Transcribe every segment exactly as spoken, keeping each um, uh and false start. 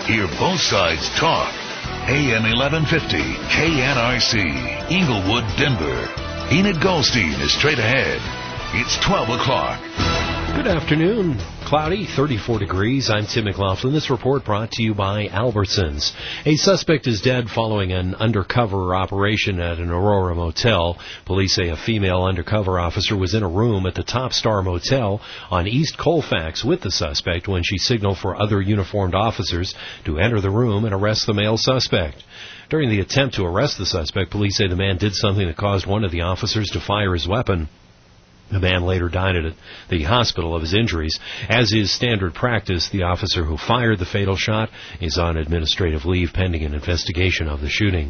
Hear both sides talk. A M eleven fifty, K N R C, Inglewood, Denver. Enid Goldstein is straight ahead. It's twelve o'clock. Good afternoon. Cloudy, thirty-four degrees. I'm Tim McLaughlin. This report brought to you by Albertsons. A suspect is dead following an undercover operation at an Aurora motel. Police say a female undercover officer was in a room at the Top Star Motel on East Colfax with the suspect when she signaled for other uniformed officers to enter the room and arrest the male suspect. During the attempt to arrest the suspect, police say the man did something that caused one of the officers to fire his weapon. The man later died at the hospital of his injuries. As is standard practice, the officer who fired the fatal shot is on administrative leave pending an investigation of the shooting.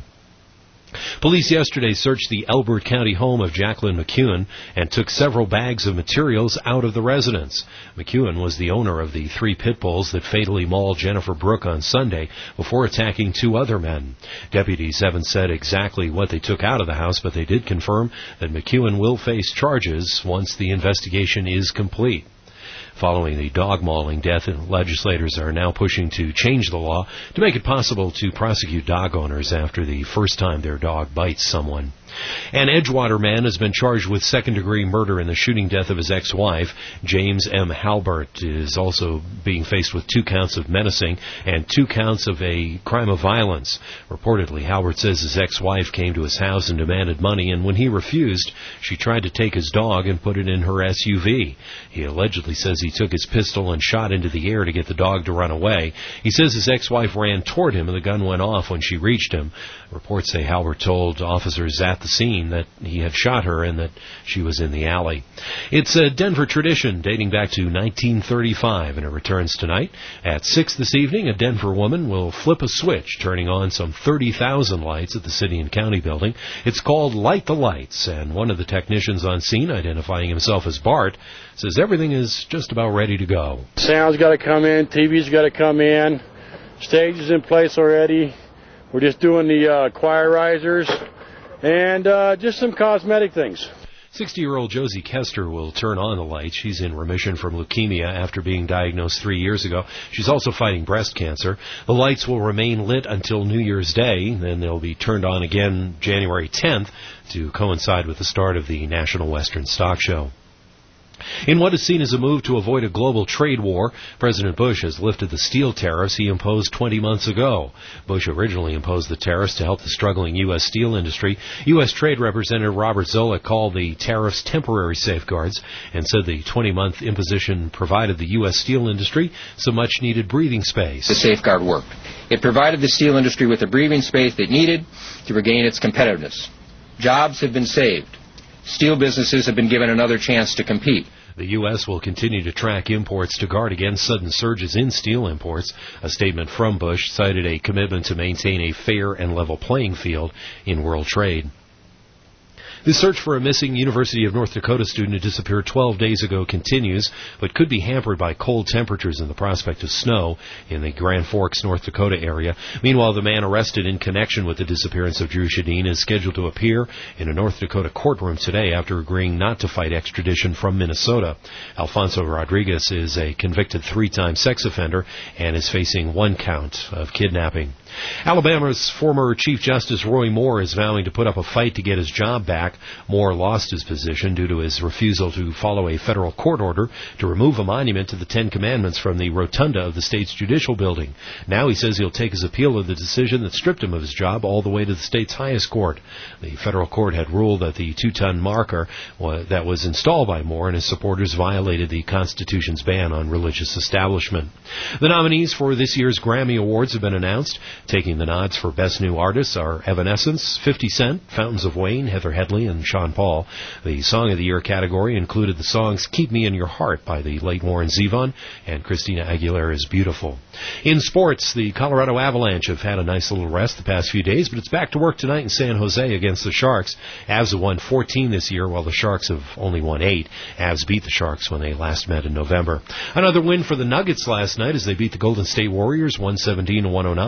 Police yesterday searched the Elbert County home of Jacqueline McEwen and took several bags of materials out of the residence. McEwen was the owner of the three pit bulls that fatally mauled Jennifer Brooke on Sunday before attacking two other men. Deputies haven't said exactly what they took out of the house, but they did confirm that McEwen will face charges once the investigation is complete. Following the dog mauling death, legislators are now pushing to change the law to make it possible to prosecute dog owners after the first time their dog bites someone. An Edgewater man has been charged with second-degree murder in the shooting death of his ex-wife. James M. Halbert is also being faced with two counts of menacing and two counts of a crime of violence. Reportedly, Halbert says his ex-wife came to his house and demanded money, and when he refused, she tried to take his dog and put it in her S U V. He allegedly says he took his pistol and shot into the air to get the dog to run away. He says his ex-wife ran toward him and the gun went off when she reached him. Reports say Halbert told officers at the scene that he had shot her and that she was in the alley. It's a Denver tradition dating back to nineteen thirty-five, and it returns tonight. At six this evening, a Denver woman will flip a switch, turning on some thirty thousand lights at the City and County building. It's called Light the Lights, and one of the technicians on scene, identifying himself as Bart, says everything is just about ready to go. Sound's got to come in, T V's got to come in, stage is in place already. We're just doing the uh, choir risers and uh, just some cosmetic things. sixty-year-old Josie Kester will turn on the lights. She's in remission from leukemia after being diagnosed three years ago. She's also fighting breast cancer. The lights will remain lit until New Year's Day. Then they'll be turned on again January tenth to coincide with the start of the National Western Stock Show. In what is seen as a move to avoid a global trade war, President Bush has lifted the steel tariffs he imposed twenty months ago. Bush originally imposed the tariffs to help the struggling U S steel industry. U S Trade Representative Robert Zoellick called the tariffs temporary safeguards and said the twenty-month imposition provided the U S steel industry some much-needed breathing space. The safeguard worked. It provided the steel industry with the breathing space it needed to regain its competitiveness. Jobs have been saved. Steel businesses have been given another chance to compete. The U S will continue to track imports to guard against sudden surges in steel imports. A statement from Bush cited a commitment to maintain a fair and level playing field in world trade. The search for a missing University of North Dakota student who disappeared twelve days ago continues, but could be hampered by cold temperatures and the prospect of snow in the Grand Forks, North Dakota area. Meanwhile, the man arrested in connection with the disappearance of Drew Shadeen is scheduled to appear in a North Dakota courtroom today after agreeing not to fight extradition from Minnesota. Alfonso Rodriguez is a convicted three-time sex offender and is facing one count of kidnapping. Alabama's former Chief Justice Roy Moore is vowing to put up a fight to get his job back. Moore lost his position due to his refusal to follow a federal court order to remove a monument to the Ten Commandments from the rotunda of the state's judicial building. Now he says he'll take his appeal of the decision that stripped him of his job all the way to the state's highest court. The federal court had ruled that the two-ton marker that was installed by Moore and his supporters violated the Constitution's ban on religious establishment. The nominees for this year's Grammy Awards have been announced. Taking the nods for Best New Artists are Evanescence, fifty Cent, Fountains of Wayne, Heather Headley, and Sean Paul. The Song of the Year category included the songs Keep Me in Your Heart by the late Warren Zevon and Christina Aguilera's Beautiful. In sports, the Colorado Avalanche have had a nice little rest the past few days, but it's back to work tonight in San Jose against the Sharks. Avs have won fourteen this year, while the Sharks have only won eight. Avs beat the Sharks when they last met in November. Another win for the Nuggets last night as they beat the Golden State Warriors one seventeen to one oh nine.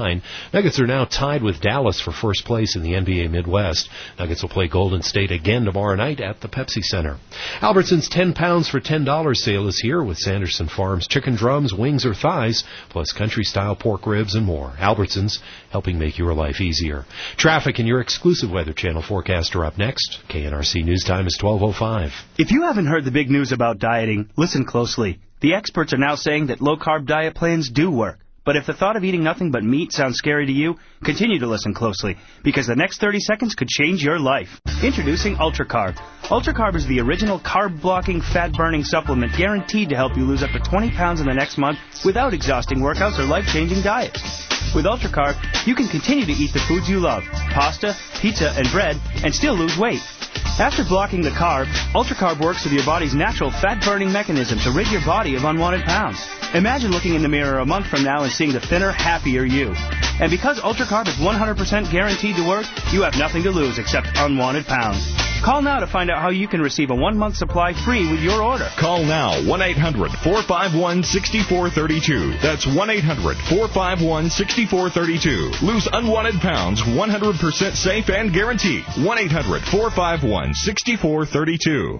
Nuggets are now tied with Dallas for first place in the N B A Midwest. Nuggets will play Golden State again tomorrow night at the Pepsi Center. Albertsons ten pounds for ten dollars sale is here with Sanderson Farms chicken drums, wings, or thighs, plus country-style pork ribs and more. Albertsons, helping make your life easier. Traffic and your exclusive Weather Channel forecast are up next. K N R C News Time is twelve oh five. If you haven't heard the big news about dieting, listen closely. The experts are now saying that low-carb diet plans do work. But if the thought of eating nothing but meat sounds scary to you, continue to listen closely, because the next thirty seconds could change your life. Introducing UltraCarb. UltraCarb is the original carb-blocking, fat-burning supplement guaranteed to help you lose up to twenty pounds in the next month without exhausting workouts or life-changing diets. With UltraCarb, you can continue to eat the foods you love, pasta, pizza, and bread, and still lose weight. After blocking the carb, UltraCarb works with your body's natural fat-burning mechanism to rid your body of unwanted pounds. Imagine looking in the mirror a month from now and seeing the thinner, happier you. And because UltraCarb is one hundred percent guaranteed to work, you have nothing to lose except unwanted pounds. Call now to find out how you can receive a one-month supply free with your order. Call now, one eight hundred four five one six four three two. That's one eight hundred four five one six four three two. Lose unwanted pounds, one hundred percent safe and guaranteed. one eight hundred four five one six four three two.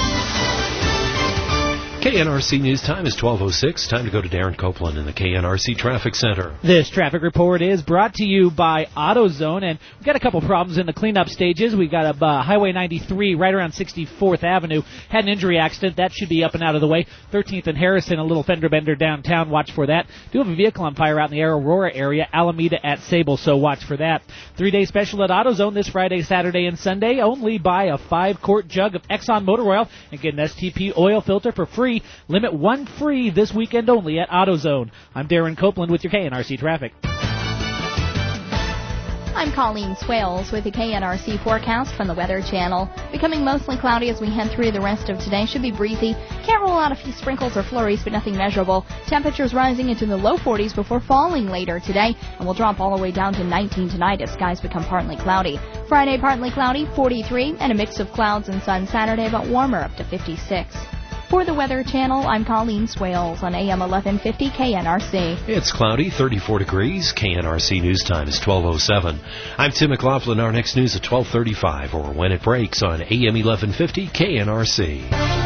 K N R C News Time is twelve oh six. Time to go to Darren Copeland in the K N R C Traffic Center. This traffic report is brought to you by AutoZone, and we've got a couple problems in the cleanup stages. We've got a uh, Highway ninety-three right around sixty-fourth Avenue. Had an injury accident. That should be up and out of the way. thirteenth and Harrison, a little fender bender downtown. Watch for that. Do have a vehicle on fire out in the Aurora area. Alameda at Sable, so watch for that. Three-day special at AutoZone this Friday, Saturday, and Sunday. Only buy a five-quart jug of Exxon Motor Oil and get an S T P oil filter for free. Limit one free this weekend only at AutoZone. I'm Darren Copeland with your K N R C traffic. I'm Colleen Swales with the K N R C forecast from the Weather Channel. Becoming mostly cloudy as we head through the rest of today. Should be breezy. Can't rule out a few sprinkles or flurries, but nothing measurable. Temperatures rising into the low forties before falling later today, and will drop all the way down to nineteen tonight as skies become partly cloudy. Friday, partly cloudy, forty-three, and a mix of clouds and sun Saturday, but warmer up to fifty-six. For the Weather Channel, I'm Colleen Swales on A M eleven fifty K N R C. It's cloudy, thirty-four degrees. K N R C News Time is twelve oh seven. I'm Tim McLaughlin. Our next news at twelve thirty-five, or when it breaks on A M eleven fifty K N R C.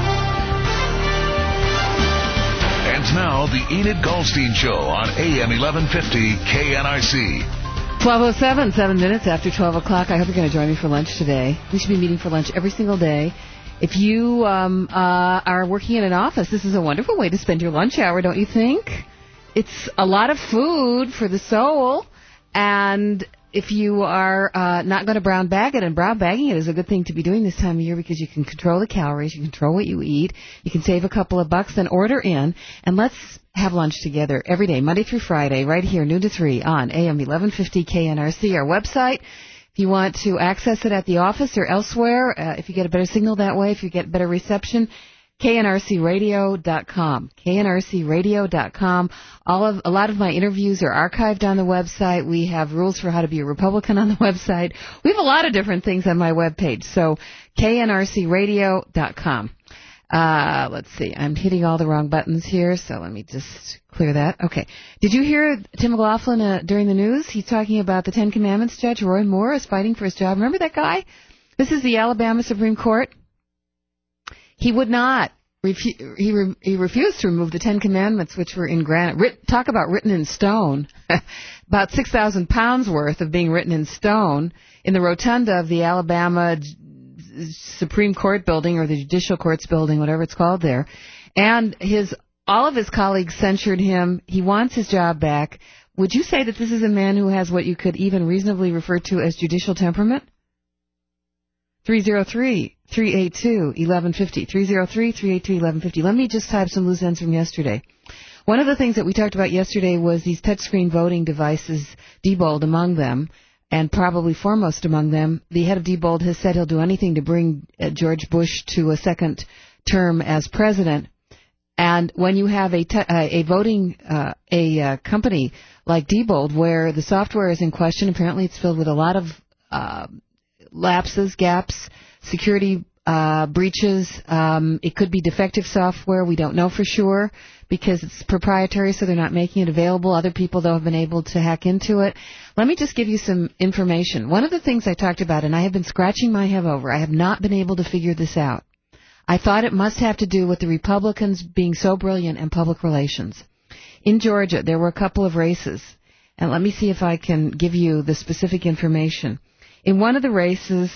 And now, the Enid Goldstein Show on A M eleven fifty K N R C. twelve oh seven, seven minutes after twelve o'clock. I hope you're going to join me for lunch today. We should be meeting for lunch every single day. If you um, uh, are working in an office, this is a wonderful way to spend your lunch hour, don't you think? It's a lot of food for the soul, and if you are uh, not going to brown bag it, and brown bagging it is a good thing to be doing this time of year because you can control the calories, you can control what you eat, you can save a couple of bucks, then order in, and let's have lunch together every day, Monday through Friday, right here, noon to three on A M eleven fifty K N R C, our website. If you want to access it at the office or elsewhere, uh, if you get a better signal that way, if you get better reception, K N R C radio dot com. K N R C radio dot com. All of, a lot of my interviews are archived on the website. We have rules for how to be a Republican on the website. We have a lot of different things on my webpage. So, K N R C radio dot com. Uh, let's see. I'm hitting all the wrong buttons here, so let me just clear that. Okay. Did you hear Tim McLaughlin uh, during the news? He's talking about the Ten Commandments judge. Roy Moore is fighting for his job. Remember that guy? This is the Alabama Supreme Court. He would not. Refu- he, re- he refused to remove the Ten Commandments, which were in granite. Writ- talk about written in stone. About six thousand pounds worth of being written in stone in the rotunda of the Alabama Supreme Court building, or the Judicial Courts building, whatever it's called there. And his all of his colleagues censured him. He wants his job back. Would you say that this is a man who has what you could even reasonably refer to as judicial temperament? three oh three, three eight two, eleven fifty. three oh three, three eight two, eleven fifty. Let me just type some loose ends from yesterday. One of the things that we talked about yesterday was these touchscreen voting devices, Diebold among them, and probably foremost among them. The head of Diebold has said he'll do anything to bring uh, George Bush to a second term as president. And when you have a, t- uh, a voting uh, a uh, company like Diebold, where the software is in question, apparently it's filled with a lot of uh, lapses, gaps, security uh, breaches. Um, it could be defective software. We don't know for sure because it's proprietary, so they're not making it available. Other people, though, have been able to hack into it. Let me just give you some information. One of the things I talked about, and I have been scratching my head over, I have not been able to figure this out. I thought it must have to do with the Republicans being so brilliant in public relations. In Georgia, there were a couple of races, and let me see if I can give you the specific information. In one of the races,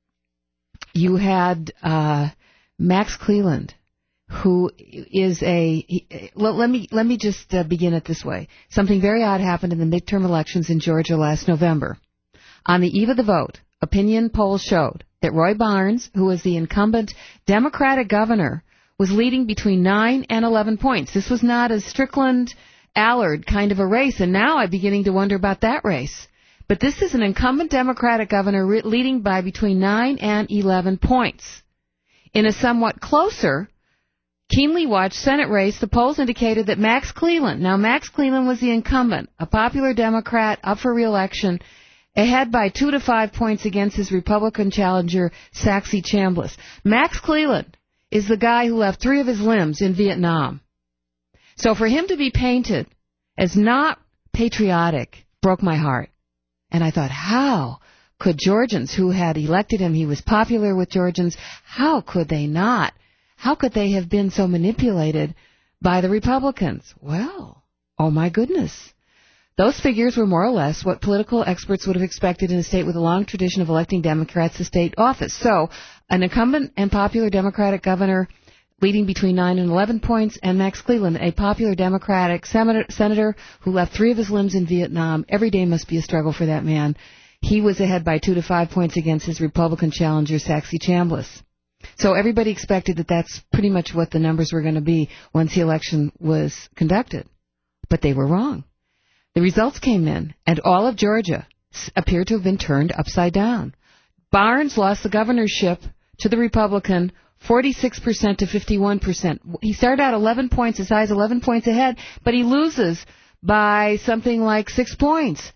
you had uh, Max Cleland, who is a he, let, let me let me just uh, begin it this way. Something very odd happened in the midterm elections in Georgia last November. On the eve of the vote, opinion polls showed that Roy Barnes, who was the incumbent Democratic governor, was leading between nine and eleven points. This was not a Strickland-Allard kind of a race, and now I'm beginning to wonder about that race. But this is an incumbent Democratic governor re- leading by between nine and eleven points. In a somewhat closer, keenly watched Senate race, the polls indicated that Max Cleland, now Max Cleland was the incumbent, a popular Democrat up for re-election, ahead by two to five points against his Republican challenger, Saxby Chambliss. Max Cleland is the guy who left three of his limbs in Vietnam. So for him to be painted as not patriotic broke my heart. And I thought, how could Georgians who had elected him, he was popular with Georgians, how could they not? How could they have been so manipulated by the Republicans? Well, oh my goodness. Those figures were more or less what political experts would have expected in a state with a long tradition of electing Democrats to state office. So, an incumbent and popular Democratic governor leading between nine and eleven points, and Max Cleland, a popular Democratic senator, senator who left three of his limbs in Vietnam. Every day must be a struggle for that man. He was ahead by two to five points against his Republican challenger, Saxby Chambliss. So everybody expected that that's pretty much what the numbers were going to be once the election was conducted. But they were wrong. The results came in, and all of Georgia appeared to have been turned upside down. Barnes lost the governorship to the Republican forty-six percent to fifty-one percent. He started out eleven points, as high as eleven points ahead, but he loses by something like six points.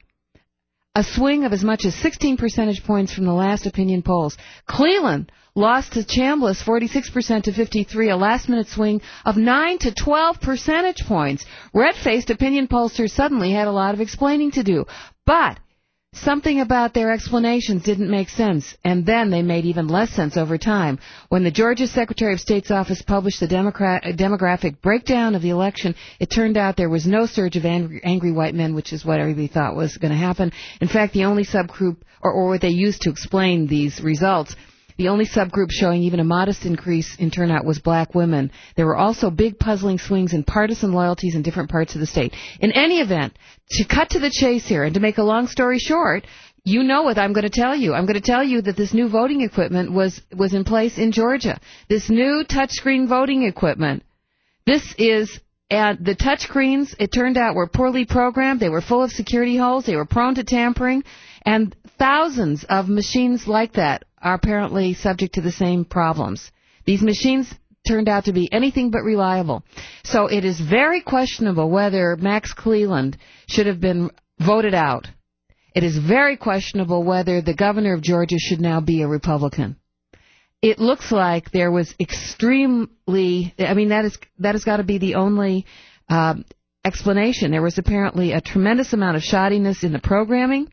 A swing of as much as sixteen percentage points from the last opinion polls. Cleland lost to Chambliss forty-six percent to fifty-three, a last-minute swing of nine to twelve percentage points. Red-faced opinion pollsters suddenly had a lot of explaining to do. But something about their explanations didn't make sense, and then they made even less sense over time. When the Georgia Secretary of State's office published the Democrat, demographic breakdown of the election, it turned out there was no surge of angry, angry white men, which is what everybody thought was going to happen. In fact, the only subgroup, or, or what they used to explain these results, the only subgroup showing even a modest increase in turnout was black women. There were also big puzzling swings in partisan loyalties in different parts of the state. In any event, to cut to the chase here and to make a long story short, you know what I'm going to tell you. I'm going to tell you that this new voting equipment was, was in place in Georgia. This new touchscreen voting equipment. This is, and the touchscreens, it turned out, were poorly programmed. They were full of security holes. They were prone to tampering. And thousands of machines like that are apparently subject to the same problems. These machines turned out to be anything but reliable. So it is very questionable whether Max Cleland should have been voted out. It is very questionable whether the governor of Georgia should now be a Republican. It looks like there was extremely, I mean, that is that has got to be the only uh, explanation. There was apparently a tremendous amount of shoddiness in the programming.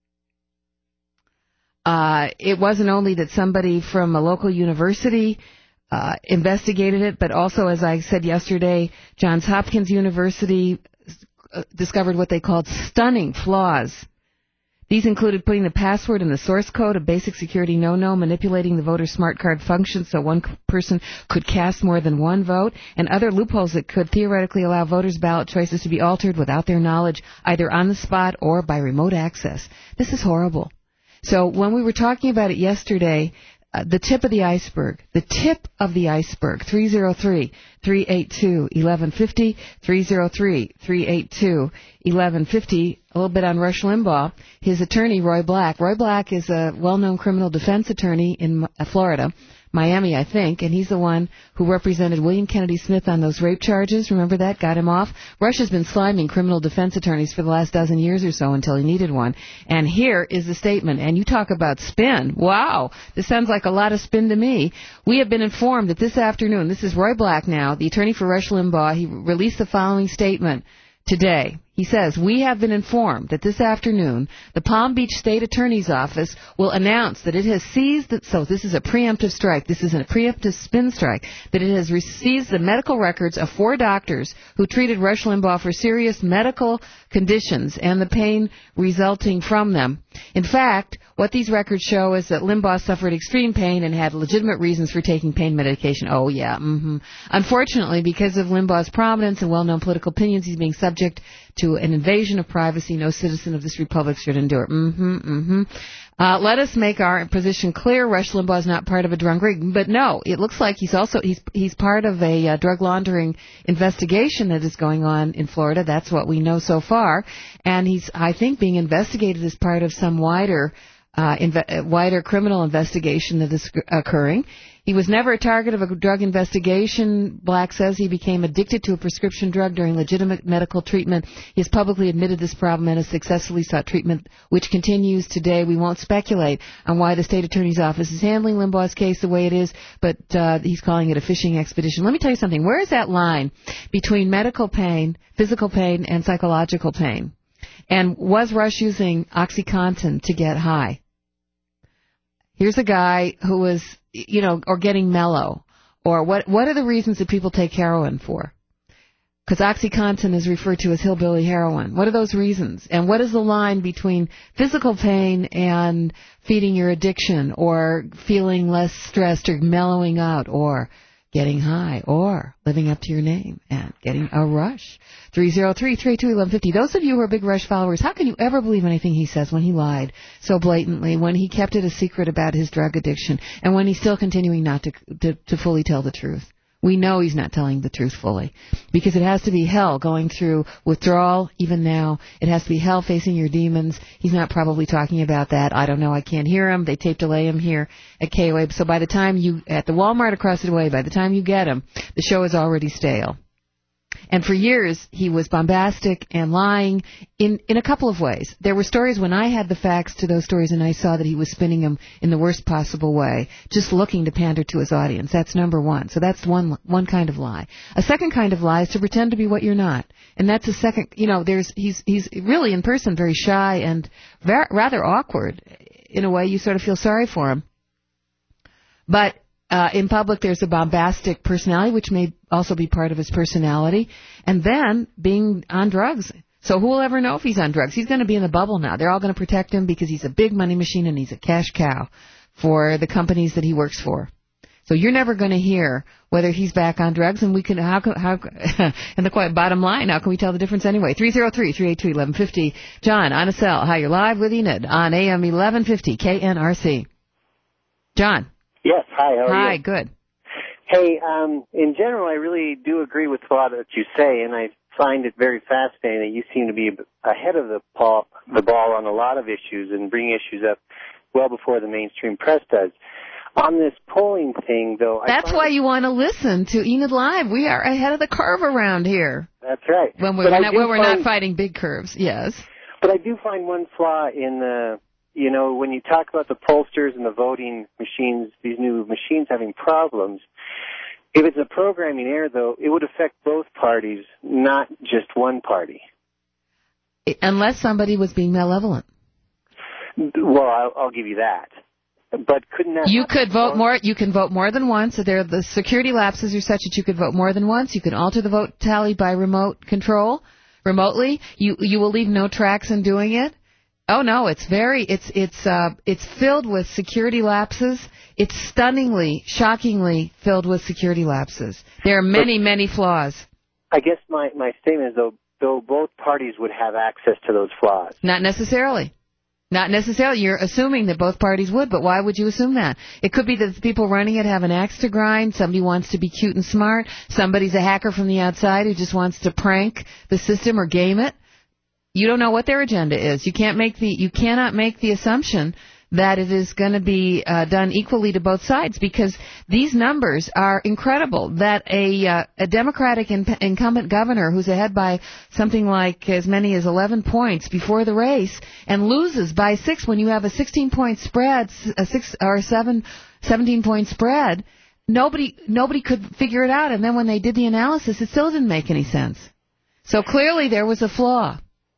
Uh, it wasn't only that somebody from a local university uh, investigated it, but also, as I said yesterday, Johns Hopkins University uh, discovered what they called stunning flaws. These included putting the password in the source code, a basic security no-no, manipulating the voter smart card function so one person could cast more than one vote, and other loopholes that could theoretically allow voters' ballot choices to be altered without their knowledge, either on the spot or by remote access. This is horrible. So when we were talking about it yesterday, uh, the tip of the iceberg, the tip of the iceberg, three oh three, three eight two, eleven fifty, three oh three, three eight two, eleven fifty, a little bit on Rush Limbaugh, his attorney, Roy Black. Roy Black is a well-known criminal defense attorney in Florida, Miami, I think, and he's the one who represented William Kennedy Smith on those rape charges. Remember that? Got him off. Rush has been sliming criminal defense attorneys for the last dozen years or so until he needed one. And here is the statement. And you talk about spin. Wow. This sounds like a lot of spin to me. We have been informed that this afternoon, this is Roy Black now, the attorney for Rush Limbaugh, he released the following statement today. He says, we have been informed that this afternoon the Palm Beach State Attorney's Office will announce that it has seized, the, so this is a preemptive strike, this is a preemptive spin strike, that it has seized the medical records of four doctors who treated Rush Limbaugh for serious medical conditions and the pain resulting from them. In fact, what these records show is that Limbaugh suffered extreme pain and had legitimate reasons for taking pain medication. Oh, yeah. Mm-hmm. Unfortunately, because of Limbaugh's prominence and well-known political opinions, he's being subject to an invasion of privacy no citizen of this republic should endure. Mm-hmm, mm-hmm. Uh, let us make our position clear. Rush Limbaugh is not part of a drug ring. But no, it looks like he's also, he's he's part of a uh, drug laundering investigation that is going on in Florida. That's what we know so far. And he's, I think, being investigated as part of some wider Uh, inve- wider criminal investigation that is occurring. He was never a target of a drug investigation. Black says he became addicted to a prescription drug during legitimate medical treatment. He has publicly admitted this problem and has successfully sought treatment, which continues today. We won't speculate on why the state attorney's office is handling Limbaugh's case the way it is, but uh, he's calling it a fishing expedition. Let me tell you something. Where is that line between medical pain, physical pain, and psychological pain? And was Rush using OxyContin to get high? Here's a guy who was, you know, or getting mellow. Or what What are the reasons that people take heroin for? Because OxyContin is referred to as hillbilly heroin. What are those reasons? And what is the line between physical pain and feeding your addiction, or feeling less stressed, or mellowing out, or getting high, or living up to your name and getting a rush? three oh three, three two, one one five oh. Those of you who are big Rush followers, how can you ever believe anything he says when he lied so blatantly, when he kept it a secret about his drug addiction, and when he's still continuing not to, to, to fully tell the truth? We know he's not telling the truth fully, because it has to be hell going through withdrawal even now. It has to be hell facing your demons. He's not probably talking about that. I don't know. I can't hear him. They tape delay him here at K O A. So by the time you, at the Walmart across the way, by the time you get him, the show is already stale. And for years, he was bombastic and lying in, in a couple of ways. There were stories when I had the facts to those stories and I saw that he was spinning them in the worst possible way, just looking to pander to his audience. That's number one. So that's one one kind of lie. A second kind of lie is to pretend to be what you're not. And that's a second, you know, there's he's he's really in person very shy and very, rather awkward. In a way, you sort of feel sorry for him. But Uh, in public, there's a bombastic personality, which may also be part of his personality, and then being on drugs. So who will ever know if he's on drugs? He's going to be in the bubble now.Ey're all going to protect him because he's a big money machine and he's a cash cow for the companies that he works for. So you're never going to hear whether he's back on drugs, and we can, how, how, and the quite bottom line, how can we tell the difference anyway? three oh three, three eight two, one one five oh. John, on a cell. Hi, you're live with Enid on A M eleven fifty K N R C. John. Yes, hi, how are Hi, you? Hi, good. Hey, um, in general, I really do agree with a lot that you say, and I find it very fascinating that you seem to be ahead of the ball, the ball on a lot of issues and bring issues up well before the mainstream press does. On this polling thing, though... That's why you want to listen to Enid Live. We are ahead of the curve around here. That's right. When we're, not, when we're find, not fighting big curves, yes. But I do find one flaw in the... You know, when you talk about the pollsters and the voting machines, these new machines having problems, if it's a programming error, though, it would affect both parties, not just one party. Unless somebody was being malevolent. Well, I'll, I'll give you that. But couldn't that... You could vote more. You can vote more than once. So there, the security lapses are such that you could vote more than once. You can alter the vote tally by remote control, remotely. You you will leave no tracks in doing it. Oh no, it's very it's it's uh it's filled with security lapses. It's stunningly, shockingly filled with security lapses. There are many, but many flaws. I guess my my statement is though though both parties would have access to those flaws. Not necessarily. Not necessarily. You're assuming that both parties would, but why would you assume that? It could be that the people running it have an axe to grind. Somebody wants to be cute and smart. Somebody's a hacker from the outside who just wants to prank the system or game it. You don't know what their agenda is. You can't make the you cannot make the assumption that it is going to be uh, done equally to both sides, because these numbers are incredible. That a uh, a Democratic in- incumbent governor who's ahead by something like as many as eleven points before the race and loses by six when you have a sixteen-point spread, a six or seven, seventeen-point spread. Nobody nobody could figure it out, and then when they did the analysis, it still didn't make any sense. So clearly there was a flaw.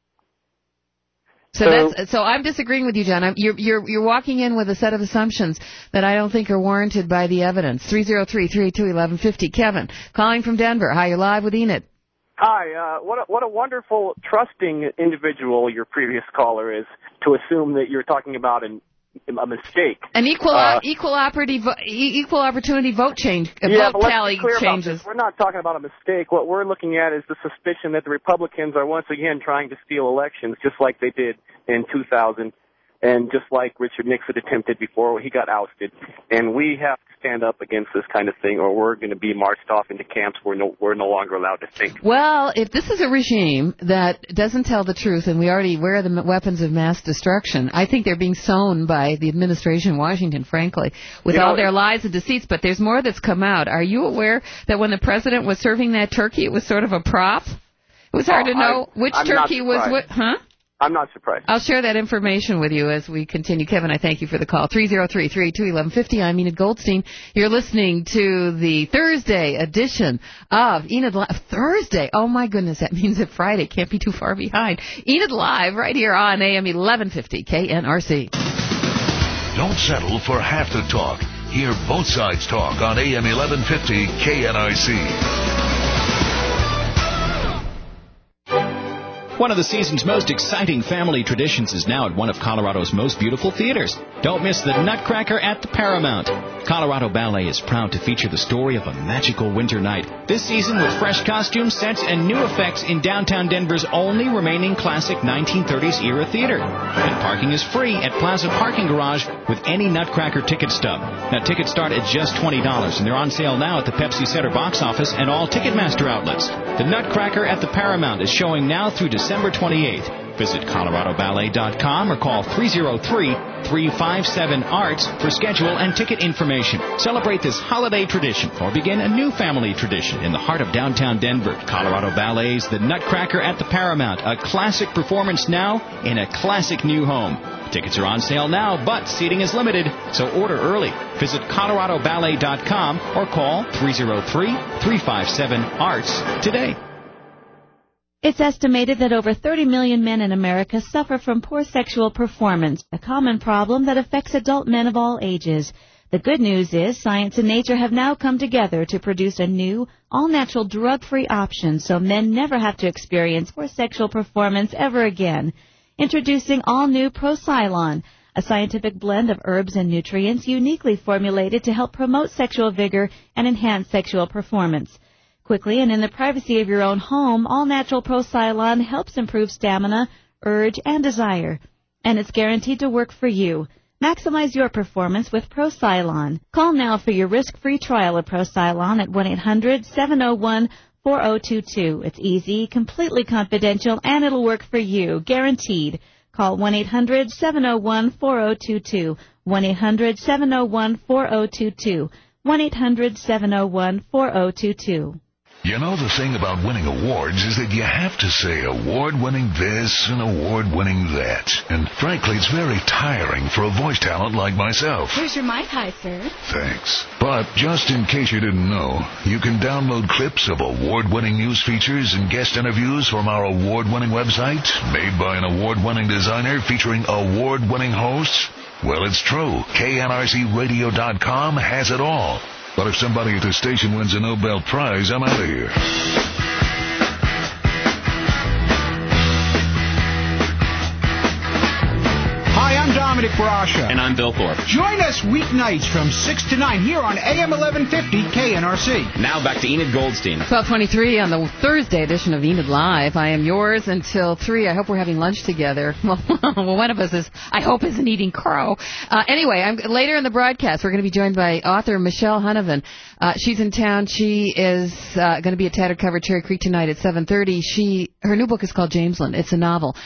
So, so that's so I'm disagreeing with you, John. I'm, you're you're you're walking in with a set of assumptions that I don't think are warranted by the evidence. three oh three, three two, one one five oh. Kevin, calling from Denver. Hi, you're live with Enid. Hi. Uh, what a, what a wonderful, trusting individual your previous caller is to assume that you're talking about an a mistake. An equal uh, equal opportunity equal opportunity vote change uh, yeah, vote tally changes. We're not talking about a mistake. What we're looking at is the suspicion that the Republicans are once again trying to steal elections, just like they did in two thousand, and just like Richard Nixon attempted before he got ousted. And we have to stand up against this kind of thing, or we're going to be marched off into camps where no, we're no longer allowed to think. Well, if this is a regime that doesn't tell the truth, and we already wear the weapons of mass destruction, I think they're being sown by the administration in Washington, frankly, with you know, all their lies and deceits. But there's more that's come out. Are you aware that when the president was serving that turkey, it was sort of a prop? It was hard oh, to know I'm, which I'm turkey was what, huh? I'm not surprised. I'll share that information with you as we continue. Kevin, I thank you for the call. three oh three, three two, one one five oh. I'm Enid Goldstein. You're listening to the Thursday edition of Enid Live. Thursday? Oh, my goodness. That means that Friday can't be too far behind. Enid Live right here on A M eleven fifty K N R C. Don't settle for half the talk. Hear both sides talk on A M eleven fifty K N R C. One of the season's most exciting family traditions is now at one of Colorado's most beautiful theaters. Don't miss the Nutcracker at the Paramount. Colorado Ballet is proud to feature the story of a magical winter night. This season with fresh costumes, sets, and new effects in downtown Denver's only remaining classic nineteen thirties era theater. And parking is free at Plaza Parking Garage with any Nutcracker ticket stub. Now, tickets start at just twenty dollars, and they're on sale now at the Pepsi Center box office and all Ticketmaster outlets. The Nutcracker at the Paramount is showing now through December twenty-eighth. Visit Colorado Ballet dot com or call three oh three, three five seven, ARTS for schedule and ticket information. Celebrate this holiday tradition or begin a new family tradition in the heart of downtown Denver. Colorado Ballet's The Nutcracker at the Paramount, a classic performance now in a classic new home. Tickets are on sale now, but seating is limited, so order early. Visit Colorado Ballet dot com or call three oh three, three five seven, ARTS today. It's estimated that over thirty million men in America suffer from poor sexual performance, a common problem that affects adult men of all ages. The good news is science and nature have now come together to produce a new, all-natural, drug-free option so men never have to experience poor sexual performance ever again. Introducing all-new ProCylon, a scientific blend of herbs and nutrients uniquely formulated to help promote sexual vigor and enhance sexual performance. Quickly and in the privacy of your own home, all-natural ProCylon helps improve stamina, urge, and desire. And it's guaranteed to work for you. Maximize your performance with ProCylon. Call now for your risk-free trial of ProCylon at one eight hundred, seven oh one, four oh two two. It's easy, completely confidential, and it'll work for you. Guaranteed. Call one eight hundred, seven oh one, four oh two two. one eight hundred, seven oh one, four oh two two. one eight hundred, seven oh one, four oh two two. You know, the thing about winning awards is that you have to say award-winning this and award-winning that. And frankly, it's very tiring for a voice talent like myself. Here's your Mai Tai, sir. Thanks. But just in case you didn't know, you can download clips of award-winning news features and guest interviews from our award-winning website, made by an award-winning designer featuring award-winning hosts. Well, it's true. K N R C radio dot com has it all. But if somebody at the station wins a Nobel Prize, I'm out of here. Hi, I'm Dominic Brasha. And I'm Bill Thorpe. Join us weeknights from six to nine here on A M eleven fifty K N R C. Now back to Enid Goldstein. twelve twenty-three on the Thursday edition of Enid Live. I am yours until three. I hope we're having lunch together. Well, well one of us is, I hope, isn't eating crow. Uh, anyway, I'm, later in the broadcast, we're going to be joined by author Michelle Hunovan. Uh, she's in town. She is uh, going to be at Tattered Cover Cherry Creek tonight at seven thirty. She Her new book is called Jamesland. It's a novel.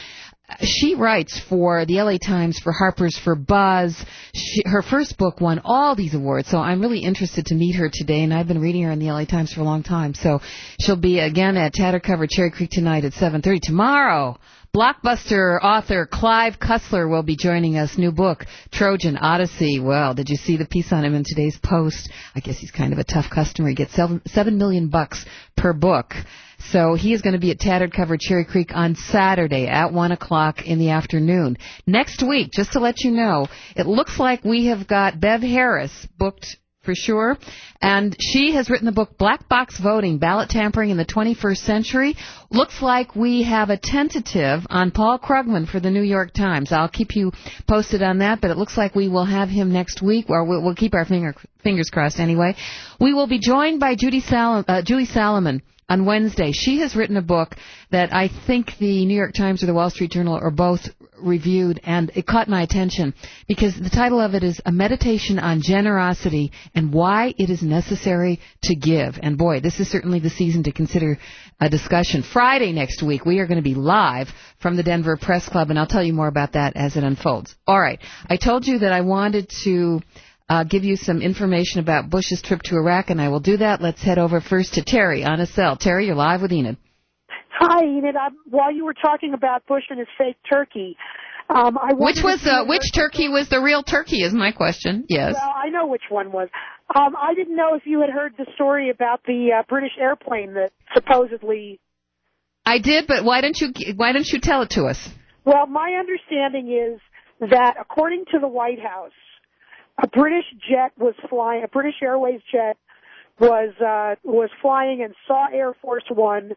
she writes for the L A Times, for Harper's, for Buzz. She, her first book won all these awards, so I'm really interested to meet her today, and I've been reading her in the L A Times for a long time. So she'll be, again, at Tattercover Cherry Creek tonight at seven thirty. Tomorrow, blockbuster author Clive Cussler will be joining us. New book, Trojan Odyssey. Well, did you see the piece on him in today's Post? I guess he's kind of a tough customer. He gets seven, seven million bucks per book. So he is going to be at Tattered Cover Cherry Creek on Saturday at one o'clock in the afternoon. Next week, just to let you know, it looks like we have got Bev Harris booked for sure. And she has written the book Black Box Voting, Ballot Tampering in the twenty-first Century. Looks like we have a tentative on Paul Krugman for the New York Times. I'll keep you posted on that, but it looks like we will have him next week, or we'll, we'll keep our finger, fingers crossed anyway. We will be joined by Judy Sal- uh, Julie Salomon on Wednesday. She has written a book that I think the New York Times or the Wall Street Journal are both reviewed, and it caught my attention because the title of it is A Meditation on Generosity and Why It Is Necessary to Give. And boy, this is certainly the season to consider a discussion. Friday next week, we are going to be live from the Denver Press Club, and I'll tell you more about that as it unfolds. All right, I told you that I wanted to Uh, give you some information about Bush's trip to Iraq, and I will do that. Let's head over first to Terry on a cell. Terry, you're live with Enid. Hi, Enid. I, while you were talking about Bush and his fake turkey, um, I which was uh, which turkey was the real turkey? Is my question. Yes. Well, I know which one was. Um, I didn't know if you had heard the story about the uh, British airplane that supposedly. I did, but why don't you why don't you tell it to us? Well, my understanding is that according to the White House, a British jet was flying, a British Airways jet was uh, was flying and saw Air Force One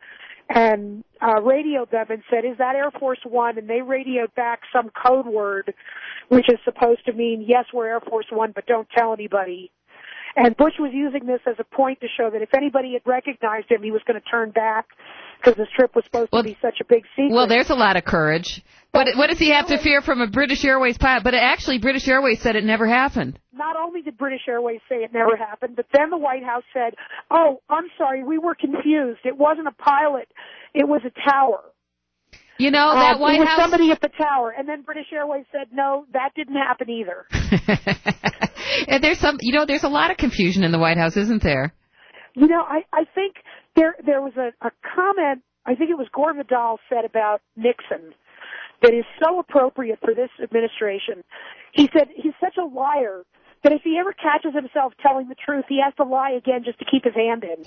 and uh, radioed them and said, "Is that Air Force One?" And they radioed back some code word, which is supposed to mean, "Yes, we're Air Force One, but don't tell anybody." And Bush was using this as a point to show that if anybody had recognized him, he was going to turn back because this trip was supposed well, to be such a big secret. Well, there's a lot of courage. What, what does he have to fear from a British Airways pilot? But actually, British Airways said it never happened. Not only did British Airways say it never happened, but then the White House said, "Oh, I'm sorry, we were confused. It wasn't a pilot, it was a tower." You know, that um, White it was House... somebody at the tower. And then British Airways said, "No, that didn't happen either." And there's some, you know, there's a lot of confusion in the White House, isn't there? You know, I, I think there there was a, a comment, I think it was Gore Vidal said about Nixon, that is so appropriate for this administration. He said he's such a liar that if he ever catches himself telling the truth, he has to lie again just to keep his hand in.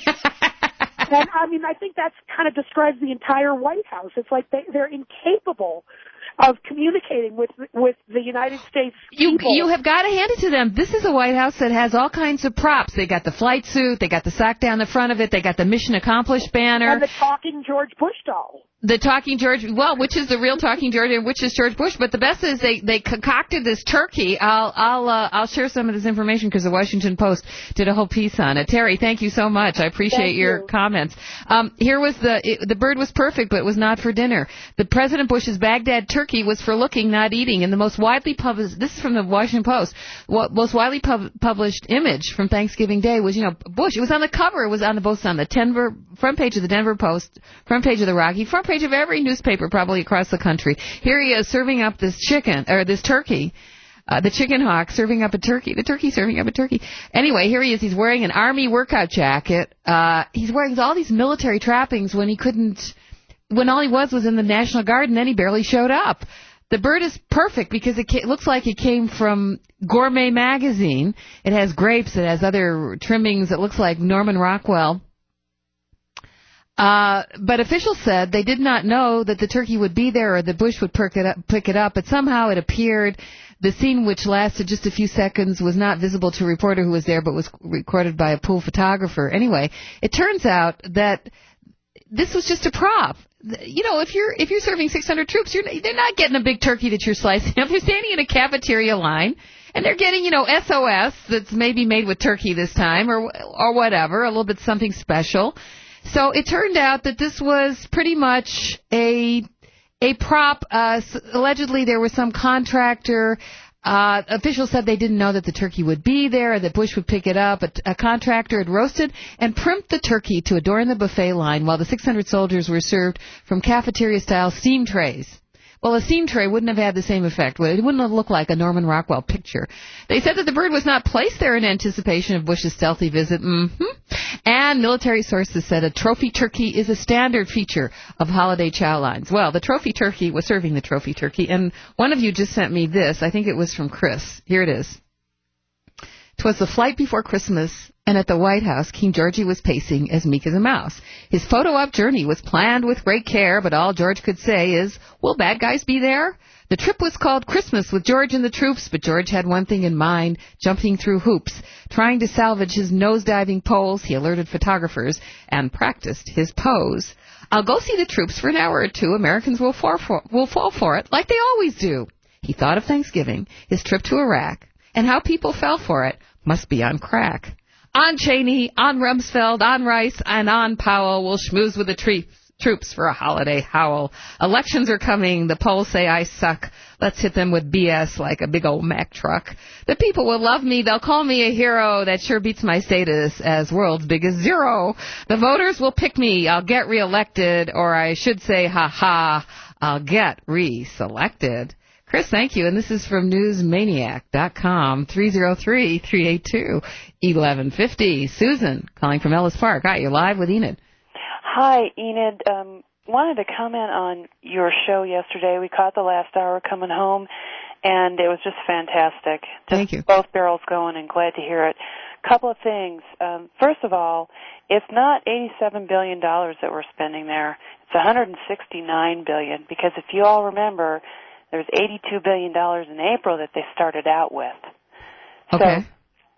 And, I mean, I think that kind of describes the entire White House. It's like they, they're incapable of communicating with with the United States people. You, you have got to hand it to them. This is a White House that has all kinds of props. They got the flight suit. They got the sock down the front of it. They got the Mission Accomplished banner. And the talking George Bush doll. The talking George, well, which is the real talking George and which is George Bush? But the best is they they concocted this turkey. I'll I'll uh, I'll share some of this information because the Washington Post did a whole piece on it. Terry, thank you so much. I appreciate thank your you. comments. Um, here was the it, the bird was perfect, but it was not for dinner. The President Bush's Baghdad turkey was for looking, not eating. And the most widely published, this is from the Washington Post, what most widely pub- published image from Thanksgiving Day was, you know, Bush. It was on the cover. It was on the both on the Denver front page of the Denver Post, front page of the Rocky, front page of every newspaper probably across the country. Here he is serving up this chicken, or this turkey, uh, the chicken hawk serving up a turkey, the turkey serving up a turkey. Anyway, here he is. He's wearing an army workout jacket. Uh, he's wearing all these military trappings when he couldn't, when all he was was in the National Guard, and then he barely showed up. The bird is perfect because it, ca- it looks like it came from Gourmet Magazine. It has grapes. It has other trimmings. It looks like Norman Rockwell. Uh, but officials said they did not know that the turkey would be there or that Bush would pick it up, pick it up, but somehow it appeared. The scene, which lasted just a few seconds, was not visible to a reporter who was there, but was recorded by a pool photographer. Anyway, it turns out that this was just a prop. You know, if you're if you're serving six hundred troops, you're they're not getting a big turkey that you're slicing up. They're standing in a cafeteria line, and they're getting, you know, S O S that's maybe made with turkey this time, or or whatever, a little bit something special. So it turned out that this was pretty much a a prop. Uh, allegedly, there was some contractor. Uh, officials said they didn't know that the turkey would be there, that Bush would pick it up. A, a contractor had roasted and primped the turkey to adorn the buffet line while the six hundred soldiers were served from cafeteria-style steam trays. Well, a steam tray wouldn't have had the same effect. It wouldn't have looked like a Norman Rockwell picture. They said that the bird was not placed there in anticipation of Bush's stealthy visit. Mm-hmm. And military sources said a trophy turkey is a standard feature of holiday chow lines. Well, the trophy turkey was serving the trophy turkey, and one of you just sent me this. I think it was from Chris. Here it is. 'Twas the flight before Christmas, and at the White House, King Georgie was pacing as meek as a mouse. His photo-op journey was planned with great care, but all George could say is, will bad guys be there? The trip was called Christmas with George and the troops, but George had one thing in mind, jumping through hoops. Trying to salvage his nose-diving poles, he alerted photographers and practiced his pose. I'll go see the troops for an hour or two. Americans will fall for, will fall for it, like they always do. He thought of Thanksgiving, his trip to Iraq, and how people fell for it. Must be on crack. On Cheney, on Rumsfeld, on Rice, and on Powell, we'll schmooze with the tre- troops for a holiday howl. Elections are coming. The polls say I suck. Let's hit them with B S like a big old Mack truck. The people will love me. They'll call me a hero. That sure beats my status as world's biggest zero. The voters will pick me. I'll get reelected, or I should say, ha-ha, I'll get re-selected. Chris, thank you. And this is from newsmaniac dot com, three oh three, three eight two, eleven fifty. Susan, calling from Ellis Park. Hi, you're live with Enid. Hi, Enid. Um, wanted to comment on your show yesterday. We caught the last hour coming home, and it was just fantastic. Just thank you. Both barrels going, and glad to hear it. Couple of things. Um, first of all, it's not eighty-seven billion dollars that we're spending there. It's one hundred sixty-nine billion dollars, because if you all remember, there was eighty-two billion dollars in April that they started out with. Okay. So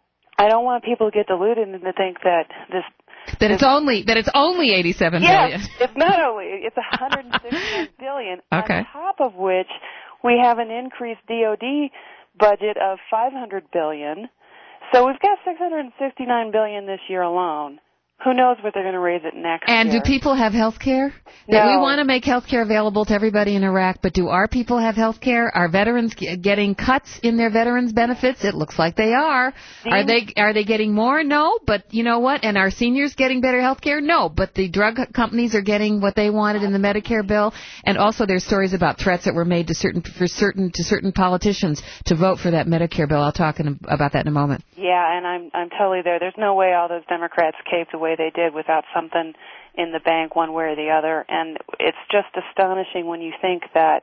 I don't want people to get deluded and to think that this... That it's only that it's only eighty-seven yes, billion. Yes, it's not only. It's one hundred sixty-nine billion dollars. Okay. On top of which, we have an increased D O D budget of five hundred billion dollars. So we've got six hundred sixty-nine billion dollars this year alone. Who knows what they're going to raise it next and year. And do people have health care? No. We want to make health care available to everybody in Iraq, but do our people have health care? Are veterans g- getting cuts in their veterans benefits? It looks like they are. The are they are they getting more? No, but you know what? And are seniors getting better health care? No, but the drug companies are getting what they wanted in the Medicare bill. And also there's stories about threats that were made to certain for certain to certain politicians to vote for that Medicare bill. I'll talk in, about that in a moment. Yeah, and I'm I'm totally there. There's no way all those Democrats caved the way they did without something in the bank one way or the other. And it's just astonishing when you think that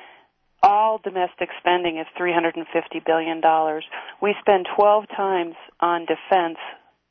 all domestic spending is three hundred fifty billion dollars. We spend twelve times on defense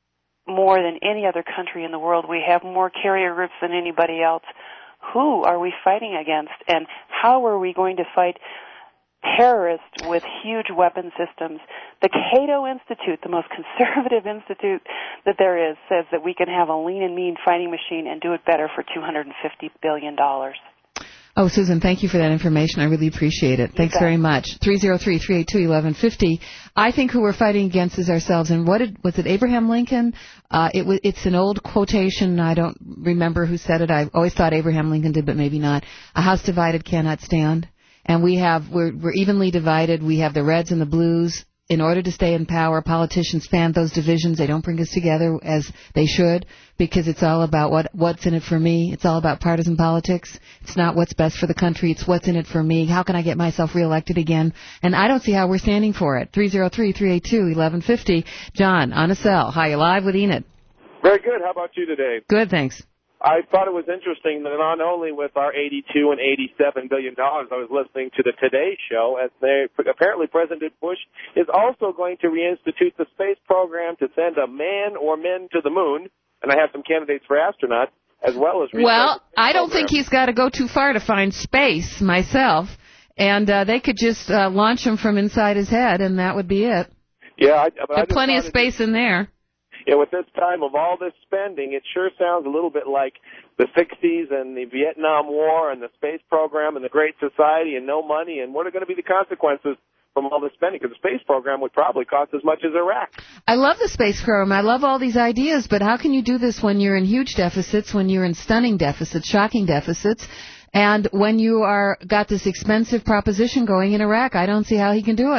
more than any other country in the world. We have more carrier groups than anybody else. Who are we fighting against? And how are we going to fight terrorists with huge weapon systems? The Cato Institute, the most conservative institute that there is, says that we can have a lean and mean fighting machine and do it better for two hundred fifty billion dollars. Oh, Susan, thank you for that information. I really appreciate it. Thanks very much. three oh three, three eight two, eleven fifty. I think who we're fighting against is ourselves. And what did, was it Abraham Lincoln? Uh, it was, it's an old quotation. I don't remember who said it. I always thought Abraham Lincoln did, but maybe not. A house divided cannot stand. And we have, we're, we're evenly divided. We have the reds and the blues. In order to stay in power, politicians fan those divisions. They don't bring us together as they should, because it's all about what what's in it for me. It's all about partisan politics. It's not what's best for the country. It's what's in it for me. How can I get myself reelected again? And I don't see how we're standing for it. three oh three, three eight two, eleven fifty. John, on a cell. Hi, you live with Enid. Very good. How about you today? Good, thanks. I thought it was interesting that not only with our eighty-two and eighty-seven billion dollars, I was listening to the Today Show, as they apparently President Bush is also going to reinstitute the space program to send a man or men to the moon, and I have some candidates for astronaut as well as. Well, I don't think he's got to go too far to find space myself, and uh, they could just uh, launch him from inside his head, and that would be it. Yeah, I, but there's I plenty of space in there. Yeah, with this time of all this spending, it sure sounds a little bit like the sixties and the Vietnam War and the space program and the Great Society and no money. And what are going to be the consequences from all this spending? Because the space program would probably cost as much as Iraq. I love the space program. I love all these ideas. But how can you do this when you're in huge deficits, when you're in stunning deficits, shocking deficits, and when you are got this expensive proposition going in Iraq? I don't see how he can do it.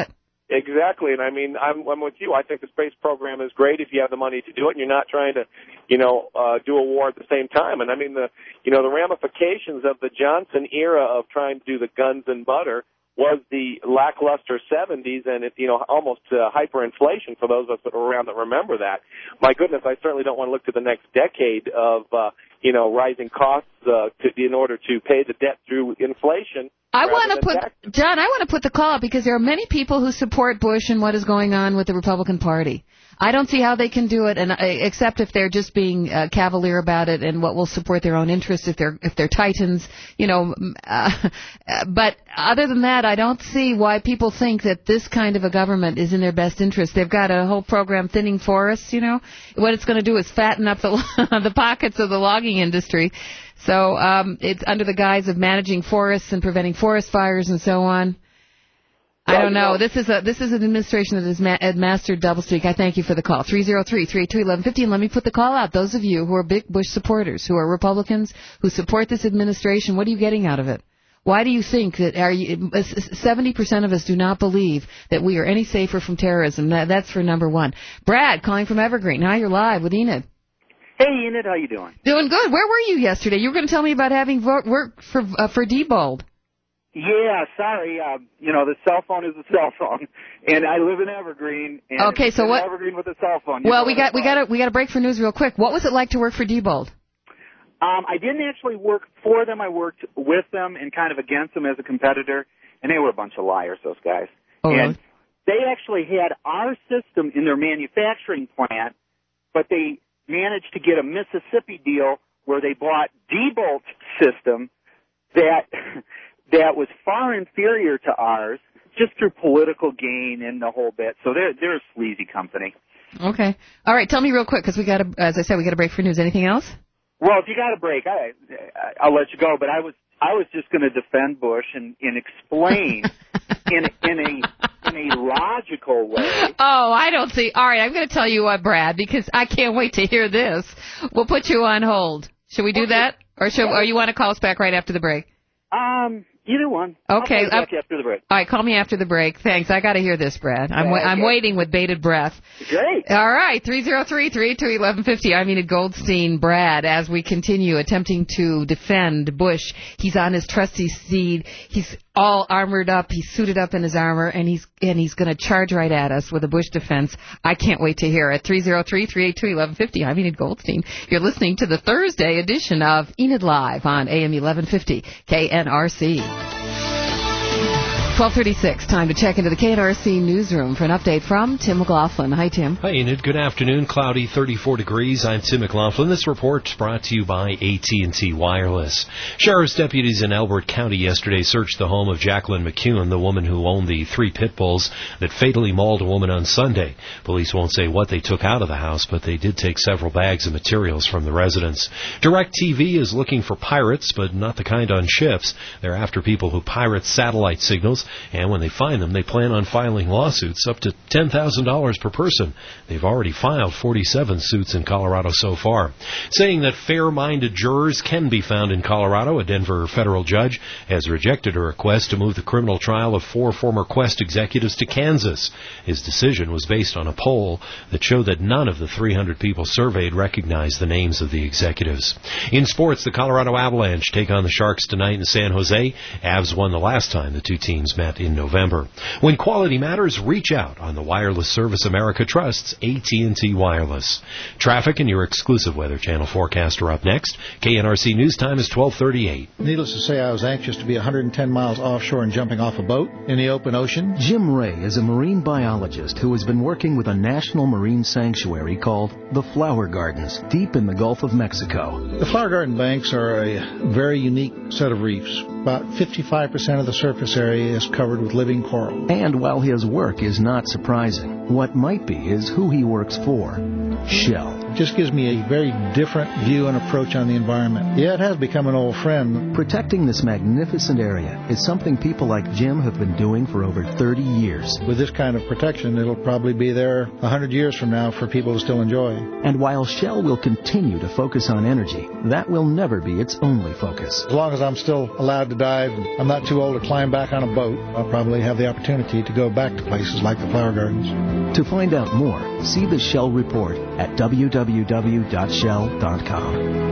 Exactly, and I mean, I'm, I'm with you. I think the space program is great if you have the money to do it, and you're not trying to, you know, uh, do a war at the same time. And I mean, the, you know, the ramifications of the Johnson era of trying to do the guns and butter was the lackluster seventies, and it, you know, almost uh, hyperinflation for those of us that were around that remember that. My goodness, I certainly don't want to look to the next decade of, uh, you know, rising costs uh, to, in order to pay the debt through inflation. I want to put, taxes. John, I want to put the call out because there are many people who support Bush and what is going on with the Republican Party. I don't see how they can do it, and uh, except if they're just being uh, cavalier about it and what will support their own interests if they're if they're titans, you know. Uh, but other than that, I don't see why people think that this kind of a government is in their best interest. They've got a whole program thinning forests, you know. What it's going to do is fatten up the the pockets of the logging industry. So um, it's under the guise of managing forests and preventing forest fires and so on. I don't know. This is a this is an administration that has ma- mastered doublespeak. I thank you for the call. three oh three, three two one one, five oh. And let me put the call out. Those of you who are big Bush supporters, who are Republicans, who support this administration, what are you getting out of it? Why do you think that are you, seventy percent of us do not believe that we are any safer from terrorism? That, that's for number one. Brad, calling from Evergreen. Now you're live with Enid. Hey, Enid, how you doing? Doing good. Where were you yesterday? You were going to tell me about having vo- work for uh, for Diebold. Yeah, sorry. Uh, you know, the cell phone is a cell phone, and I live in Evergreen. And okay, so what? Evergreen with a cell phone. Well, we got we got to we got to break for news real quick. What was it like to work for Diebold? Um, I didn't actually work for them. I worked with them and kind of against them as a competitor, and they were a bunch of liars, those guys. Oh, and really? They actually had our system in their manufacturing plant, but they managed to get a Mississippi deal where they bought Diebold's system that that was far inferior to ours, just through political gain and the whole bit. So they're they're a sleazy company. Okay. All right. Tell me real quick, because we got to, as I said, we got to break for news. Anything else? Well, if you got a break, I I'll let you go. But I was I was just going to defend Bush and, and explain in in a in a logical way. Oh, I don't see. All right, I'm going to tell you what, Brad, because I can't wait to hear this. We'll put you on hold. Should we do okay. that, or should or you want to call us back right after the break? Um. Either one. Okay. I'll call you after the break. All right, call me after the break. Thanks. I got to hear this, Brad. I'm okay. I'm waiting with bated breath. Great. All right, three oh three, three two one one, five oh. I mean, Goldstein, Brad, as we continue attempting to defend Bush. He's on his trusty steed. He's all armored up. He's suited up in his armor, and he's and he's going to charge right at us with a Bush defense. I can't wait to hear it. three oh three, three eight two, one one five oh. I'm Enid Goldstein. You're listening to the Thursday edition of Enid Live on A M eleven fifty K N R C. twelve thirty-six, time to check into the K N R C newsroom for an update from Tim McLaughlin. Hi, Tim. Hi, Enid. Good afternoon. Cloudy, thirty-four degrees. I'm Tim McLaughlin. This report brought to you by A T and T Wireless. Sheriff's deputies in Elbert County yesterday searched the home of Jacqueline McCune, the woman who owned the three pit bulls that fatally mauled a woman on Sunday. Police won't say what they took out of the house, but they did take several bags of materials from the residence. DirecTV is looking for pirates, but not the kind on ships. They're after people who pirate satellite signals. And when they find them, they plan on filing lawsuits up to ten thousand dollars per person. They've already filed forty-seven suits in Colorado so far. Saying that fair-minded jurors can be found in Colorado, a Denver federal judge has rejected a request to move the criminal trial of four former Quest executives to Kansas. His decision was based on a poll that showed that none of the three hundred people surveyed recognized the names of the executives. In sports, the Colorado Avalanche take on the Sharks tonight in San Jose. Avs won the last time the two teams met in November. When quality matters, reach out on the wireless service America trusts, A T and T Wireless. Traffic and your exclusive Weather Channel forecast are up next. K N R C News Time is twelve thirty-eight. Needless to say, I was anxious to be one hundred ten miles offshore and jumping off a boat in the open ocean. Jim Ray is a marine biologist who has been working with a national marine sanctuary called the Flower Gardens, deep in the Gulf of Mexico. The Flower Garden banks are a very unique set of reefs. About fifty-five percent of the surface area is covered with living coral. And while his work is not surprising, what might be is who he works for: Shell. just gives me a very different view and approach on the environment. Yeah, it has become an old friend. Protecting this magnificent area is something people like Jim have been doing for over thirty years. With this kind of protection, it'll probably be there one hundred years from now for people to still enjoy. And while Shell will continue to focus on energy, that will never be its only focus. As long as I'm still allowed to dive, I'm not too old to climb back on a boat, I'll probably have the opportunity to go back to places like the Flower Gardens. To find out more, see the Shell Report at w w w dot shell dot com.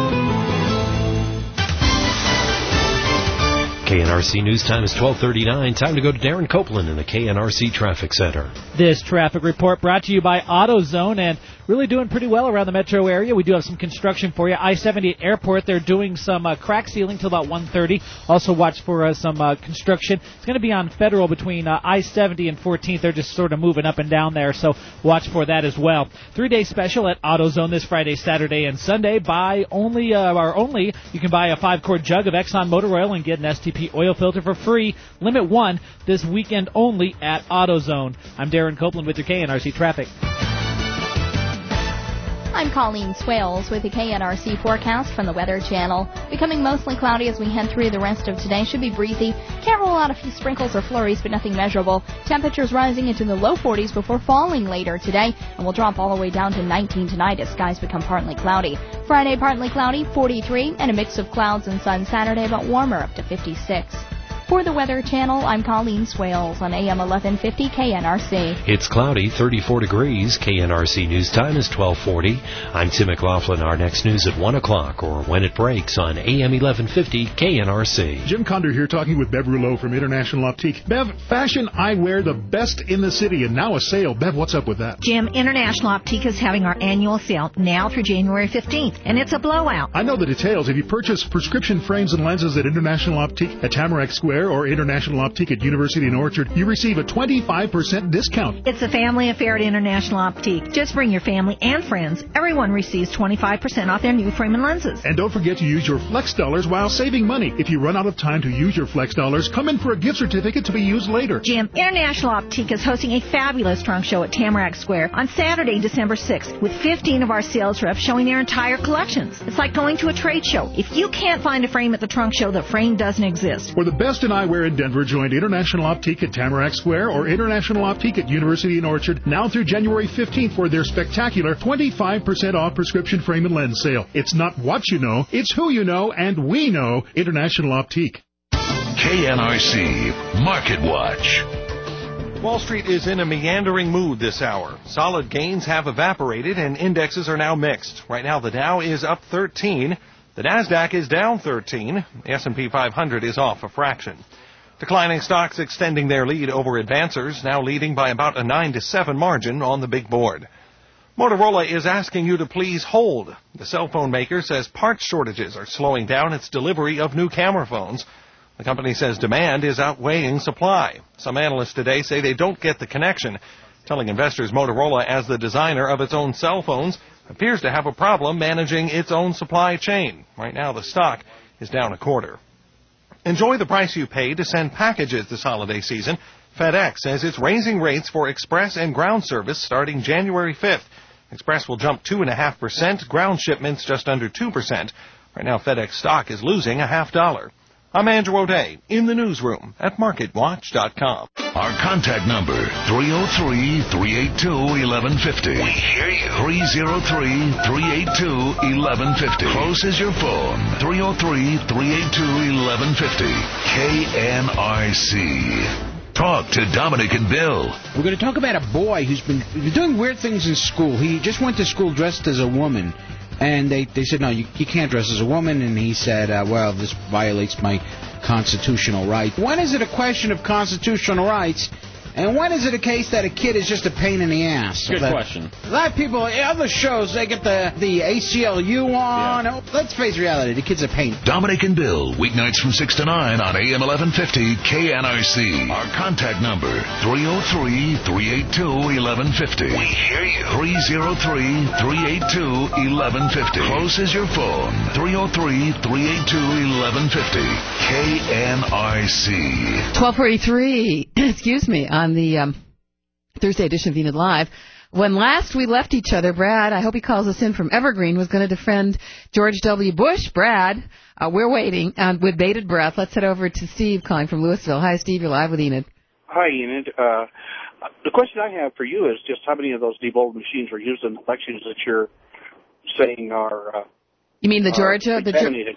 K N R C News Time is twelve thirty-nine. Time to go to Darren Copeland in the K N R C Traffic Center. This traffic report brought to you by AutoZone, and really doing pretty well around the metro area. We do have some construction for you. I seventy at Airport, they're doing some uh, crack sealing till about one thirty. Also watch for uh, some uh, construction. It's going to be on Federal between uh, I seventy and fourteenth. They're just sort of moving up and down there, so watch for that as well. Three-day special at AutoZone this Friday, Saturday, and Sunday. Buy only, uh, or only, you can buy a five-quart jug of Exxon Motor Oil and get an S T P oil filter for free. Limit one this weekend only at AutoZone. I'm Darren Copeland with your K N R C Traffic. I'm Colleen Swales with the K N R C forecast from the Weather Channel. Becoming mostly cloudy as we head through the rest of today. Should be breezy. Can't rule out a few sprinkles or flurries, but nothing measurable. Temperatures rising into the low forties before falling later today, and will drop all the way down to nineteen tonight as skies become partly cloudy. Friday, partly cloudy, forty-three, and a mix of clouds and sun Saturday, but warmer up to fifty-six. For the Weather Channel, I'm Colleen Swales on A M eleven fifty K N R C. It's cloudy, thirty-four degrees. K N R C News Time is twelve forty. I'm Tim McLaughlin. Our next news at one o'clock or when it breaks on A M eleven fifty K N R C. Jim Condor here talking with Bev Rouleau from International Optique. Bev, fashion eyewear, the best in the city, and now a sale. Bev, what's up with that? Jim, International Optique is having our annual sale now through January fifteenth, and it's a blowout. I know the details. If you purchase prescription frames and lenses at International Optique at Tamarack Square or International Optique at University and Orchard, you receive a twenty-five percent discount. It's a family affair at International Optique. Just bring your family and friends. Everyone receives twenty-five percent off their new frame and lenses. And don't forget to use your Flex Dollars while saving money. If you run out of time to use your Flex Dollars, come in for a gift certificate to be used later. Jim, International Optique is hosting a fabulous trunk show at Tamarack Square on Saturday, December sixth, with fifteen of our sales reps showing their entire collections. It's like going to a trade show. If you can't find a frame at the trunk show, the frame doesn't exist. For the best in eyewear in Denver, joined International Optique at Tamarack Square or International Optique at University and Orchard now through January fifteenth for their spectacular twenty-five percent off prescription frame and lens sale. It's not what you know, it's who you know, and we know International Optique. K N R C Market Watch. Wall Street is in a meandering mood this hour. Solid gains have evaporated and indexes are now mixed. Right now the Dow is up thirteen. The NASDAQ is down thirteen. The S and P five hundred is off a fraction. Declining stocks extending their lead over advancers, now leading by about a nine to seven margin on the big board. Motorola is asking you to please hold. The cell phone maker says parts shortages are slowing down its delivery of new camera phones. The company says demand is outweighing supply. Some analysts today say they don't get the connection, telling investors Motorola, as the designer of its own cell phones, appears to have a problem managing its own supply chain. Right now the stock is down a quarter. Enjoy the price you pay to send packages this holiday season. FedEx says it's raising rates for express and ground service starting January fifth. Express will jump two point five percent, ground shipments just under two percent. Right now, FedEx stock is losing a half dollar. I'm Andrew O'Day in the newsroom at market watch dot com. Our contact number, three oh three, three eight two, one one five oh. We hear you. three oh three, three eight two, one one five oh. Close is your phone, three oh three, three eight two, one one five oh. K N R C. Talk to Dominic and Bill. We're going to talk about a boy who's been, been doing weird things in school. He just went to school dressed as a woman. And they, they said, no, you, you can't dress as a woman. And he said, uh, well, this violates my constitutional right. When is it a question of constitutional rights? And when is it a case that a kid is just a pain in the ass? Good that, question. A lot of people, other shows, they get the, the A C L U on. Yeah. Let's face reality, the kid's a pain. Dominic and Bill, weeknights from six to nine on A M eleven fifty K N R C. Our contact number, three oh three, three eight two, one one five oh. We hear you. three oh three, three eight two, one one five oh. Close is your phone, three oh three, three eight two, one one five oh. K N R C. twelve forty-three, excuse me, on the um, Thursday edition of Enid Live. when last we left each other, Brad, I hope he calls us in from Evergreen, was going to defend George W. Bush. Brad, uh, we're waiting uh, with bated breath. Let's head over to Steve calling from Louisville. Hi, Steve. You're live with Enid. Hi, Enid. Uh, the question I have for you is just how many of those debold machines were used in elections that you're saying are uh, You mean the Georgia? The, contaminated?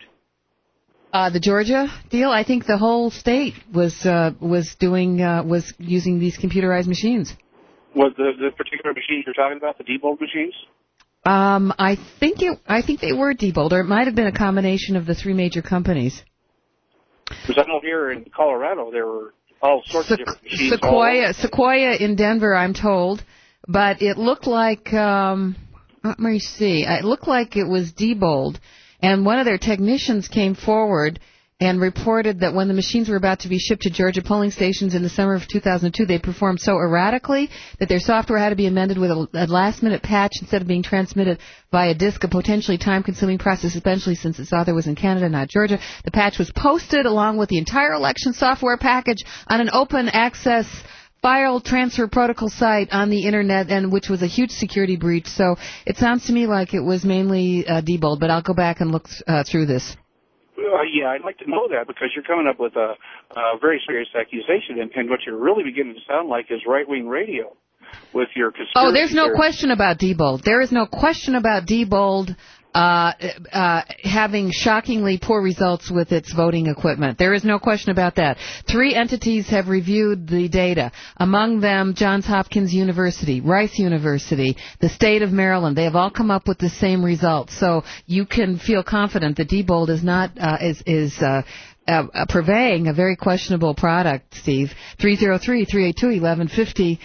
uh, the Georgia deal? I think the whole state was uh, was doing uh, was using these computerized machines. Was the, the particular machines you're talking about the debold machines? Um, I think it. I think they were debold, or it might have been a combination of the three major companies. Because I know here in Colorado there were all sorts Se- of different machines. Sequoia, Sequoia in Denver, I'm told, but it looked like. Um, let me see. It looked like it was debold, and one of their technicians came forward and reported that when the machines were about to be shipped to Georgia polling stations in the summer of two thousand two, they performed so erratically that their software had to be amended with a, a last-minute patch instead of being transmitted via disk, a potentially time-consuming process, especially since its author was in Canada, not Georgia. The patch was posted along with the entire election software package on an open-access file transfer protocol site on the Internet, and which was a huge security breach. So it sounds to me like it was mainly uh, debold, but I'll go back and look uh, through this. Uh, yeah, I'd like to know that because you're coming up with a, a very serious accusation, and, and what you're really beginning to sound like is right-wing radio with your conspiracy. Oh, there's no theory. question about Diebold. There is no question about Diebold uh, uh, having shockingly poor results with its voting equipment. There is no question about that. Three entities have reviewed the data. Among them, Johns Hopkins University, Rice University, the state of Maryland. They have all come up with the same results. So you can feel confident that Diebold is not uh, is is. Uh, Uh, uh, purveying a very questionable product, Steve. three oh three, three eight two, one one five oh.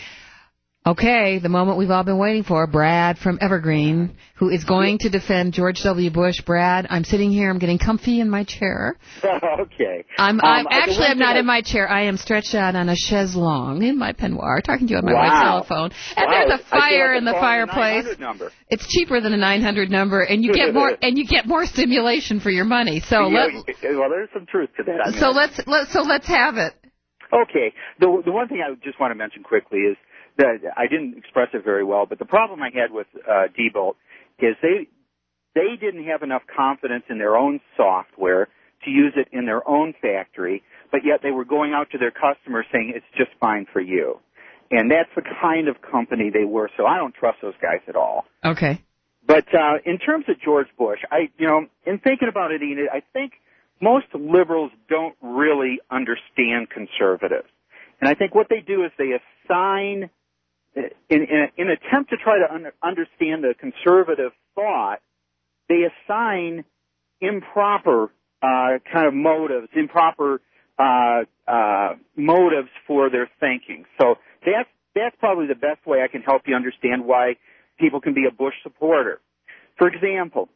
Okay, the moment we've all been waiting for. Brad from Evergreen, who is going to defend George W. Bush. Brad, I'm sitting here. I'm getting comfy in my chair. Okay. I'm, Um, I'm uh, actually, the one I'm not thing in my chair. I am stretched out on a chaise-longue in my peignoir, talking to you on my Wow. white telephone. And Wow. there's a I feel fire like in the I'm calling a fireplace. nine hundred number. It's cheaper than a nine hundred number, and you get more and you get more stimulation for your money. So Yeah, let well, there's some truth to that. I mean, so let's let so let's have it. Okay. The the one thing I just want to mention quickly is that I didn't express it very well, but the problem I had with uh, Diebold is they they didn't have enough confidence in their own software to use it in their own factory, but yet they were going out to their customers saying it's just fine for you. And that's the kind of company they were, so I don't trust those guys at all. Okay. But uh, in terms of George Bush, I you know, in thinking about it, Enid, I think most liberals don't really understand conservatives. And I think what they do is they assign, in, in, in an attempt to try to un- understand the conservative thought, they assign improper uh, kind of motives, improper uh, uh, motives for their thinking. So that's that's probably the best way I can help you understand why people can be a Bush supporter. For example,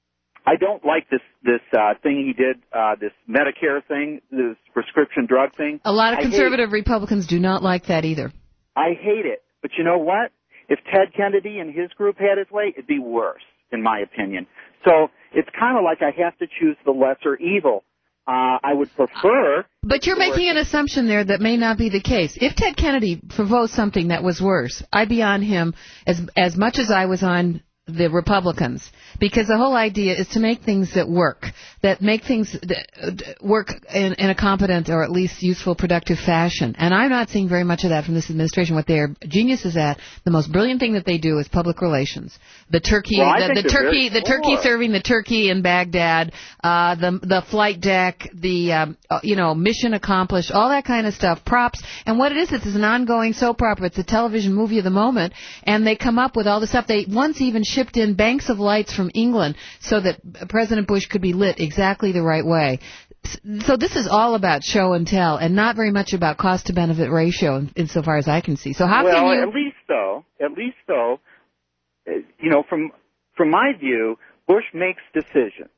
I don't like this this uh, thing he did, uh, this Medicare thing, this prescription drug thing. A lot of I conservative Republicans do not like that either. I hate it. But you know what? If Ted Kennedy and his group had his way, it'd be worse, in my opinion. So it's kind of like I have to choose the lesser evil. Uh, I would prefer... But you're making an assumption there that may not be the case. If Ted Kennedy proposed something that was worse, I'd be on him as as much as I was on the Republicans, because the whole idea is to make things that work, that make things that work in, in a competent or at least useful, productive fashion. And I'm not seeing very much of that from this administration. What they're geniuses at, the most brilliant thing that they do is public relations. The turkey, Well, I the, think the they're turkey, very the turkey poor. serving the turkey in Baghdad, uh, the the flight deck, the um, uh, you know mission accomplished, all that kind of stuff, props. And what it is, it's an ongoing soap opera. It's a television movie of the moment, and they come up with all the stuff. They once even shipped in banks of lights from England so that President Bush could be lit exactly the right way. So this is all about show and tell, and not very much about cost to benefit ratio, insofar as I can see. So how well, can you? at least though, at least though, uh, you know, from from my view, Bush makes decisions,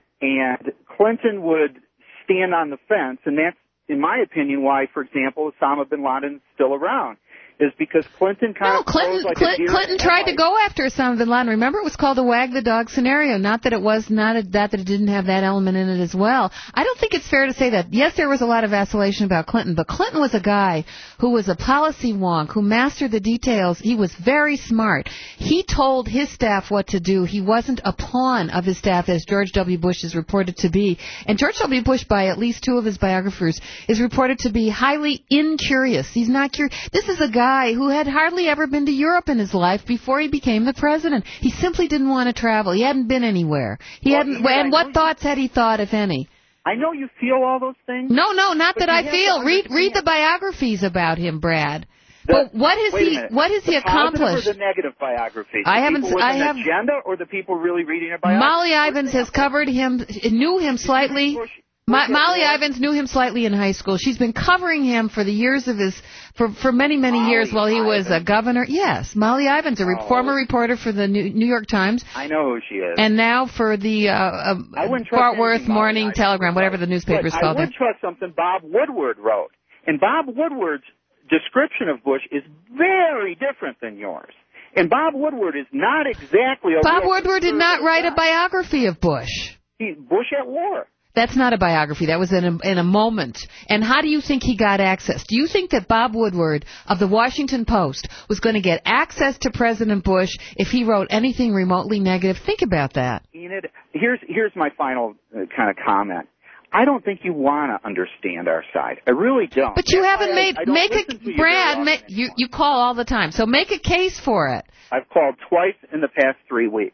and Clinton would stand on the fence, and that's, in my opinion, why, for example, Osama bin Laden is still around. is because Clinton kind No, of Clinton, like Clinton, a deer Clinton in tried to headlights. go after Osama bin Laden. Remember, it was called the wag the dog scenario. Not that it was not a, that that it didn't have that element in it as well. I don't think it's fair to say that. Yes, there was a lot of vacillation about Clinton, but Clinton was a guy who was a policy wonk, who mastered the details. He was very smart. He told his staff what to do. He wasn't a pawn of his staff, as George W. Bush is reported to be. And George W. Bush, by at least two of his biographers, is reported to be highly incurious. He's not curious. This is a guy who had hardly ever been to Europe in his life before he became the president. He simply didn't want to travel. He hadn't been anywhere. He Well, hadn't. Ian, I And what know thoughts had he thought, if any? I know you feel all those things. No, no, not but that you I have feel. to Read read understand- the biographies about him, Brad. The- but what has wait a he minute. what has he the accomplished? Positive or the negative biographies? I the haven't People with I an have agenda, or the people really reading a biography? Molly Ivins has covered him, knew him slightly. Bush- Mo- Bush Molly at war? Ivins knew him slightly in high school. She's been covering him for the years of his, for for many many Molly years while he was a Ivins? governor. Yes, Molly Ivins, a re- Oh. former reporter for the New, New York Times, I know who she is. and now for the uh, uh, I wouldn't trust Fort Worth anything Molly Morning Ivins Telegram, would whatever write. the newspaper's But called I would there. trust something Bob Woodward wrote. And Bob Woodward's description of Bush is very different than yours. And Bob Woodward is not exactly a Bob real Woodward did not conservative write a guy. biography of Bush. He, Bush at war. That's not a biography. That was in a, in a moment. And how do you think he got access? Do you think that Bob Woodward of the Washington Post was going to get access to President Bush if he wrote anything remotely negative? Think about that. Enid, here's here's my final uh, kind of comment. I don't think you want to understand our side. I really don't. But you That's haven't why made I, I don't make listen to a you Brad. very Ma- often you anymore. you call all the time, so make a case for it. I've called twice in the past three weeks.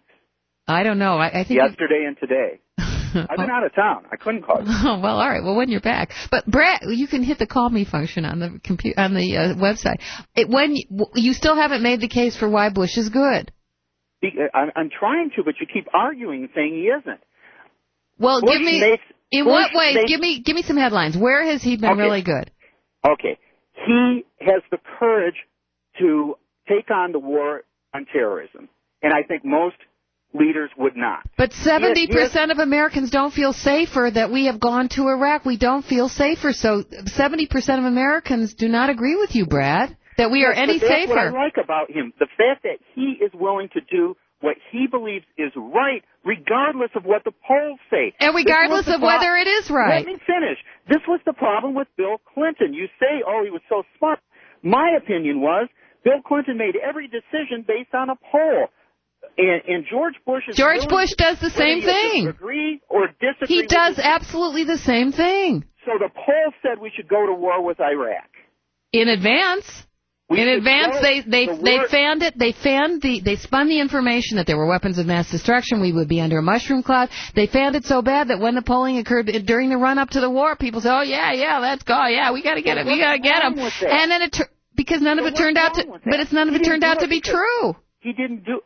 I don't know. I, I think Yesterday and today. I've been out of town. I couldn't call you. Oh, well, all right. Well, when you're back, but Brad, you can hit the call me function on the computer on the uh, website. It, when you, you still haven't made the case for why Bush is good. Be- I'm, I'm trying to, but you keep arguing, saying he isn't. Well, Bush give me makes, in Bush what ways? makes- Give me give me some headlines. Where has he been Okay. really good? Okay. He has the courage to take on the war on terrorism, and I think most leaders would not. But seventy He has- percent of Americans don't feel safer that we have gone to Iraq. We don't feel safer. So seventy percent of Americans do not agree with you, Brad, that we are Yes, any but that's safer. what I like about him. The fact that he is willing to do what he believes is right, regardless of what the polls say. And This regardless was the of whether it is right. Let me finish. This was the problem with Bill Clinton. You say, oh, he was so smart. My opinion was Bill Clinton made every decision based on a poll. And, and George Bush is George willing Bush to- does the same whether you thing. Agree or disagree? He with does his- absolutely the same thing. So the poll said we should go to war with Iraq. In advance. We In should advance, go- they they the they war- fanned it. They fanned the they spun the information that there were weapons of mass destruction. We would be under a mushroom cloud. They fanned it so bad that when the polling occurred during the run up to the war, people said, "Oh yeah, yeah, let's go. Yeah, we got to get it. We got to get them." wrong with that? And then it tur- because none of So it turned what's out to, wrong with but that? it's none of He it turned didn't out do to be it because- true. He didn't do.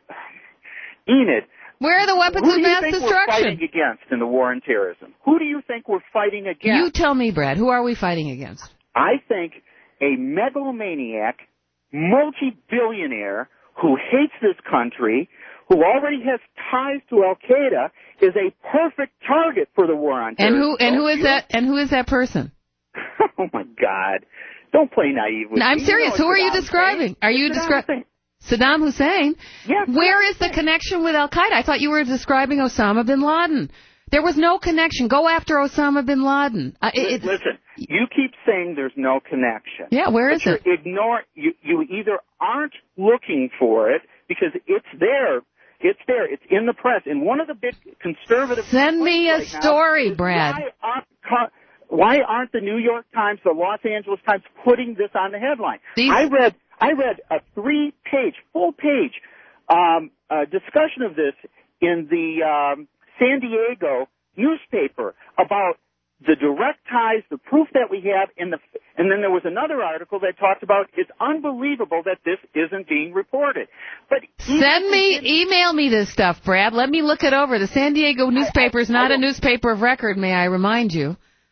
Enid. Where are the weapons Who of do you mass think we're destruction? fighting against in the war on terrorism? Who do you think we're fighting against? You tell me, Brad. Who are we fighting against? I think a megalomaniac, multi-billionaire who hates this country, who already has ties to Al Qaeda, is a perfect target for the war on And terrorism. who and who Don't is you? that? And who is that person? Oh my God! Don't play naive with No, I'm me. serious. You know Who are you Saddam describing? Hussein. Are you Saddam describing Hussein. Saddam Hussein? Yes. Where is the connection with Al Qaeda? I thought you were describing Osama bin Laden. There was no connection. Go after Osama bin Laden. Uh, it, it's, Listen, you keep saying there's no connection. Yeah, where but is you're it? Ignore you. You either aren't looking for it because it's there. It's there. It's in the press. And one of the big conservative Send me a complaints right now story, is Brad. Why aren't, co- why aren't the New York Times, the Los Angeles Times putting this on the headline? These- I read. I read a three-page, full-page um, uh, discussion of this in the um, San Diego newspaper about the direct ties, the proof that we have, in the, and then there was another article that talked about it's unbelievable that this isn't being reported. But even Send if me, we didn't- email me this stuff, Brad. Let me look it over. The San Diego newspaper is not I a newspaper of record, may I remind you.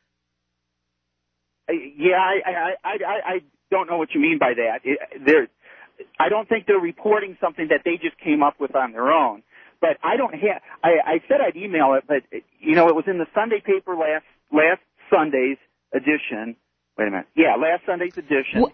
Uh, yeah, I, I, I, I, I don't know what you mean by that. It, they're, I don't think they're reporting something that they just came up with on their own. But I don't have. I, I said I'd email it, but you know, it was in the Sunday paper last last Sunday's edition. Wait a minute. Yeah, last Sunday's edition. What?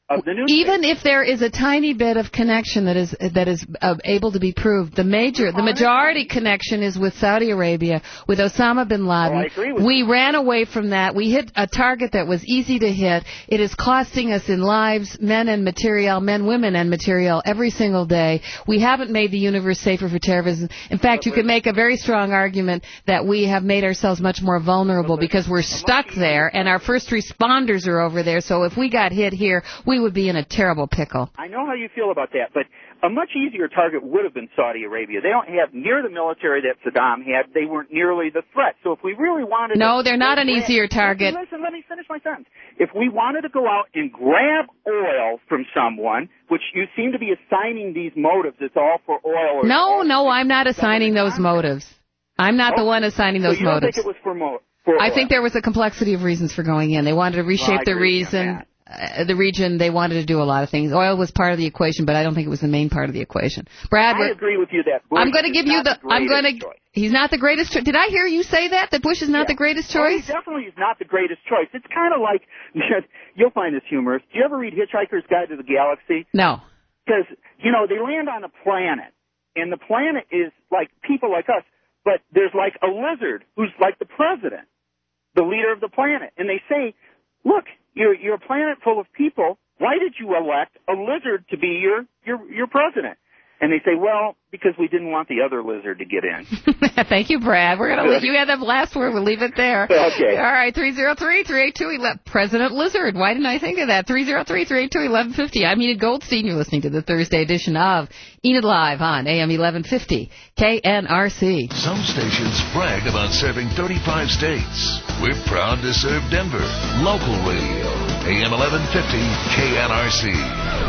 of the newspaper. Even if there is a tiny bit of connection that is that is uh, able to be proved, the major, the majority connection is with Saudi Arabia, with Osama bin Laden. Oh, I agree with we you. ran away from that. We hit a target that was easy to hit. It is costing us in lives, men and material, men, women and material, every single day. We haven't made the universe safer for terrorism. In fact, you could make a very strong argument that we have made ourselves much more vulnerable because we're stuck there and our first responders are over there. So if we got hit here, we would be in a terrible pickle. I know how you feel about that, but a much easier target would have been Saudi Arabia. They don't have near the military that Saddam had. They weren't nearly the threat. So if we really wanted No, to... they're not an grab, easier target. Listen, listen, let me finish my sentence. If we wanted to go out and grab oil from someone, which you seem to be assigning these motives, it's all for oil. Or No, oil, no, I'm not assigning those motives. I'm not oh, the one assigning those so you don't motives. think it was for, mo- for I oil? think there was a complexity of reasons for going in. They wanted to reshape Well, I the agree with you on reason. that. Uh, the region, they wanted to do a lot of things. Oil was part of the equation, but I don't think it was the main part of the equation. Brad, I agree with you that Bush I'm going to give is you not the. I'm going to. choice. He's not the greatest. Cho- Did I hear you say that? That Bush is not Yeah. the greatest Oh, he choice? definitely is not the greatest choice. It's kind of like, you'll find this humorous. Do you ever read Hitchhiker's Guide to the Galaxy? No. Because, you know, they land on a planet, and the planet is like people like us, but there's like a lizard who's like the president, the leader of the planet. And they say, look, you're, you're a planet full of people. Why did you elect a lizard to be your, your, your president? And they say, well, because we didn't want the other lizard to get in. Thank you, Brad. We're going to you had the last word. We'll leave it there. Okay. All right, three oh three, three eight two, eleven President Lizard. Why didn't I think of that? three oh three, three eight two, eleven fifty. I'm Enid Goldstein. You're listening to the Thursday edition of Enid Live on A M eleven fifty K N R C. Some stations brag about serving thirty-five states. We're proud to serve Denver. Local radio. A M eleven fifty K N R C.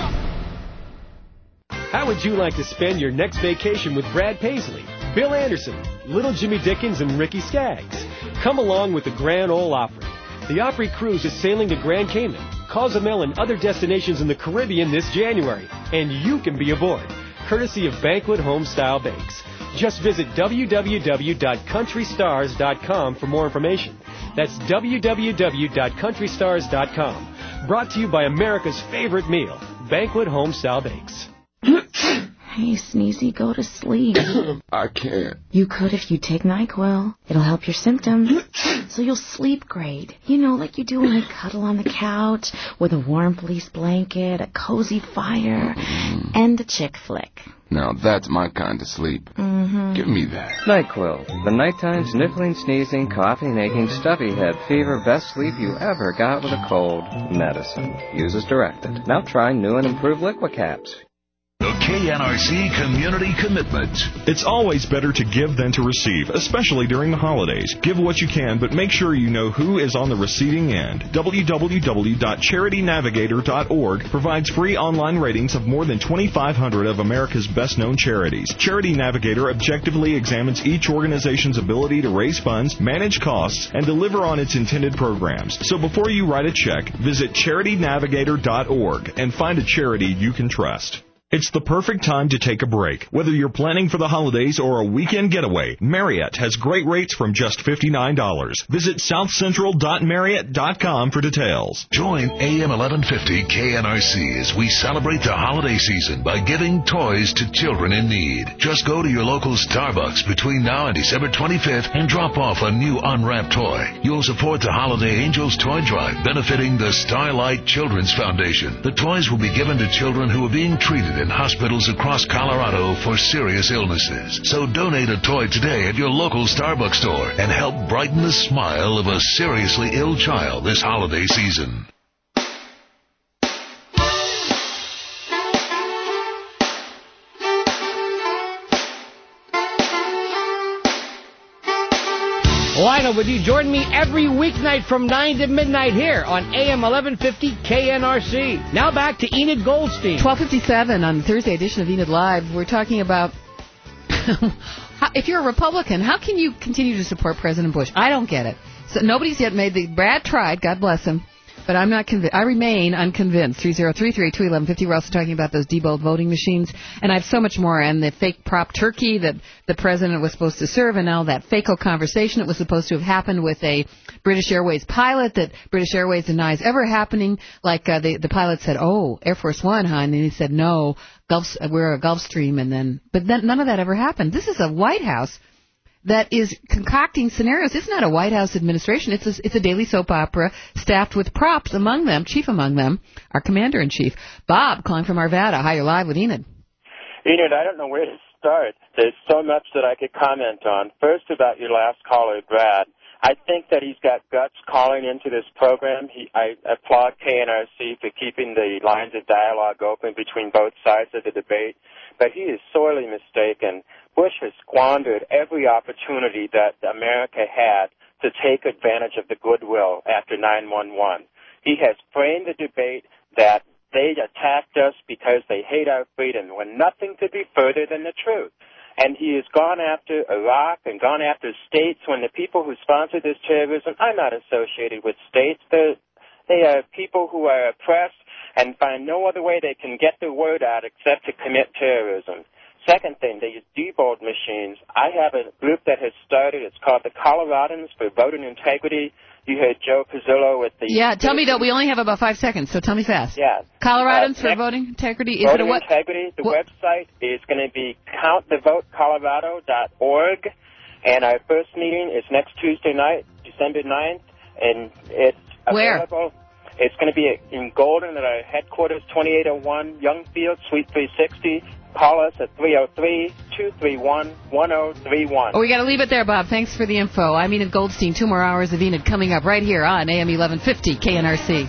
How would you like to spend your next vacation with Brad Paisley, Bill Anderson, Little Jimmy Dickens, and Ricky Skaggs? Come along with the Grand Ole Opry. The Opry Cruise is sailing to Grand Cayman, Cozumel, and other destinations in the Caribbean this January, and you can be aboard, courtesy of Banquet Homestyle Bakes. Just visit w w w dot country stars dot com for more information. That's w w w dot country stars dot com. Brought to you by America's favorite meal, Banquet Homestyle Bakes. Hey, Sneezy, go to sleep. I can't. You could if you take NyQuil. It'll help your symptoms, so you'll sleep great. You know, like you do when you cuddle on the couch with a warm fleece blanket, a cozy fire, mm. and a chick flick. Now that's my kind of sleep. Mm-hmm. Give me that. NyQuil, the nighttime sniffling, sneezing, coughing, aching, stuffy head fever, best sleep you ever got with a cold. Medicine. Use as directed. Now try new and improved Liqui Caps. The K N R C Community Commitment. It's always better to give than to receive, especially during the holidays. Give what you can, but make sure you know who is on the receiving end. w w w dot charity navigator dot org provides free online ratings of more than twenty-five hundred of America's best-known charities. Charity Navigator objectively examines each organization's ability to raise funds, manage costs, and deliver on its intended programs. So before you write a check, visit charity navigator dot org and find a charity you can trust. It's the perfect time to take a break. Whether you're planning for the holidays or a weekend getaway, Marriott has great rates from just fifty-nine dollars. Visit south central dot marriott dot com for details. Join A M eleven fifty K N R C as we celebrate the holiday season by giving toys to children in need. Just go to your local Starbucks between now and December twenty-fifth and drop off a new unwrapped toy. You'll support the Holiday Angels Toy Drive benefiting the Starlight Children's Foundation. The toys will be given to children who are being treated in hospitals across Colorado for serious illnesses. So donate a toy today at your local Starbucks store and help brighten the smile of a seriously ill child this holiday season. Why not? Would you join me every weeknight from nine to midnight here on A M eleven fifty K N R C? Now back to Enid Goldstein. twelve fifty-seven on the Thursday edition of Enid Live. We're talking about how, if you're a Republican, how can you continue to support President Bush? I don't get it. So nobody's yet made the... Brad tried, God bless him. But I'm not convinced. I remain unconvinced. three oh three, three eight two, one one five oh. We're also talking about those Diebold voting machines. And I have so much more. And the fake prop turkey that the president was supposed to serve, and now that fake conversation that was supposed to have happened with a British Airways pilot that British Airways denies ever happening. Like uh, the, the pilot said, oh, Air Force One, huh? And then he said, no, Gulf, we're a Gulfstream. And then, but then none of that ever happened. This is a White House that is concocting scenarios. It's not a White House administration. It's a, it's a daily soap opera staffed with props, among them, chief among them, our commander-in-chief. Bob, calling from Arvada. Hi, you're live with Enid. Enid, I don't know where to start. There's so much that I could comment on. First, about your last caller, Brad. I think that he's got guts calling into this program. He, I applaud K N R C for keeping the lines of dialogue open between both sides of the debate, but he is sorely mistaken. Bush has squandered every opportunity that America had to take advantage of the goodwill after nine one one. He has framed the debate that they attacked us because they hate our freedom, when nothing could be further than the truth. And he has gone after Iraq and gone after states when the people who sponsored this terrorism are not associated with states. They're, they are people who are oppressed and find no other way they can get the word out except to commit terrorism. Second thing, they use Diebold machines. I have a group that has started. It's called the Coloradans for Voting Integrity. You heard Joe Pizzillo with the... Yeah, tell me, though, we only have about five seconds, so tell me fast. Yeah. Coloradans uh, for Voting Integrity? Is voting it a what? Integrity. The what? website is going to be count the vote colorado dot org, and our first meeting is next Tuesday night, December ninth, and it's Where? available... It's going to be in Golden at our headquarters, twenty-eight oh one Youngfield, Suite three sixty. Call us at three oh three, two three one, one oh three one. Oh, we got to leave it there, Bob. Thanks for the info. I'm Enid Goldstein. Two more hours of Enid coming up right here on A M eleven fifty K N R C.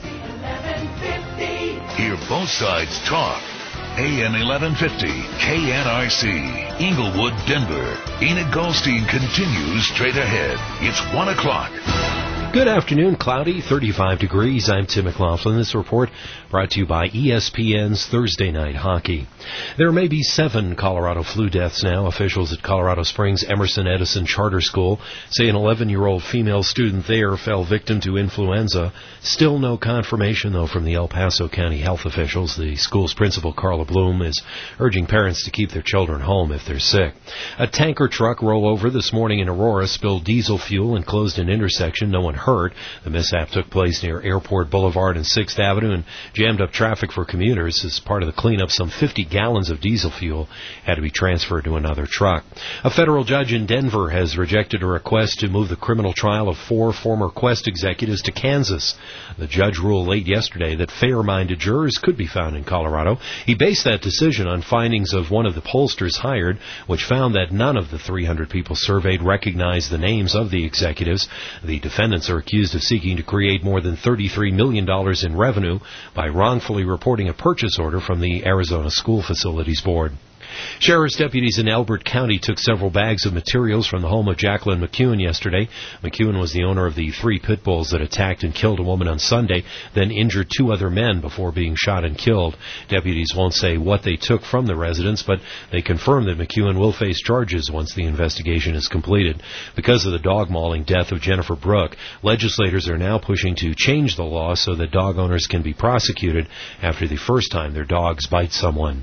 Hear both sides talk. A M eleven fifty K N R C, Inglewood, Denver. Enid Goldstein continues straight ahead. It's one o'clock. Good afternoon, cloudy, thirty-five degrees. I'm Tim McLaughlin. This report brought to you by E S P N's Thursday Night Hockey. There may be seven Colorado flu deaths now. Officials at Colorado Springs Emerson Edison Charter School say an eleven-year-old female student there fell victim to influenza. Still no confirmation, though, from the El Paso County health officials. The school's principal, Carla Bloom, is urging parents to keep their children home if they're sick. A tanker truck rollover this morning in Aurora spilled diesel fuel and closed an intersection. No one hurt. The mishap took place near Airport Boulevard and sixth Avenue and jammed up traffic for commuters. As part of the cleanup, some fifty gallons of diesel fuel had to be transferred to another truck. A federal judge in Denver has rejected a request to move the criminal trial of four former Quest executives to Kansas. The judge ruled late yesterday that fair-minded jurors could be found in Colorado. He based that decision on findings of one of the pollsters hired, which found that none of the three hundred people surveyed recognized the names of the executives. The defendants are accused of seeking to create more than thirty-three million dollars in revenue by wrongfully reporting a purchase order from the Arizona School Facilities Board. Sheriff's deputies in Elbert County took several bags of materials from the home of Jacqueline McEwen yesterday. McEwen was the owner of the three pit bulls that attacked and killed a woman on Sunday, then injured two other men before being shot and killed. Deputies won't say what they took from the residence, but they confirm that McEwen will face charges once the investigation is completed. Because of the dog mauling death of Jennifer Brooke, legislators are now pushing to change the law so that dog owners can be prosecuted after the first time their dogs bite someone.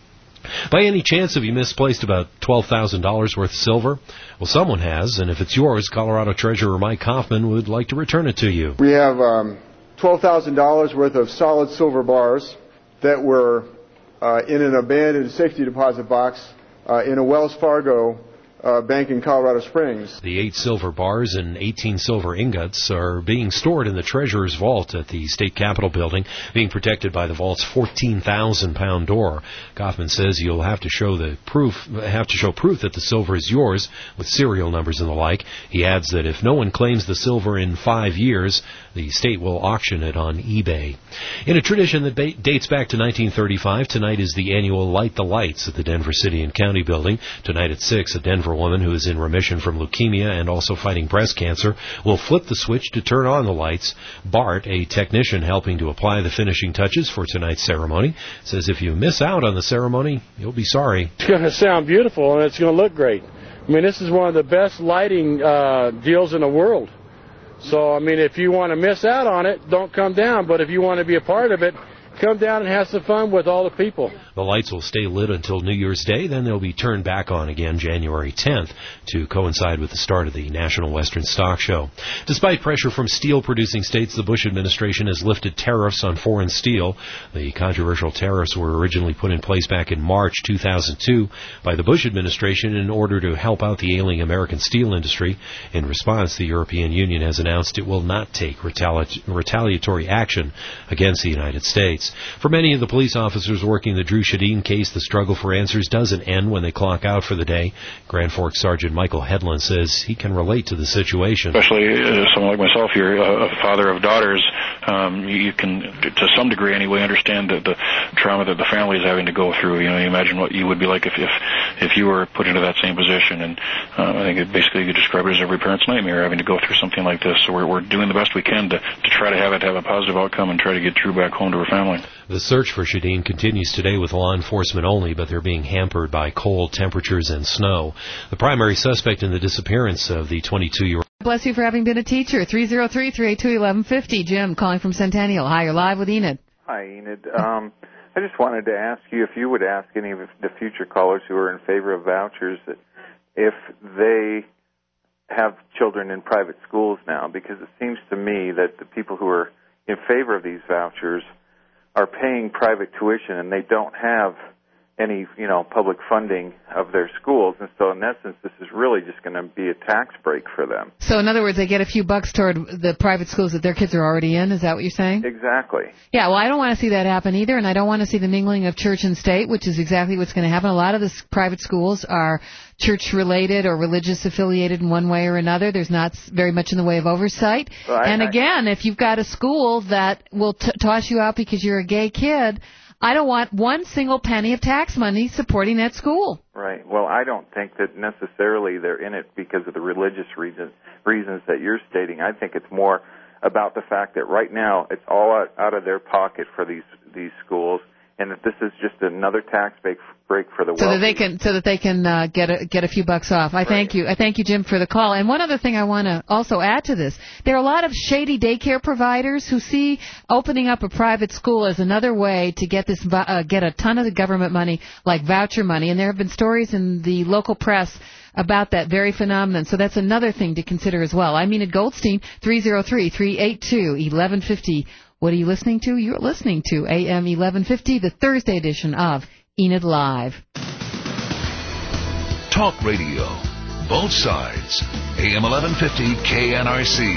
By any chance, have you misplaced about twelve thousand dollars worth of silver? Well, someone has, and if it's yours, Colorado Treasurer Mike Hoffman would like to return it to you. We have um, twelve thousand dollars worth of solid silver bars that were uh, in an abandoned safety deposit box uh, in a Wells Fargo Uh, bank in Colorado Springs. The eight silver bars and eighteen silver ingots are being stored in the Treasurer's Vault at the State Capitol building, being protected by the vault's fourteen thousand pound door. Kaufman says you'll have to show the proof, have to show proof that the silver is yours, with serial numbers and the like. He adds that if no one claims the silver in five years, the state will auction it on eBay. In a tradition that ba- dates back to nineteen thirty-five, tonight is the annual Light the Lights at the Denver City and County building. Tonight at six, a Denver woman who is in remission from leukemia and also fighting breast cancer will flip the switch to turn on the lights. Bart, a technician helping to apply the finishing touches for tonight's ceremony, says if you miss out on the ceremony, you'll be sorry. It's going to sound beautiful and it's going to look great. I mean, this is one of the best lighting uh, deals in the world. So, I mean, if you want to miss out on it, don't come down. But if you want to be a part of it, come down and have some fun with all the people. The lights will stay lit until New Year's Day, then they'll be turned back on again January tenth to coincide with the start of the National Western Stock Show. Despite pressure from steel-producing states, the Bush administration has lifted tariffs on foreign steel. The controversial tariffs were originally put in place back in March two thousand two by the Bush administration in order to help out the ailing American steel industry. In response, the European Union has announced it will not take retali- retaliatory action against the United States. For many of the police officers working the Drew Shadeen case, the struggle for answers doesn't end when they clock out for the day. Grand Forks Sergeant Michael Hedlund says he can relate to the situation. Especially uh, someone like myself, you're a father of daughters. Um, you can, to some degree anyway, understand the, the trauma that the family is having to go through. You know, you imagine what you would be like if if, if you were put into that same position. And uh, I think it basically you could describe it as every parent's nightmare, having to go through something like this. So we're, we're doing the best we can to, to try to have it have a positive outcome and try to get Drew back home to her family. The search for Shadeen continues today with law enforcement only, but they're being hampered by cold temperatures and snow. The primary suspect in the disappearance of the twenty-two-year-old... Bless you for having been a teacher. three oh three, three eight two, one one five oh. Jim calling from Centennial. Hi, you're live with Enid. Hi, Enid. Um, I just wanted to ask you if you would ask any of the future callers who are in favor of vouchers that if they have children in private schools now, because it seems to me that the people who are in favor of these vouchers are paying private tuition and they don't have any, you know, public funding of their schools. And so in essence, this is really just going to be a tax break for them. So in other words, they get a few bucks toward the private schools that their kids are already in. Is that what you're saying? Exactly. Yeah, well, I don't want to see that happen either, and I don't want to see the mingling of church and state, which is exactly what's going to happen. A lot of the private schools are church-related or religious-affiliated in one way or another. There's not very much in the way of oversight. Well, I, and again, if you've got a school that will t- toss you out because you're a gay kid, I don't want one single penny of tax money supporting that school. Right. Well, I don't think that necessarily they're in it because of the religious reason, reasons that you're stating. I think it's more about the fact that right now it's all out, out of their pocket for these these schools, and that this is just another tax break break for the wealthy. So that they can so that they can uh, get a get a few bucks off. I right. thank you. I thank you, Jim, for the call. And one other thing I want to also add to this: there are a lot of shady daycare providers who see opening up a private school as another way to get this uh, get a ton of the government money, like voucher money. And there have been stories in the local press about that very phenomenon. So that's another thing to consider as well. I'm Enid Goldstein, three oh three, three eight two, one one five oh. What are you listening to? You're listening to A M eleven fifty, the Thursday edition of Enid Live. Talk radio. Both sides. A M eleven fifty K N R C.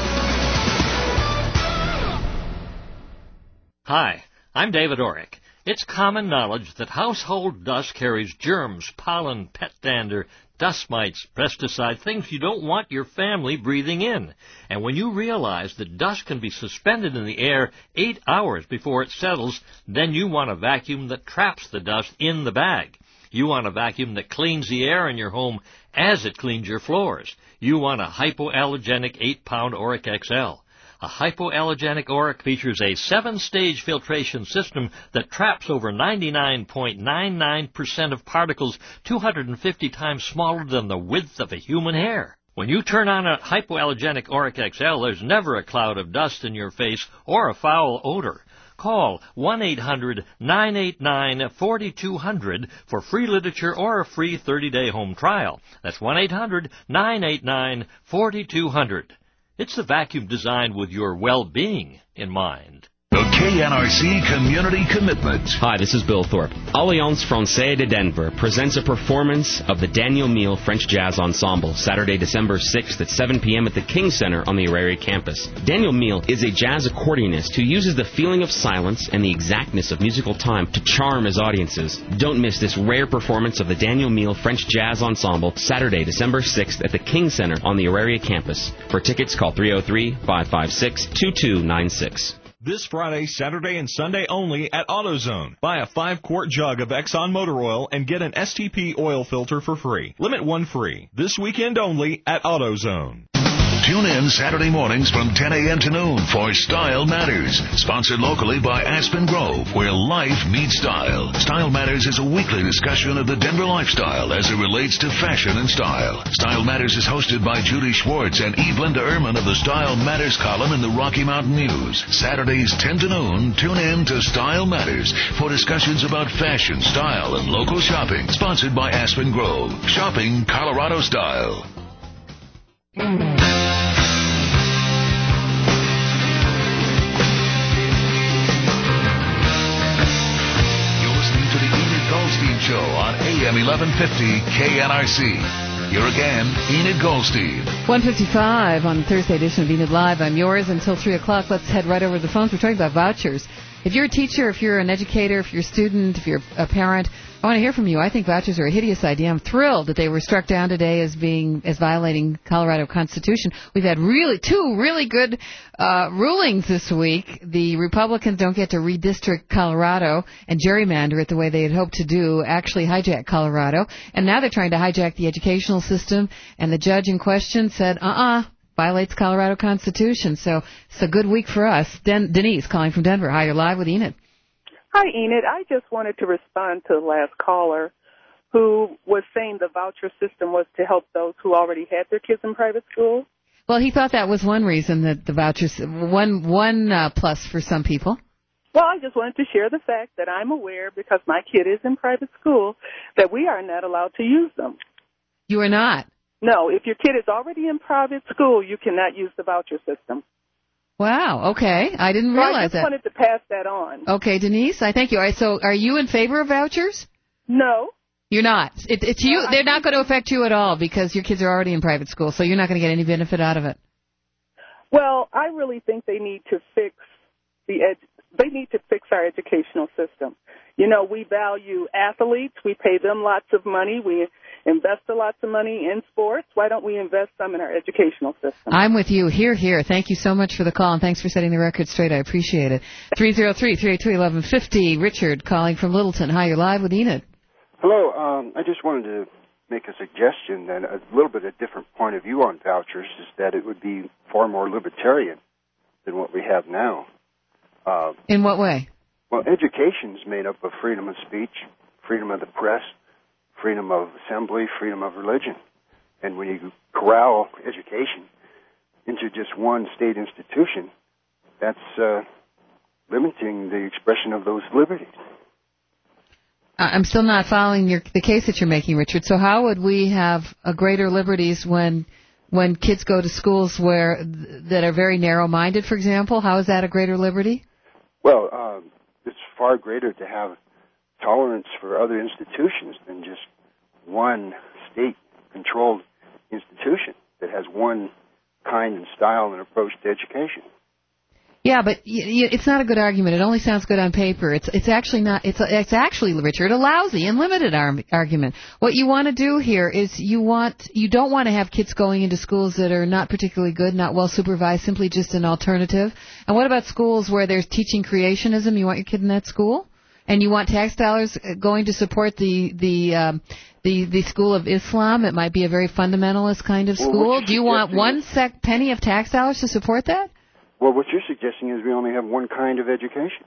Hi, I'm David Orrick. It's common knowledge that household dust carries germs, pollen, pet dander, dust mites, pesticides, things you don't want your family breathing in. And when you realize that dust can be suspended in the air eight hours before it settles, then you want a vacuum that traps the dust in the bag. You want a vacuum that cleans the air in your home as it cleans your floors. You want a hypoallergenic eight pound Oreck X L. A hypoallergenic Oreck features a seven-stage filtration system that traps over ninety-nine point nine nine percent of particles two hundred fifty times smaller than the width of a human hair. When you turn on a hypoallergenic Oreck X L, there's never a cloud of dust in your face or a foul odor. Call one eight hundred, nine eight nine, four two zero zero for free literature or a free thirty-day home trial. That's one eight hundred, nine eight nine, four two zero zero. It's the vacuum designed with your well-being in mind. The K N R C Community Commitment. Hi, this is Bill Thorpe. Alliance Francaise de Denver presents a performance of the Daniel Meal French Jazz Ensemble, Saturday, December sixth at seven p.m. at the King Center on the Auraria campus. Daniel Meal is a jazz accordionist who uses the feeling of silence and the exactness of musical time to charm his audiences. Don't miss this rare performance of the Daniel Meal French Jazz Ensemble, Saturday, December sixth at the King Center on the Auraria campus. For tickets, call three oh three, five five six, two two nine six. This Friday, Saturday, and Sunday only at AutoZone. Buy a five-quart jug of Exxon motor oil and get an S T P oil filter for free. Limit one free. This weekend only at AutoZone. Tune in Saturday mornings from ten a.m. to noon for Style Matters, sponsored locally by Aspen Grove, where life meets style. Style Matters is a weekly discussion of the Denver lifestyle as it relates to fashion and style. Style Matters is hosted by Judy Schwartz and Eve Linda Ehrman of the Style Matters column in the Rocky Mountain News. Saturdays ten to noon, tune in to Style Matters for discussions about fashion, style, and local shopping, sponsored by Aspen Grove. Shopping Colorado style. You're listening to the Enid Goldstein Show on A M eleven fifty K N R C. Here again, Enid Goldstein. one fifty-five on Thursday edition of Enid Live. I'm yours until three o'clock. Let's head right over to the phones. We're talking about vouchers. If you're a teacher, if you're an educator, if you're a student, if you're a parent, I want to hear from you. I think vouchers are a hideous idea. I'm thrilled that they were struck down today as being as violating Colorado Constitution. We've had really two really good uh, rulings this week. The Republicans don't get to redistrict Colorado and gerrymander it the way they had hoped to do, actually hijack Colorado. And now they're trying to hijack the educational system. And the judge in question said, uh-uh, violates Colorado Constitution. So it's a good week for us. Den- Denise calling from Denver. Hi, you're live with Enid. Hi, Enid. I just wanted to respond to the last caller who was saying the voucher system was to help those who already had their kids in private schools. Well, he thought that was one reason that the vouchers, one one uh, plus for some people. Well, I just wanted to share the fact that I'm aware, because my kid is in private school, that we are not allowed to use them. You are not? No. If your kid is already in private school, you cannot use the voucher system. Wow, okay. I didn't so realize I just that. wanted to pass that on. Okay, Denise, I thank you. All right, so are you in favor of vouchers? No. You're not. It, it's you. No, They're not going to affect you at all because your kids are already in private school, so you're not going to get any benefit out of it. Well, I really think they need to fix the ed- they need to fix our educational system. You know, we value athletes. We pay them lots of money. We invest a lots of money in sports. Why don't we invest some in our educational system? I'm with you. Here, here. Thank you so much for the call, and thanks for setting the record straight. I appreciate it. three oh three, three eight two, one one five oh. Richard calling from Littleton. Hi, you're live with Enid. Hello. Um, I just wanted to make a suggestion that a little bit of different point of view on vouchers is that it would be far more libertarian than what we have now. Uh, In what way? Well, education is made up of freedom of speech, freedom of the press, freedom of assembly, freedom of religion. And when you corral education into just one state institution, that's uh, limiting the expression of those liberties. I'm still not following your, the case that you're making, Richard. So how would we have a greater liberties when when kids go to schools where that are very narrow-minded, for example? How is that a greater liberty? Well, um, it's far greater to have tolerance for other institutions than just one state-controlled institution that has one kind and style and approach to education. Yeah, but y- y- it's not a good argument. It only sounds good on paper. It's it's actually not. It's it's actually, Richard, a lousy and limited ar- argument. What you want to do here is you want you don't want to have kids going into schools that are not particularly good, not well supervised, simply just an alternative. And what about schools where there's teaching creationism? You want your kid in that school, and you want tax dollars going to support the the um, the the school of Islam? It might be a very fundamentalist kind of Well, school. what Do you you're want suggesting one is- sec penny of tax dollars to support that? Well, what you're suggesting is we only have one kind of education.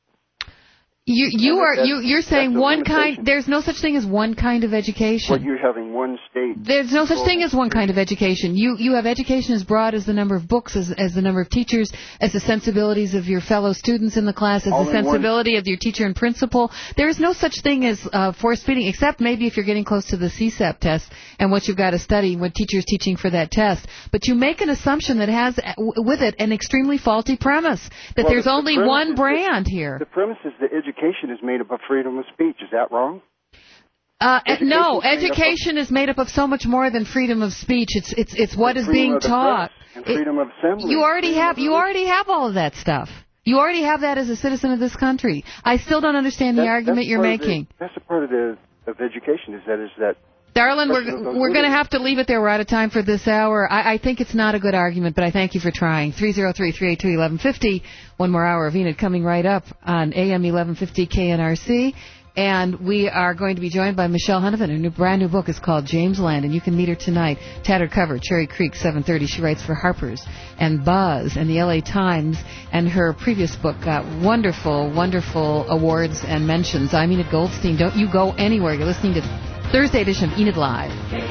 You you And are that's- you you're saying that's a one limitation. kind. There's no such thing as one kind of education. What you're having one state. There's no such thing as one kind of education. You you have education as broad as the number of books, as as the number of teachers, as the sensibilities of your fellow students in the class, as All the in one- sensibility of your teacher and principal. There is no such thing as uh, force feeding, except maybe if you're getting close to the C S E P test and what you've got to study when teachers teaching for that test. But you make an assumption that has uh, w- with it an extremely faulty premise that Well, there's the- the only premise one is brand that, here. The premise is that education is made up of freedom of speech. Is that wrong? Uh, Education no, is made up of- education is made up of so much more than freedom of speech. It's it's it's what is Freedom being of the taught. press and freedom of assembly. You already freedom have of you religion. already have all of that stuff. You already have that as a citizen of this country. I still don't understand the That's- argument that's you're part of the- making. that's a part of the of education. Is that is that. Darlin, expression of we're those we're going to liberties. have to leave it there. We're out of time for this hour. I, I think it's not a good argument, but I thank you for trying. three oh three, three eight two, one one five oh. One more hour of Enid coming right up on A M eleven fifty K N R C. And we are going to be joined by Michelle Hunovan. Her new, brand new book is called James Land, and you can meet her tonight. Tattered cover, Cherry Creek, seven thirty. She writes for Harper's and Buzz and the L A Times, and her previous book got wonderful, wonderful awards and mentions. I'm Enid Goldstein. Don't you go anywhere. You're listening to Thursday edition of Enid Live.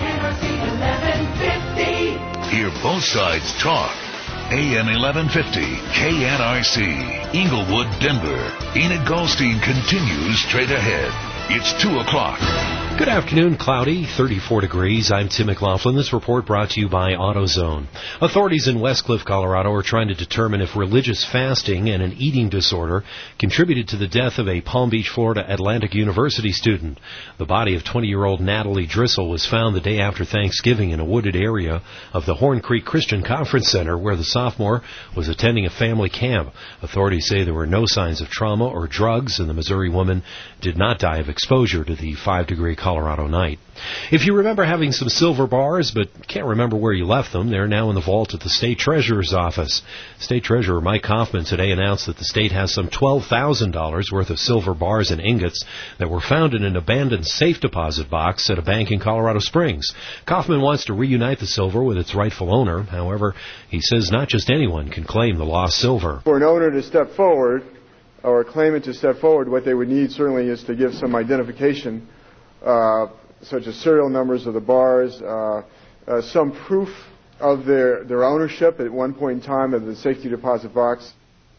Hear both sides talk. A M eleven fifty, K N R C, Inglewood, Denver. Enid Goldstein continues straight ahead. It's two o'clock. Good afternoon, cloudy, thirty-four degrees. I'm Tim McLaughlin. This report brought to you by AutoZone. Authorities in Westcliff, Colorado are trying to determine if religious fasting and an eating disorder contributed to the death of a Palm Beach, Florida Atlantic University student. The body of twenty-year-old Natalie Drissel was found the day after Thanksgiving in a wooded area of the Horn Creek Christian Conference Center where the sophomore was attending a family camp. Authorities say there were no signs of trauma or drugs, and the Missouri woman did not die of exposure to the five-degree Colorado night. If you remember having some silver bars but can't remember where you left them, they're now in the vault at the State Treasurer's office. State Treasurer Mike Kaufman today announced that the state has some twelve thousand dollars worth of silver bars and ingots that were found in an abandoned safe deposit box at a bank in Colorado Springs. Kaufman wants to reunite the silver with its rightful owner. However, he says not just anyone can claim the lost silver. For an owner to step forward, or a claimant to step forward, what they would need certainly is to give some identification, uh, such as serial numbers of the bars, uh, uh, some proof of their, their ownership at one point in time of the safety deposit box.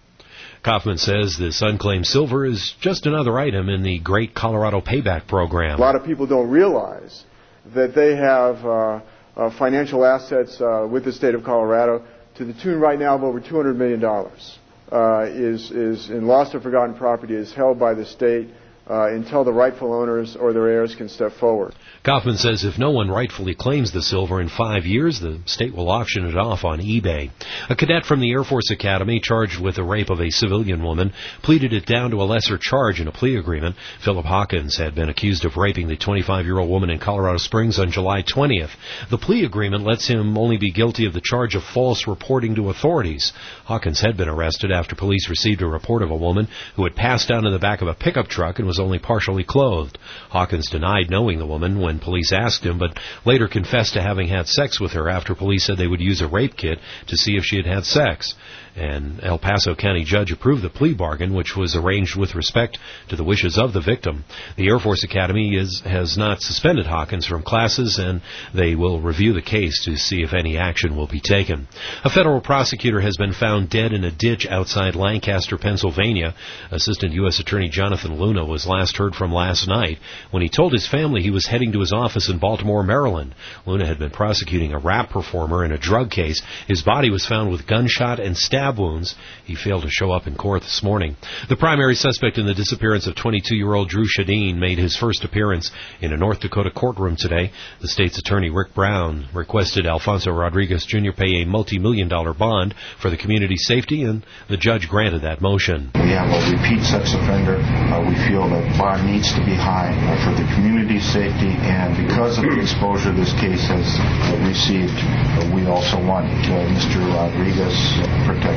Kaufman says this unclaimed silver is just another item in the Great Colorado Payback Program. A lot of people don't realize that they have uh, uh, financial assets uh, with the state of Colorado to the tune right now of over two hundred million dollars. Uh, is, is in lost or forgotten property, is held by the state uh, until the rightful owners or their heirs can step forward. Kaufman says if no one rightfully claims the silver in five years, the state will auction it off on eBay. A cadet from the Air Force Academy charged with the rape of a civilian woman pleaded it down to a lesser charge in a plea agreement. Philip Hawkins had been accused of raping the twenty-five-year-old woman in Colorado Springs on July twentieth. The plea agreement lets him only be guilty of the charge of false reporting to authorities. Hawkins had been arrested after police received a report of a woman who had passed out in the back of a pickup truck and was only partially clothed. Hawkins denied knowing the woman when police asked him, but later confessed to having had sex with her after police said they would use a rape kit to see if she had had sex. An El Paso County judge approved the plea bargain, which was arranged with respect to the wishes of the victim. The Air Force Academy is, has not suspended Hawkins from classes, and they will review the case to see if any action will be taken. A federal prosecutor has been found dead in a ditch outside Lancaster, Pennsylvania. Assistant U S Attorney Jonathan Luna was last heard from last night when he told his family he was heading to his office in Baltimore, Maryland. Luna had been prosecuting a rap performer in a drug case. His body was found with gunshot and stab wounds. He failed to show up in court this morning. The primary suspect in the disappearance of twenty-two-year-old Drew Shadeen made his first appearance in a North Dakota courtroom today. The state's attorney, Rick Brown, requested Alfonso Rodriguez Junior pay a multi-million dollar bond for the community's safety, and the judge granted that motion. We have a repeat sex offender. Uh, we feel that bond needs to be high uh, for the community's safety, and because of the exposure this case has uh, received, uh, we also want uh, Mister Rodriguez protected.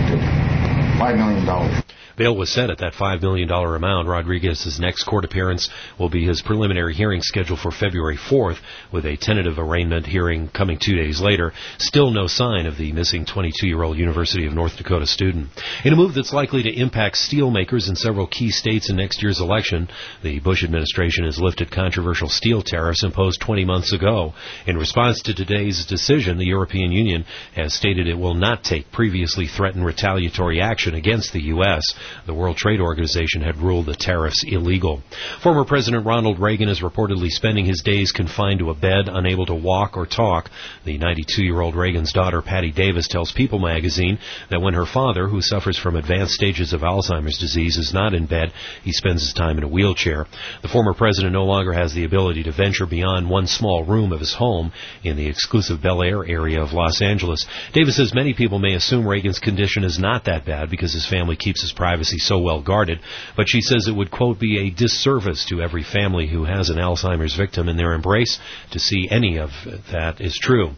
five million dollars. Bail was set at that five million dollars amount. Rodriguez's next court appearance will be his preliminary hearing scheduled for February fourth, with a tentative arraignment hearing coming two days later. Still no sign of the missing twenty-two-year-old University of North Dakota student. In a move that's likely to impact steel makers in several key states in next year's election, the Bush administration has lifted controversial steel tariffs imposed twenty months ago. In response to today's decision, the European Union has stated it will not take previously threatened retaliatory action against the U S The World Trade Organization had ruled the tariffs illegal. Former President Ronald Reagan is reportedly spending his days confined to a bed, unable to walk or talk. The ninety-two-year-old Reagan's daughter, Patty Davis, tells People magazine that when her father, who suffers from advanced stages of Alzheimer's disease, is not in bed, he spends his time in a wheelchair. The former president no longer has the ability to venture beyond one small room of his home in the exclusive Bel Air area of Los Angeles. Davis says many people may assume Reagan's condition is not that bad because his family keeps his privacy so well guarded, but she says it would, quote, be a disservice to every family who has an Alzheimer's victim in their embrace to see any of that is true.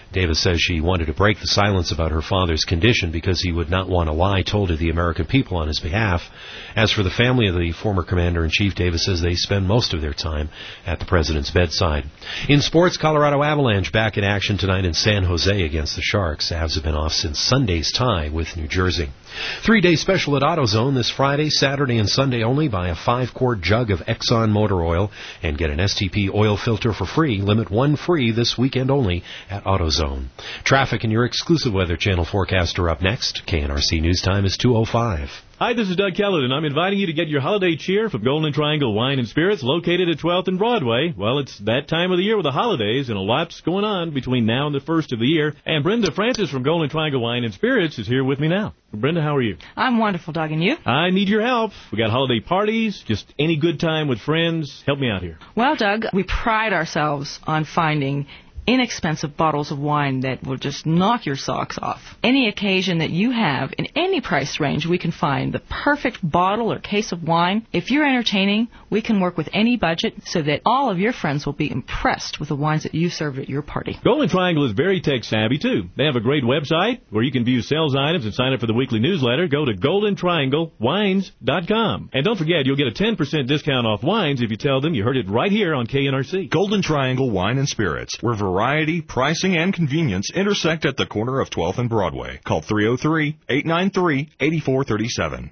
Davis says she wanted to break the silence about her father's condition because he would not want a lie told to the American people on his behalf. As for the family of the former commander-in-chief, Davis says they spend most of their time at the president's bedside. In sports, Colorado Avalanche back in action tonight in San Jose against the Sharks. Avs have been off since Sunday's tie with New Jersey. Three-day special at AutoZone this Friday, Saturday, and Sunday only. Buy a five-quart jug of Exxon motor oil and get an S T P oil filter for free. Limit one free this weekend only at AutoZone. Traffic and your exclusive Weather Channel forecast are up next. K N R C News Time is two oh five. Hi, this is Doug Kellerton. I'm inviting you to get your holiday cheer from Golden Triangle Wine and Spirits, located at twelfth and Broadway. Well, it's that time of the year with the holidays, and a lot's going on between now and the first of the year. And Brenda Francis from Golden Triangle Wine and Spirits is here with me now. Brenda, how are you? I'm wonderful, Doug, and you? I need your help. We got holiday parties, just any good time with friends. Help me out here. Well, Doug, we pride ourselves on finding inexpensive bottles of wine that will just knock your socks off. Any occasion that you have, in any price range, we can find the perfect bottle or case of wine. If you're entertaining, we can work with any budget so that all of your friends will be impressed with the wines that you served at your party. Golden Triangle is very tech-savvy, too. They have a great website where you can view sales items and sign up for the weekly newsletter. Go to golden triangle wines dot com. And don't forget, you'll get a ten percent discount off wines if you tell them you heard it right here on K N R C. Golden Triangle Wine and Spirits, where variety, pricing, and convenience intersect at the corner of twelfth and Broadway. Call three oh three, eight nine three, eight four three seven.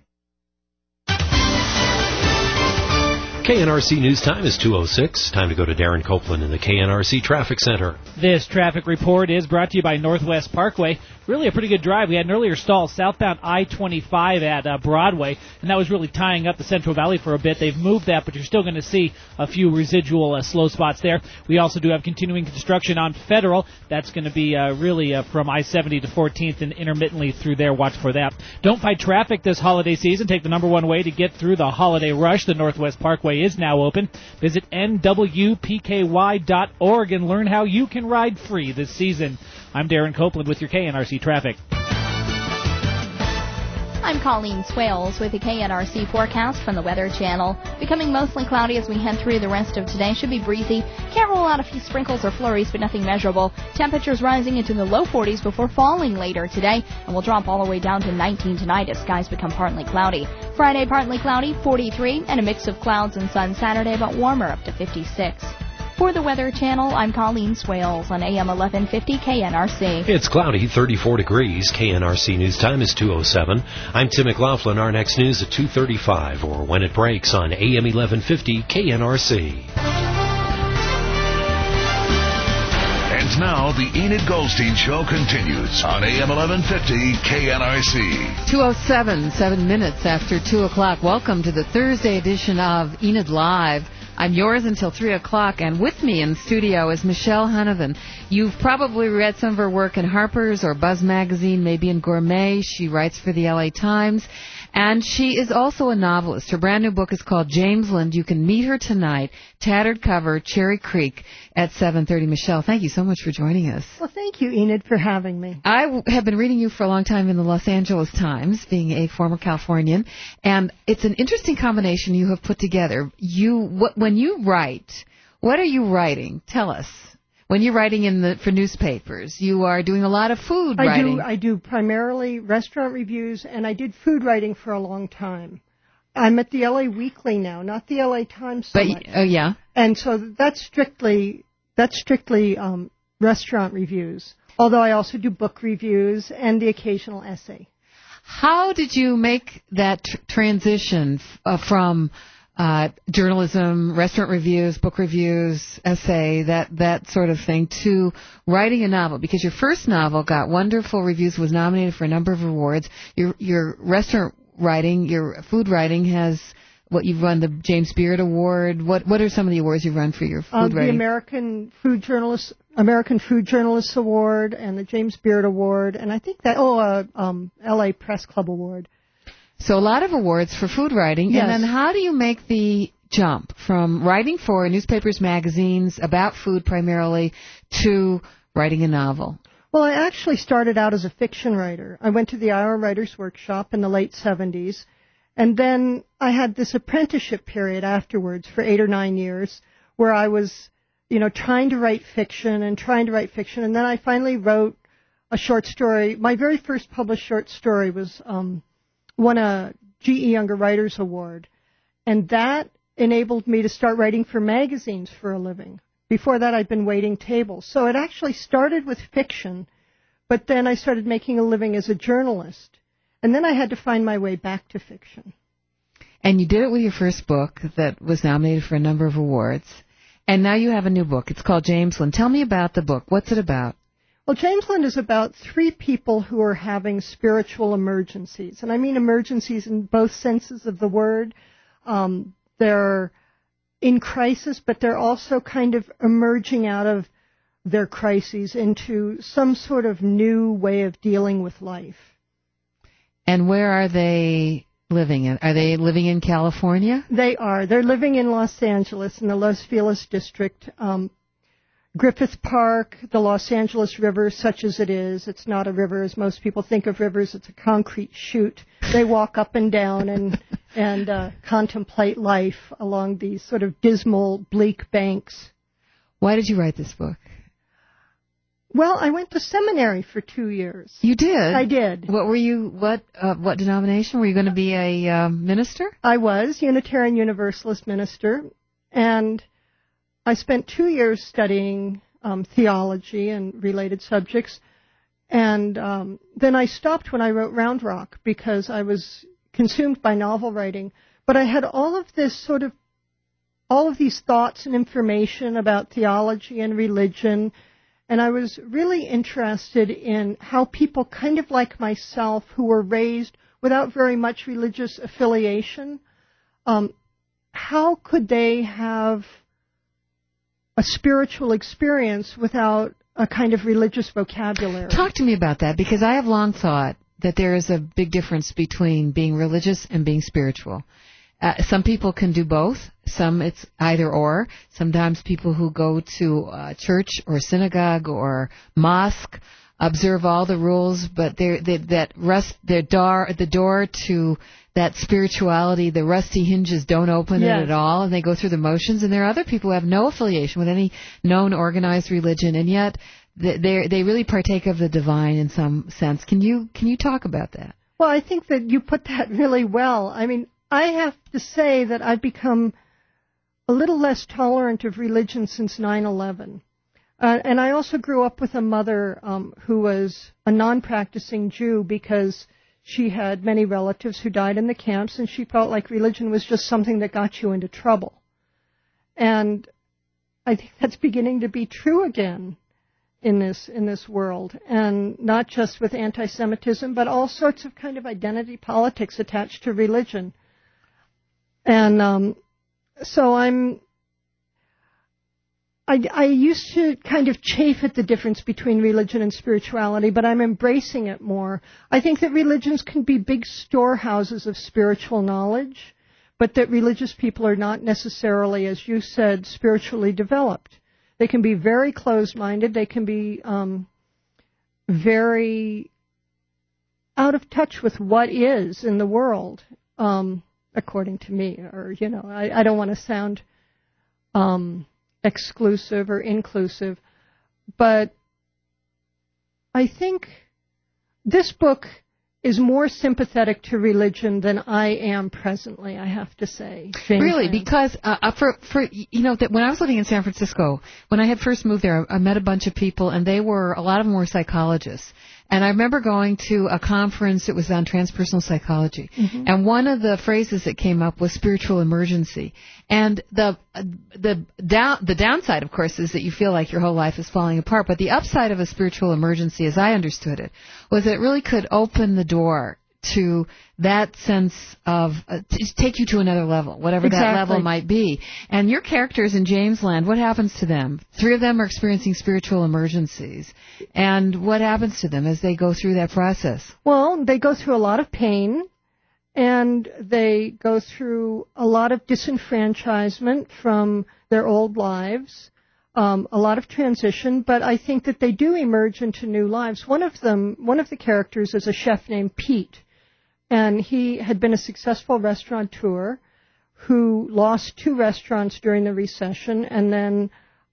K N R C News Time is two oh six. Time to go to Darren Copeland in the K N R C Traffic Center. This traffic report is brought to you by Northwest Parkway. Really a pretty good drive. We had an earlier stall southbound I twenty-five at uh, Broadway, and that was really tying up the Central Valley for a bit. They've moved that, but you're still going to see a few residual uh, slow spots there. We also do have continuing construction on Federal. That's going to be uh, really uh, from I seventy to fourteenth and intermittently through there. Watch for that. Don't fight traffic this holiday season. Take the number one way to get through the holiday rush. The Northwest Parkway is now open. Visit N W P K Y dot org and learn how you can ride free this season. I'm Darren Copeland with your K N R C traffic. I'm Colleen Swales with the K N R C forecast from the Weather Channel. Becoming mostly cloudy as we head through the rest of today. Should be breezy. Can't rule out a few sprinkles or flurries, but nothing measurable. Temperatures rising into the low forties before falling later today, and will drop all the way down to nineteen tonight as skies become partly cloudy. Friday, partly cloudy, forty-three, and a mix of clouds and sun Saturday, but warmer up to fifty-six. For the Weather Channel, I'm Colleen Swales on A M eleven fifty K N R C. It's cloudy, thirty-four degrees. K N R C News Time is two oh seven. I'm Tim McLaughlin. Our next news at two thirty-five, or when it breaks on A M eleven fifty K N R C. And now the Enid Goldstein Show continues on A M eleven fifty K N R C. two oh seven, seven minutes after two o'clock. Welcome to the Thursday edition of Enid Live. I'm yours until three o'clock, and with me in the studio is Michelle Hunovan. You've probably read some of her work in Harper's or Buzz Magazine, maybe in Gourmet. She writes for the L A Times, and she is also a novelist. Her brand new book is called Jamesland. You can meet her tonight, tattered cover, Cherry Creek, at seven thirty. Michelle, thank you so much for joining us. Well, thank you, Enid, for having me. I w- have been reading you for a long time in the Los Angeles Times, being a former Californian, and it's an interesting combination you have put together. You, wh- when you write, what are you writing? Tell us. When you're writing in the for newspapers, you are doing a lot of food I writing. do. I do primarily restaurant reviews, and I did food writing for a long time. I'm at the L A Weekly now, not the L A Times so but, much. Oh, yeah. And so that's strictly that's strictly um, restaurant reviews. Although I also do book reviews and the occasional essay. How did you make that tr- transition f- uh, from uh, journalism, restaurant reviews, book reviews, essay, that that sort of thing, to writing a novel? Because your first novel got wonderful reviews, was nominated for a number of awards. Your your restaurant writing, your food writing has what you've won the James Beard Award. What what are some of the awards you've run for your food Um, the writing? American Food Journalist American Food Journalists Award and the James Beard Award, and I think that oh, uh, um, L A Press Club Award. So a lot of awards for food writing. Yes. And then how do you make the jump from writing for newspapers, magazines, about food primarily, to writing a novel? Well, I actually started out as a fiction writer. I went to the Iowa Writers Workshop in the late seventies, and then I had this apprenticeship period afterwards for eight or nine years where I was you know, trying to write fiction and trying to write fiction. And then I finally wrote a short story. My very first published short story was um, won a G E Younger Writers Award. And that enabled me to start writing for magazines for a living. Before that, I'd been waiting tables. So it actually started with fiction, but then I started making a living as a journalist. And then I had to find my way back to fiction. And you did it with your first book that was nominated for a number of awards. And now you have a new book. It's called Jamesland. Tell me about the book. What's it about? Well, Jamesland is about three people who are having spiritual emergencies. And I mean emergencies in both senses of the word. Um, they're in crisis, but they're also kind of emerging out of their crises into some sort of new way of dealing with life. And where are they living in? Are they living in California? They are. They're living in Los Angeles, in the Los Feliz district. Um, Griffith Park, the Los Angeles River, such as it is. It's not a river as most people think of rivers. It's a concrete chute. They walk up and down and and uh, contemplate life along these sort of dismal, bleak banks. Why did you write this book? Well, I went to seminary for two years. You did? I did. What were you, what uh, what denomination? Were you going to be a uh, minister? I was, Unitarian Universalist minister, and I spent two years studying um, theology and related subjects, and um, then I stopped when I wrote Round Rock because I was consumed by novel writing. But I had all of this sort of, all of these thoughts and information about theology and religion, and I was really interested in how people kind of like myself who were raised without very much religious affiliation, um, how could they have a spiritual experience without a kind of religious vocabulary? Talk to me about that, because I have long thought that there is a big difference between being religious and being spiritual. Uh, some people can do both. Some it's either or. Sometimes people who go to uh, church or synagogue or mosque observe all the rules, but they're, they, that rust, their door, the door to that spirituality, the rusty hinges don't open Yes. it at all, and they go through the motions. And there are other people who have no affiliation with any known organized religion, and yet they they really partake of the divine in some sense. Can you can you talk about that? Well, I think that you put that really well. I mean, I have to say that I've become a little less tolerant of religion since nine eleven. Uh, and I also grew up with a mother um, who was a non-practicing Jew because she had many relatives who died in the camps, and she felt like religion was just something that got you into trouble. And I think that's beginning to be true again in this in this world, and not just with anti-Semitism, but all sorts of kind of identity politics attached to religion. And um, so I'm, I, I used to kind of chafe at the difference between religion and spirituality, but I'm embracing it more. I think that religions can be big storehouses of spiritual knowledge, but that religious people are not necessarily, as you said, spiritually developed. They can be very closed-minded. They can be um, very out of touch with what is in the world, um, according to me. Or, you know, I, I don't want to sound um, exclusive or inclusive, but I think this book is more sympathetic to religion than I am presently, I have to say. James Really, Rand. because uh, for for you know that when I was living in San Francisco, when I had first moved there, I met a bunch of people, and they were a lot of them were psychologists. And I remember going to a conference. It was on transpersonal psychology, Mhm. and one of the phrases that came up was spiritual emergency. And the the down the downside, of course, is that you feel like your whole life is falling apart. But the upside of a spiritual emergency, as I understood it, was that it really could open the door to that sense of uh, to take you to another level, whatever that Exactly. level might be. And your characters in Jamesland, what happens to them? Three of them are experiencing spiritual emergencies. And what happens to them as they go through that process? Well, they go through a lot of pain, and they go through a lot of disenfranchisement from their old lives, um, a lot of transition, but I think that they do emerge into new lives. One of them, one of the characters is a chef named Pete, and he had been a successful restaurateur who lost two restaurants during the recession, and then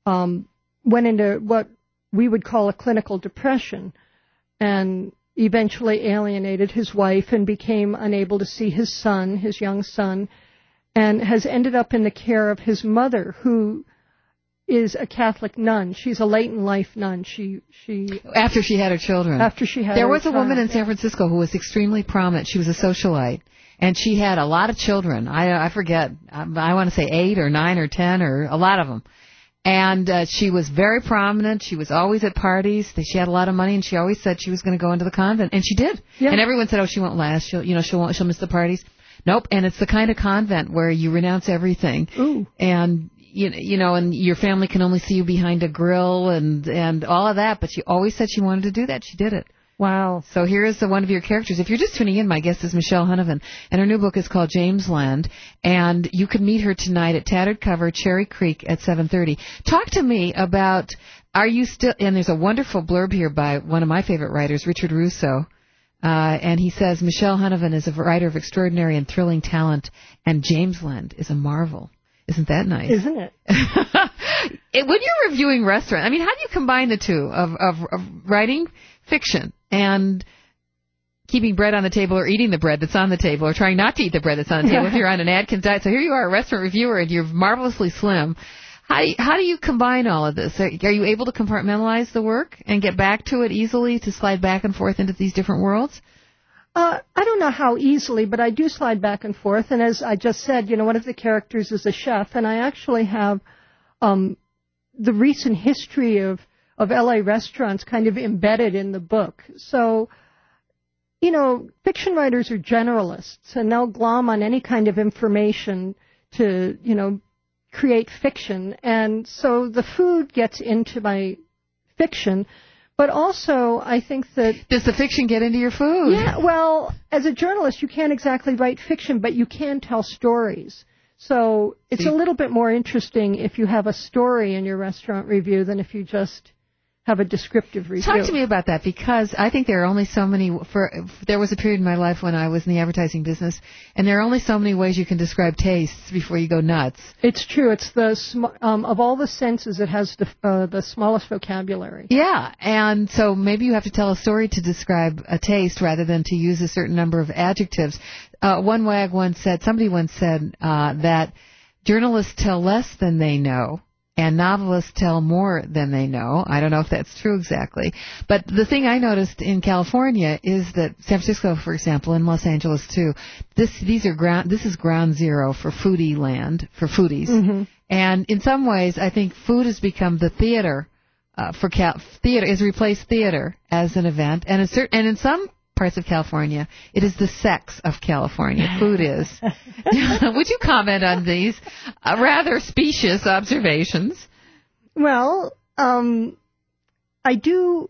um, went into what we would call a clinical depression and eventually alienated his wife and became unable to see his son, his young son, and has ended up in the care of his mother, who is a Catholic nun. She's a late in life nun. She she After she had her children. After she had There her was a child, woman in yeah. San Francisco who was extremely prominent. She was a socialite, and she had a lot of children. I I forget. I, I want to say eight or nine or ten or a lot of them. And uh, she was very prominent. She was always at parties. She had a lot of money, and she always said she was going to go into the convent, and she did. Yeah. And everyone said, "Oh, she won't last. She'll, you know, she'll she'll miss the parties." Nope. And it's the kind of convent where you renounce everything. Ooh. And you you know, and your family can only see you behind a grill and and all of that. But she always said she wanted to do that. She did it. Wow. So here is the, one of your characters. If you're just tuning in, my guest is Michelle Hunovan, and her new book is called Jamesland, and you can meet her tonight at Tattered Cover, Cherry Creek at seven thirty. Talk to me about, are you still, and there's a wonderful blurb here by one of my favorite writers, Richard Russo, uh, and he says, Michelle Hunovan is a writer of extraordinary and thrilling talent, and Jamesland is a marvel. Isn't that nice? Isn't it? it when you're reviewing restaurants, I mean, how do you combine the two of, of, of writing fiction and keeping bread on the table or eating the bread that's on the table or trying not to eat the bread that's on the table if you're on an Atkins diet? So here you are, a restaurant reviewer, and you're marvelously slim. How, how do you combine all of this? Are, are you able to compartmentalize the work and get back to it easily, to slide back and forth into these different worlds? Uh, I don't know how easily, but I do slide back and forth. And as I just said, you know, one of the characters is a chef, and I actually have um, the recent history of, of L A restaurants kind of embedded in the book. So, you know, fiction writers are generalists, and they'll glom on any kind of information to, you know, create fiction. And so the food gets into my fiction. But also, I think that... Does the fiction get into your food? Yeah, well, as a journalist, you can't exactly write fiction, but you can tell stories. So it's See? a little bit more interesting if you have a story in your restaurant review than if you just have a descriptive review. Talk to me about that, because I think there are only so many... For there was a period in my life when I was in the advertising business, and there are only so many ways you can describe tastes before you go nuts. It's true. It's the sm- um, of all the senses, it has the, uh, the smallest vocabulary. Yeah, and so maybe you have to tell a story to describe a taste rather than to use a certain number of adjectives. Uh, one wag once said, somebody once said uh, that journalists tell less than they know, and novelists tell more than they know. I don't know if that's true exactly. But the thing I noticed in California is that San Francisco, for example, and Los Angeles too, this these are ground this is ground zero for foodie land, for foodies. Mm-hmm. And in some ways, I think food has become the theater uh, for Cal- theater has replaced theater as an event, and a certain and in some parts of California, it is the sex of California. Food is. Would you comment on these uh, rather specious observations? Well, um, I do.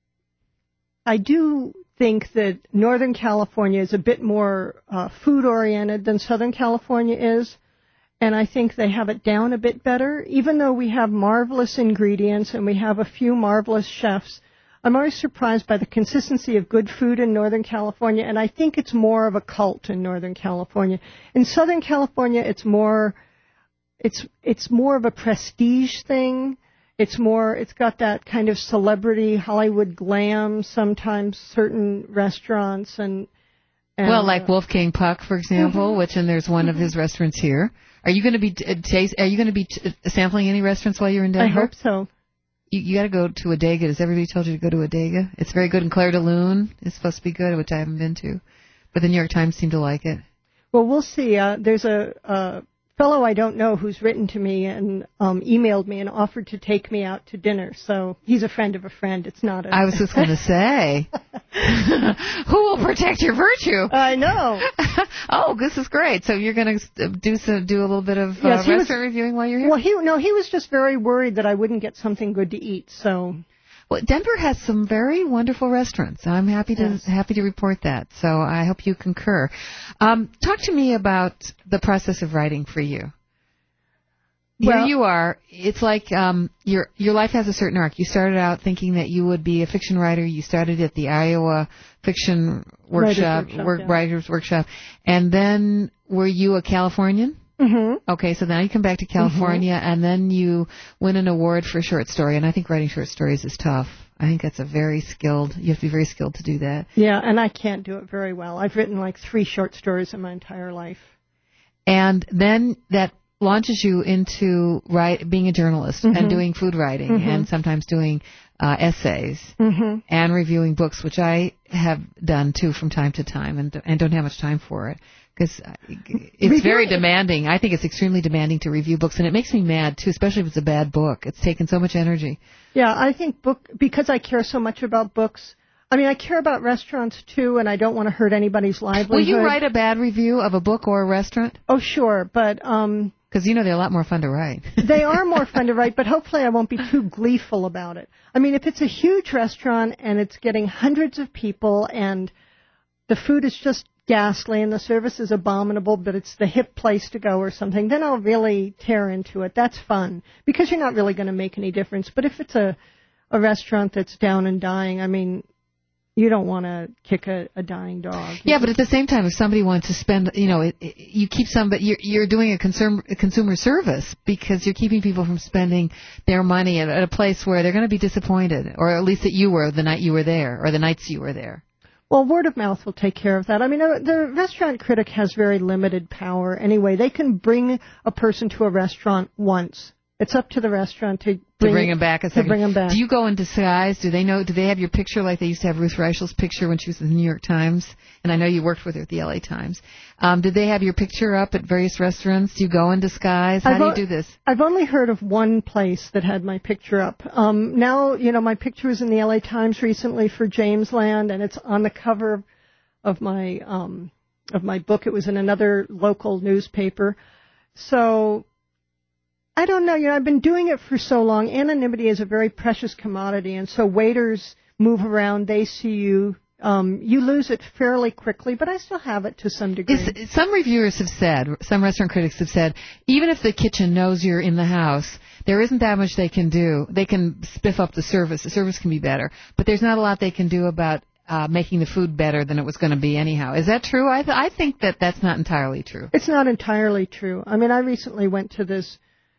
I do think that Northern California is a bit more uh, food-oriented than Southern California is, and I think they have it down a bit better. Even though we have marvelous ingredients and we have a few marvelous chefs, I'm always surprised by the consistency of good food in Northern California, and I think it's more of a cult in Northern California. In Southern California, it's more, it's it's more of a prestige thing. It's more, it's got that kind of celebrity Hollywood glam. Sometimes certain restaurants and, and well, like Wolfgang Puck, for example, mm-hmm. which and there's one of his restaurants here. Are you going to be t- taste? Are you going to be t- sampling any restaurants while you're in Denver? I hope so. You, you got to go to Adega. Has everybody told you to go to Adega? It's very good. And Claire de Lune is supposed to be good, which I haven't been to. But the New York Times seemed to like it. Well, we'll see. Uh, there's a, a fellow I don't know who's written to me and um, emailed me and offered to take me out to dinner. So he's a friend of a friend. It's not a... I was just going to say, who will protect your virtue? I know. Oh, this is great. So you're going to do some, do a little bit of uh, yes, restaurant was, reviewing while you're here? Well, he no, he was just very worried that I wouldn't get something good to eat. So, well, Denver has some very wonderful restaurants. I'm happy to yes. happy to report that. So I hope you concur. Um, talk to me about the process of writing for you. Here well, you are. It's like um, your your life has a certain arc. You started out thinking that you would be a fiction writer. You started at the Iowa Fiction Workshop, Writers Workshop, work, yeah. Writers Workshop, and then were you a Californian? Mm-hmm. Okay, so now you come back to California, mm-hmm. and then you win an award for a short story. And I think writing short stories is tough. I think that's a very skilled, you have to be very skilled to do that. Yeah, and I can't do it very well. I've written like three short stories in my entire life. And then that launches you into write, being a journalist mm-hmm. and doing food writing mm-hmm. and sometimes doing uh, essays mm-hmm. and reviewing books, which I have done too from time to time and, and don't have much time for it because it's Reviewing. very demanding. I think it's extremely demanding to review books, and it makes me mad too, especially if it's a bad book. It's taken so much energy. Yeah, I think book because I care so much about books. I mean, I care about restaurants, too, and I don't want to hurt anybody's livelihood. Will you write a bad review of a book or a restaurant? Oh, sure, but... um Because, you know, they're a lot more fun to write. They are more fun to write, but hopefully I won't be too gleeful about it. I mean, if it's a huge restaurant and it's getting hundreds of people and the food is just ghastly and the service is abominable, but it's the hip place to go or something, then I'll really tear into it. That's fun, because you're not really going to make any difference. But if it's a, a restaurant that's down and dying, I mean... You don't want to kick a, a dying dog. Yeah, but at the same time, if somebody wants to spend, you know, it, it, you keep somebody, you're, you're doing a consumer, a consumer service because you're keeping people from spending their money at, at a place where they're going to be disappointed, or at least that you were the night you were there, or the nights you were there. Well, word of mouth will take care of that. I mean, uh, the restaurant critic has very limited power anyway. They can bring a person to a restaurant once. It's up to the restaurant to bring, to bring them back a second. To bring them back. Do you go in disguise? Do they know? Do they have your picture like they used to have Ruth Reichel's picture when she was in the New York Times? And I know you worked with her at the L A Times. Um, did they have your picture up at various restaurants? Do you go in disguise? How I've do you o- do this? I've only heard of one place that had my picture up. Um, now, you know, my picture was in the L A Times recently for James Land, and it's on the cover of my um, of my book. It was in another local newspaper. So... I don't know. You know, I've been doing it for so long. Anonymity is a very precious commodity, and so waiters move around. They see you. Um, you lose it fairly quickly, but I still have it to some degree. Is, some reviewers have said, some restaurant critics have said, even if the kitchen knows you're in the house, there isn't that much they can do. They can spiff up the service. The service can be better, but there's not a lot they can do about uh, making the food better than it was going to be anyhow. Is that true? I, th- I think that that's not entirely true. It's not entirely true. I mean, I recently went to this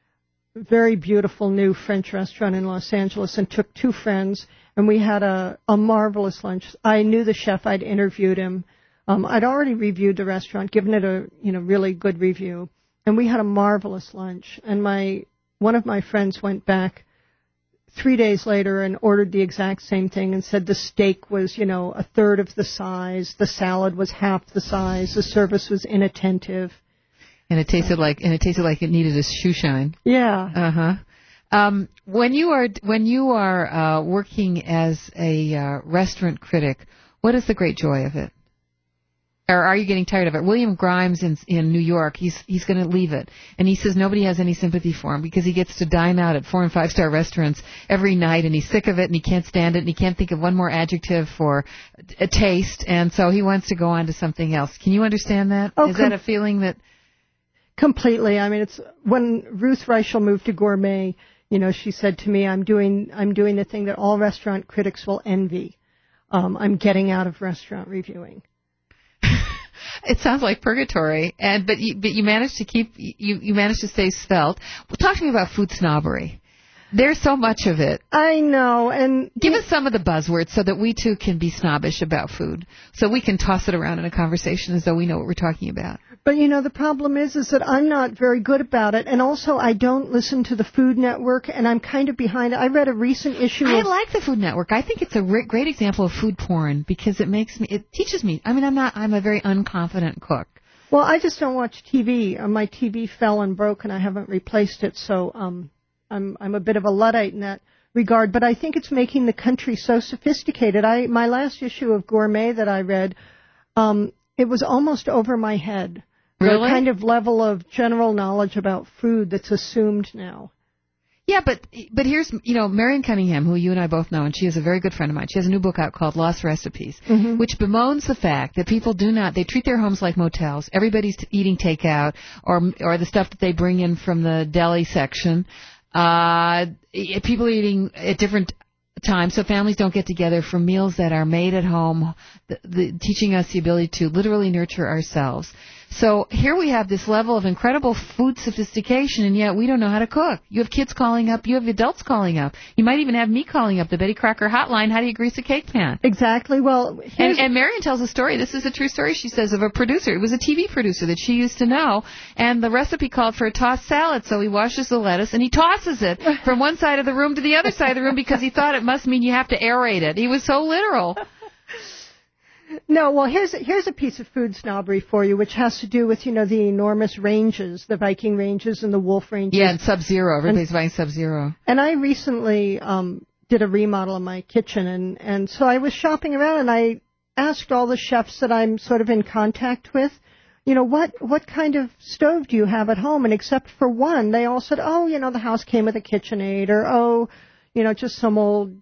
very beautiful new French restaurant in Los Angeles and took two friends, and we had a, a marvelous lunch. I knew the chef. I'd interviewed him. Um, I'd already reviewed the restaurant, given it a you know really good review, and we had a marvelous lunch. And my one of my friends went back three days later and ordered the exact same thing and said the steak was you know a third of the size, the salad was half the size, the service was inattentive. And it tasted like, and it tasted like it needed a shoe shine. Yeah. Uh huh. Um, when you are when you are uh, working as a uh, restaurant critic, what is the great joy of it? Or are you getting tired of it? William Grimes in in New York, he's he's going to leave it, and he says nobody has any sympathy for him because he gets to dine out at four and five star restaurants every night, and he's sick of it, and he can't stand it, and he can't think of one more adjective for a taste, and so he wants to go on to something else. Can you understand that? Oh, is com- that a feeling that? Completely. I mean, it's when Ruth Reichel moved to Gourmet, you know, she said to me, I'm doing, I'm doing the thing that all restaurant critics will envy. Um, I'm getting out of restaurant reviewing. It sounds like purgatory, and but you, but you managed to keep, you, you managed to stay svelte. Well, talk to me about food snobbery. There's so much of it. I know, and... Give us some of the buzzwords so that we, too, can be snobbish about food, so we can toss it around in a conversation as though we know what we're talking about. But, you know, the problem is, is that I'm not very good about it, and also I don't listen to the Food Network, and I'm kind of behind. I read a recent issue I of... like the Food Network. I think it's a re- great example of food porn, because it makes me, it teaches me, I mean, I'm not, I'm a very unconfident cook. Well, I just don't watch T V. Uh, my T V fell and broke, and I haven't replaced it, so... um. I'm I'm a bit of a Luddite in that regard, but I think it's making the country so sophisticated. I my last issue of Gourmet that I read, um, it was almost over my head. Really? The kind of level of general knowledge about food that's assumed now. Yeah, but but here's, you know, Marion Cunningham, who you and I both know, and she is a very good friend of mine. She has a new book out called Lost Recipes, mm-hmm. which bemoans the fact that people do not, they treat their homes like motels. Everybody's eating takeout or or the stuff that they bring in from the deli section. Uh, people eating at different times, so families don't get together for meals that are made at home, the, the, teaching us the ability to literally nurture ourselves. So here we have this level of incredible food sophistication, and yet we don't know how to cook. You have kids calling up. You have adults calling up. You might even have me calling up the Betty Crocker hotline. How do you grease a cake pan? Exactly. Well, and, and Marion tells a story. This is a true story, she says, of a producer. It was a T V producer that she used to know, and the recipe called for a tossed salad. So he washes the lettuce, and he tosses it from one side of the room to the other side of the room because he thought it must mean you have to aerate it. He was so literal. No, well, here's here's a piece of food snobbery for you, which has to do with, you know, the enormous ranges, the Viking ranges and the wolf ranges. Yeah, and Sub-Zero. Everybody's and, buying Sub-Zero. And I recently um, did a remodel in my kitchen, and, and so I was shopping around, and I asked all the chefs that I'm sort of in contact with, you know, what what kind of stove do you have at home? And except for one, they all said, oh, you know, the house came with a KitchenAid, or, oh, you know, just some old...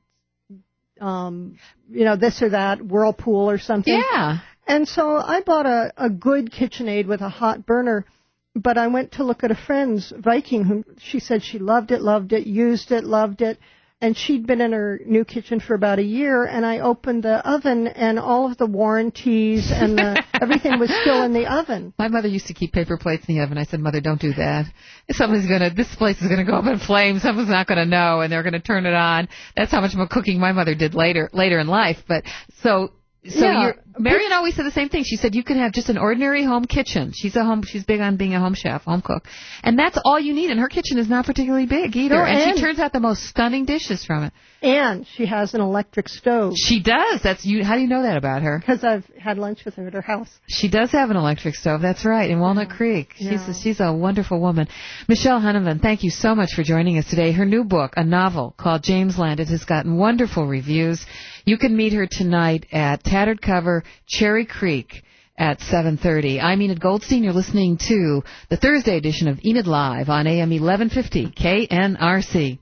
Um, you know, this or that, Whirlpool or something. Yeah. And so I bought a, a good KitchenAid with a hot burner, but I went to look at a friend's Viking who she said she loved it, loved it, used it, loved it. And she'd been in her new kitchen for about a year, and I opened the oven, and all of the warranties and the, everything was still in the oven. My mother used to keep paper plates in the oven. I said, Mother, don't do that. Somebody's gonna, this place is gonna go up in flames. Someone's not gonna know, and they're gonna turn it on. That's how much more cooking my mother did later, later in life. But so. So yeah. you're, Marion always said the same thing. She said you can have just an ordinary home kitchen. She's a home. She's big on being a home chef, home cook, and that's all you need. And her kitchen is not particularly big either. No, and, and she turns out the most stunning dishes from it. And she has an electric stove. She does. That's you. How do you know that about her? Because I've had lunch with her at her house. She does have an electric stove. That's right, in Walnut yeah. Creek. She's yeah. a, she's a wonderful woman. Michelle Huneman, thank you so much for joining us today. Her new book, a novel called James Land, it has gotten wonderful reviews. You can meet her tonight at Tattered Cover, Cherry Creek at seven thirty. I'm Enid Goldstein. You're listening to the Thursday edition of Enid Live on A M eleven fifty K N R C.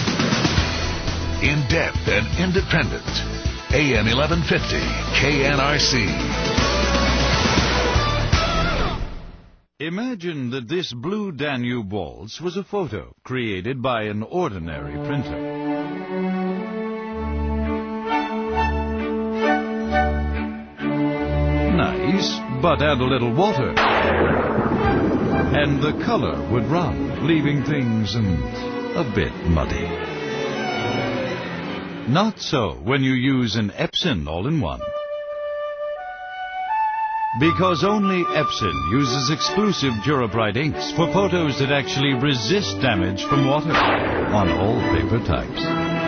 In-depth and independent. A M eleven fifty K N R C. Imagine that this blue Danube waltz was a photo created by an ordinary printer. Nice, but add a little water, and the color would run, leaving things mm, a bit muddy. Not so when you use an Epson all-in-one. Because only Epson uses exclusive Durabrite inks for photos that actually resist damage from water on all paper types.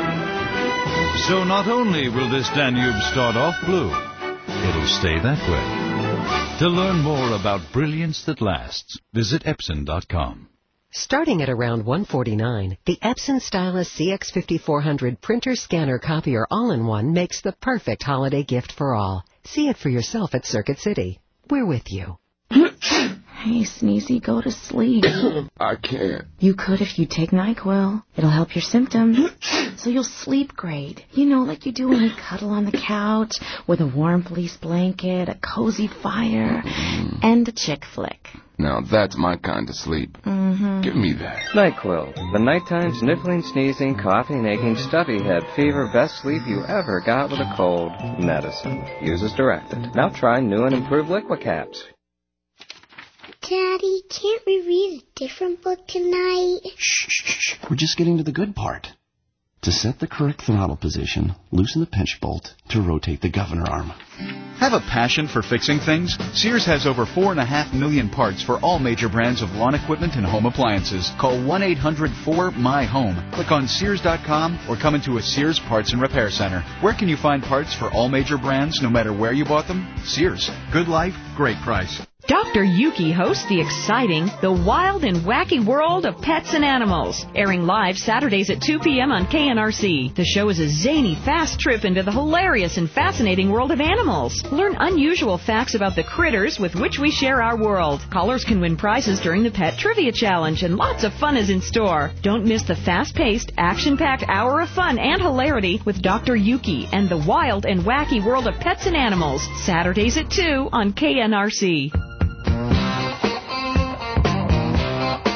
So not only will this Danube start off blue, it'll stay that way. To learn more about brilliance that lasts, visit Epson dot com. Starting at around one hundred forty-nine dollars, the Epson Stylus C X fifty-four hundred printer, scanner, copier all-in-one makes the perfect holiday gift for all. See it for yourself at Circuit City. We're with you. Hey, Sneezy, go to sleep. I can't. You could if you take NyQuil. It'll help your symptoms, so you'll sleep great. You know, like you do when you cuddle on the couch with a warm fleece blanket, a cozy fire, mm. and a chick flick. Now that's my kind of sleep. Mm-hmm. Give me that. NyQuil, the nighttime sniffling, sneezing, coughing, aching, stuffy head, fever, best sleep you ever got with a cold. Medicine. Use as directed. Now try new and improved Liqui Caps. Daddy, can't we read a different book tonight? Shh, shh, shh. We're just getting to the good part. To set the correct throttle position, loosen the pinch bolt to rotate the governor arm. Have a passion for fixing things? Sears has over four and a half million parts for all major brands of lawn equipment and home appliances. Call one eight hundred four M Y HOME. Click on Sears dot com or come into a Sears Parts and Repair Center. Where can you find parts for all major brands no matter where you bought them? Sears. Good life, great price. Doctor Yuki hosts the exciting, the wild and wacky world of pets and animals, airing live Saturdays at two p.m. on K N R C. The show is a zany, fast trip into the hilarious and fascinating world of animals. Learn unusual facts about the critters with which we share our world. Callers can win prizes during the Pet Trivia Challenge, and lots of fun is in store. Don't miss the fast-paced, action-packed hour of fun and hilarity with Doctor Yuki and the wild and wacky world of pets and animals, Saturdays at two on K N R C.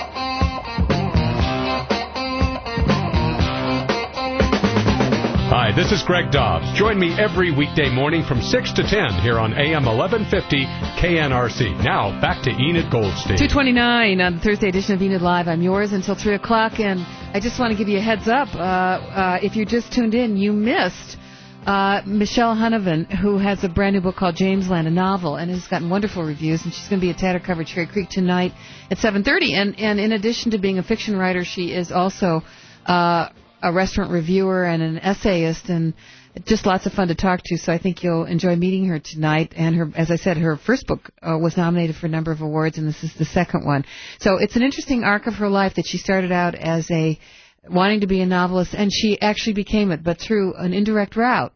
Hi, this is Greg Dobbs. Join me every weekday morning from six to ten here on A M eleven fifty K N R C. Now, back to Enid Goldstein. two twenty-nine on the Thursday edition of Enid Live. I'm yours until three o'clock, and I just want to give you a heads up. Uh, uh, if you just tuned in, you missed uh, Michelle Hunovan, who has a brand new book called Jamesland, a novel, and has gotten wonderful reviews, and she's going to be at Tattercover Cherry Creek tonight at seven thirty. And, and in addition to being a fiction writer, she is also uh, a restaurant reviewer and an essayist, and just lots of fun to talk to, so I think you'll enjoy meeting her tonight. And her, as I said, her first book uh, was nominated for a number of awards, and this is the second one. So it's an interesting arc of her life that she started out as a wanting to be a novelist, and she actually became it, but through an indirect route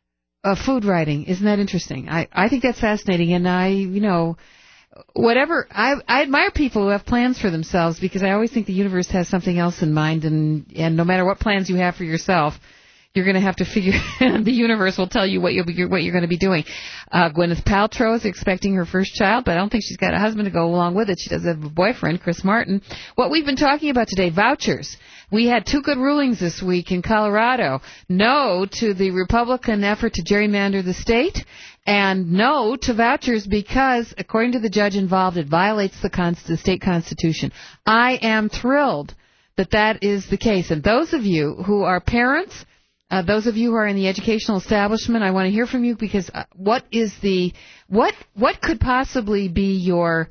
of food writing. Isn't that interesting? I, I think that's fascinating, and I, you know, whatever, I, I admire people who have plans for themselves, because I always think the universe has something else in mind, and, and no matter what plans you have for yourself, you're going to have to figure, the universe will tell you what you'll be, what you're going to be doing. Uh, Gwyneth Paltrow is expecting her first child, but I don't think she's got a husband to go along with it. She does have a boyfriend, Chris Martin. What we've been talking about today, vouchers. We had two good rulings this week in Colorado. No to the Republican effort to gerrymander the state, and no to vouchers because, according to the judge involved, it violates the, const- the state constitution. I am thrilled that that is the case. And those of you who are parents, Uh, those of you who are in the educational establishment, I want to hear from you, because uh, what is the what what could possibly be your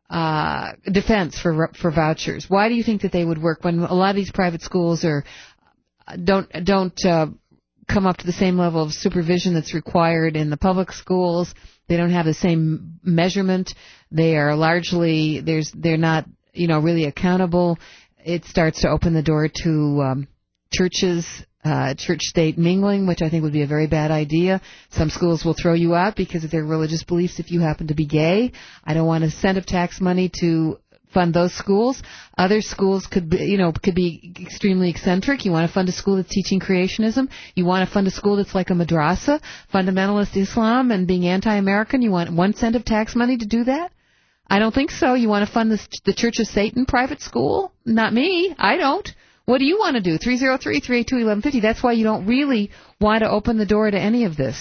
uh, defense for for vouchers? Why do you think that they would work when a lot of these private schools are don't don't uh, come up to the same level of supervision that's required in the public schools? They don't have the same measurement. They are largely there's they're not you know really accountable. It starts to open the door to um, churches. Uh, church-state mingling, which I think would be a very bad idea. Some schools will throw you out because of their religious beliefs if you happen to be gay. I don't want to send of tax money to fund those schools. Other schools could be, you know, could be extremely eccentric. You want to fund a school that's teaching creationism. You want to fund a school that's like a madrasa, fundamentalist Islam, and being anti-American. You want one cent of tax money to do that? I don't think so. You want to fund the, the Church of Satan private school? Not me. I don't. What do you want to do? three oh three, three eight two, one one five oh. That's why you don't really want to open the door to any of this.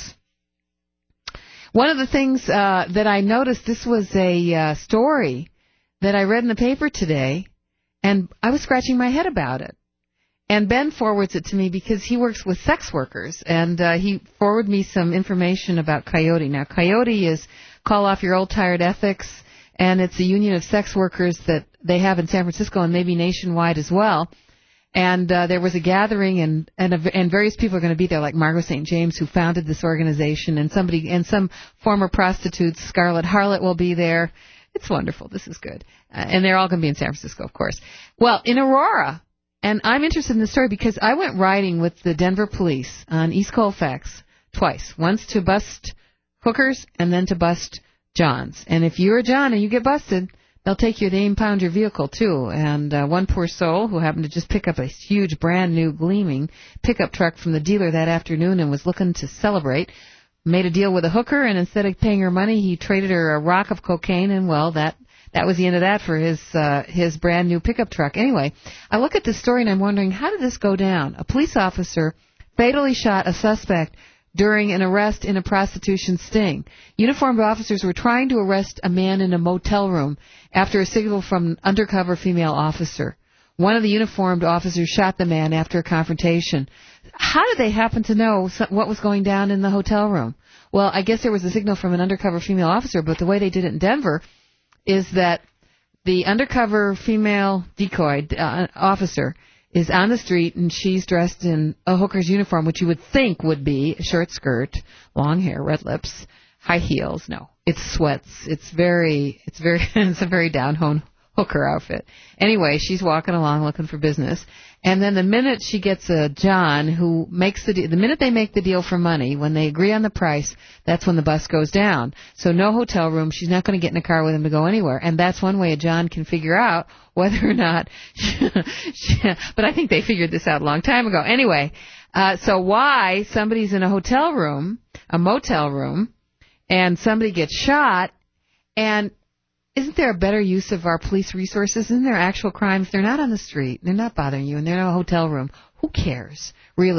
One of the things uh, that I noticed, this was a uh, story that I read in the paper today, and I was scratching my head about it. And Ben forwards it to me because he works with sex workers, and uh, he forwarded me some information about Coyote. Now, Coyote is Call Off Your Old Tired Ethics, and it's a union of sex workers that they have in San Francisco and maybe nationwide as well. And uh, there was a gathering, and and, a, and various people are going to be there, like Margot Saint James, who founded this organization, and somebody and some former prostitutes. Scarlett Harlot will be there. It's wonderful. This is good, uh, and they're all going to be in San Francisco, of course. Well, in Aurora, and I'm interested in this story because I went riding with the Denver police on East Colfax twice, once to bust hookers and then to bust Johns. And if you're a John and you get busted, they'll take you, they impound your vehicle, too. And uh, one poor soul who happened to just pick up a huge, brand-new, gleaming pickup truck from the dealer that afternoon and was looking to celebrate, made a deal with a hooker, and instead of paying her money, he traded her a rock of cocaine, and, well, that that was the end of that for his uh, his brand-new pickup truck. Anyway, I look at this story, and I'm wondering, how did this go down? A police officer fatally shot a suspect during an arrest in a prostitution sting. Uniformed officers were trying to arrest a man in a motel room after a signal from an undercover female officer. One of the uniformed officers shot the man after a confrontation. How did they happen to know what was going down in the hotel room? Well, I guess there was a signal from an undercover female officer, but the way they did it in Denver is that the undercover female decoy uh, officer is on the street, and she's dressed in a hooker's uniform, which you would think would be a short skirt, long hair, red lips, high heels. No, it's sweats. It's very, it's very, it's a very down-home hooker outfit. Anyway, she's walking along looking for business, and then the minute she gets a John who makes the de- the minute they make the deal for money, when they agree on the price, that's when the bus goes down. So no hotel room. She's not going to get in a car with him to go anywhere, and that's one way a John can figure out whether or not. She, she, but I think they figured this out a long time ago. Anyway, uh, so why somebody's in a hotel room, a motel room, and somebody gets shot, and isn't there a better use of our police resources? Isn't there actual crime? If they're not on the street, they're not bothering you, and they're in a hotel room, who cares, really?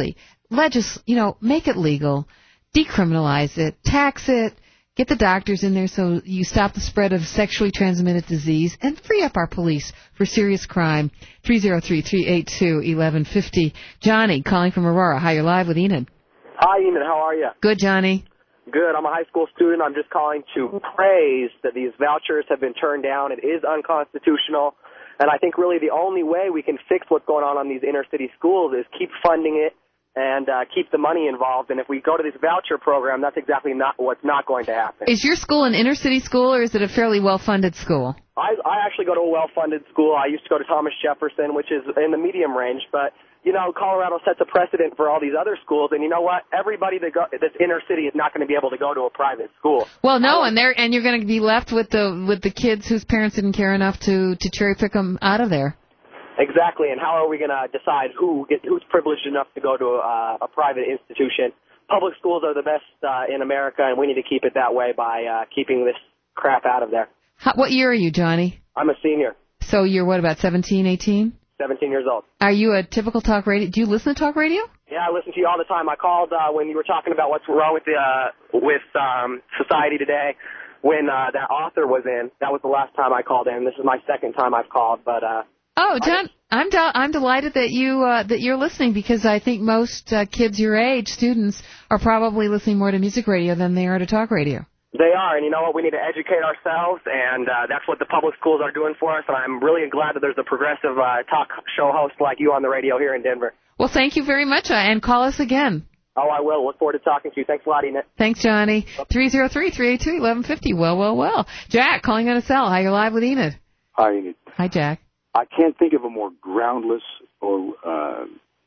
legis, you know, make it legal, decriminalize it, tax it, get the doctors in there so you stop the spread of sexually transmitted disease, and free up our police for serious crime. three oh three, three eight two, eleven fifty. Johnny, calling from Aurora. Hi, you're live with Enid. Hi, Enid. How are you? Good, Johnny. Good. I'm a high school student. I'm just calling to praise that these vouchers have been turned down. It is unconstitutional. And I think really the only way we can fix what's going on on these inner city schools is keep funding it and uh, keep the money involved. And if we go to this voucher program, that's exactly not what's not going to happen. Is your school an inner city school, or is it a fairly well-funded school? I, I actually go to a well-funded school. I used to go to Thomas Jefferson, which is in the medium range. But, you know, Colorado sets a precedent for all these other schools. And you know what? Everybody that go, that's inner city is not going to be able to go to a private school. Well, no, and they're and you're going to be left with the with the kids whose parents didn't care enough to, to cherry-pick them out of there. Exactly, and how are we going to decide who get, who's privileged enough to go to a, a private institution? Public schools are the best uh, in America, and we need to keep it that way by uh, keeping this crap out of there. How, what year are you, Johnny? I'm a senior. So you're, what, about seventeen, eighteen? seventeen years old. Are you a typical talk radio? Do you listen to talk radio? Yeah, I listen to you all the time. I called uh, when you were talking about what's wrong with the uh, with um, society today. When uh, that author was in, that was the last time I called in. This is my second time I've called, but. Uh, Oh, John, I'm del- I'm delighted that you uh, that you're listening, because I think most uh, kids your age, students, are probably listening more to music radio than they are to talk radio. They are, and you know what? We need to educate ourselves, and uh, that's what the public schools are doing for us. And I'm really glad that there's a progressive uh, talk show host like you on the radio here in Denver. Well, thank you very much, uh, and call us again. Oh, I will. Look forward to talking to you. Thanks a lot, Enid. Thanks, Johnny. three oh three, three eight two, eleven fifty. Well, well, well. Jack, calling on a cell. Hi, you're live with Enid. Hi, Enid. Hi, Jack. I can't think of a more groundless or, uh,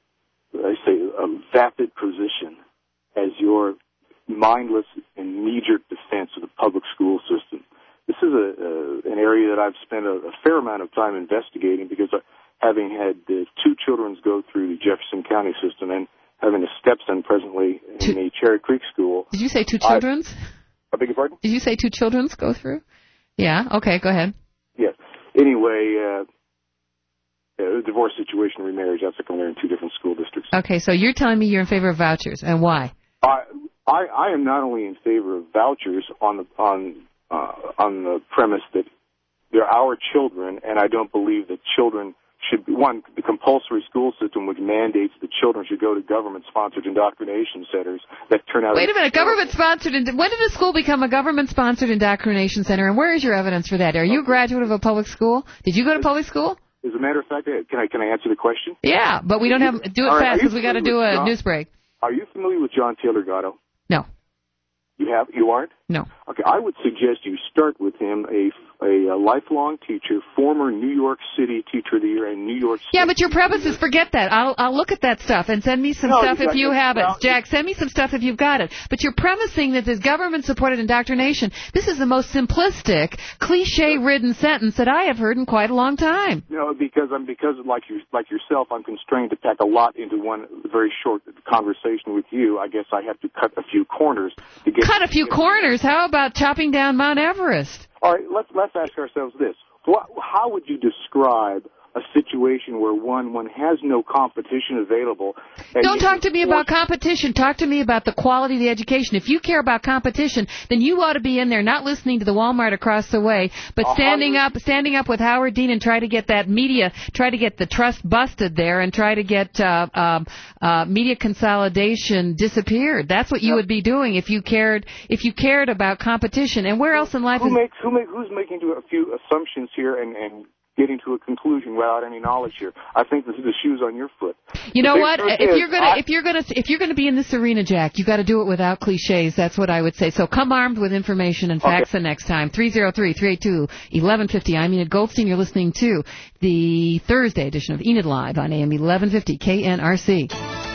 I say, um, vapid position as your mindless and knee-jerk defense of the public school system. This is a, uh, an area that I've spent a, a fair amount of time investigating, because uh, having had uh, two children go through the Jefferson County system and having a stepson presently in two, the Cherry Creek School. Did you say two children's? I, I beg your pardon? Did you say two children's go through? Yeah, okay, go ahead. Yes. Anyway, uh, Uh, divorce situation, remarriage, that's like they're in two different school districts. Okay, so you're telling me you're in favor of vouchers, and why? I I, I am not only in favor of vouchers on the on uh, on the premise that they're our children, and I don't believe that children should be, one, the compulsory school system, which mandates that children should go to government-sponsored indoctrination centers that turn out... Wait a minute, government-sponsored... When did a school become a government-sponsored indoctrination center, and where is your evidence for that? Are you a graduate of a public school? Did you go to public school? As a matter of fact, can I can I answer the question? Yeah, but we don't have... Do it fast, because we got to do a John, news break. Are you familiar with John Taylor Gatto? No. You have? You aren't? No. Okay, I would suggest you start with him, a, a, a lifelong teacher, former New York City Teacher of the Year and New York City. Yeah, but your premise is forget that. I'll I'll look at that stuff and send me some no, stuff if you have it. Well, Jack, send me some stuff if you've got it. But you're premising that this government-supported indoctrination, this is the most simplistic, cliche-ridden sentence that I have heard in quite a long time. You know, because I'm because like you like yourself, I'm constrained to pack a lot into one very short conversation with you. I guess I have to cut a few corners to get cut a few corners. How about chopping down Mount Everest? All right, let's let's ask ourselves this: what, how would you describe a situation where one one has no competition available? Don't talk to me about competition. Talk to me about the quality of the education. If you care about competition, then you ought to be in there, not listening to the Walmart across the way, but standing up, standing up with Howard Dean and try to get that media, try to get the trust busted there, and try to get uh, um, uh, media consolidation disappeared. That's what you would be doing if you cared if you cared about competition. And where else in life who is makes who make, who's making a few assumptions here and and getting to a conclusion without any knowledge here? I think this is the shoes on your foot. You know what? If is, you're gonna, I, if you're gonna, if you're gonna be in this arena, Jack, you got to do it without cliches. That's what I would say. So come armed with information and facts okay. the next time. three oh three, three eight two, eleven fifty. I'm Enid Goldstein. You're listening to the Thursday edition of Enid Live on A M eleven fifty K N R C.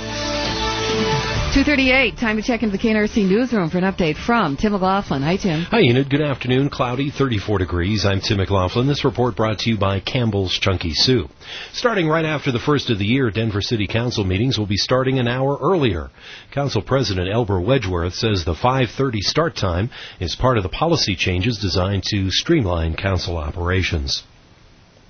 two thirty-eight, time to check into the K N R C newsroom for an update from Tim McLaughlin. Hi, Tim. Hi, Enid. Good afternoon. Cloudy, thirty-four degrees. I'm Tim McLaughlin. This report brought to you by Campbell's Chunky Soup. Starting right after the first of the year, Denver City Council meetings will be starting an hour earlier. Council President Elber Wedgeworth says the five thirty start time is part of the policy changes designed to streamline council operations.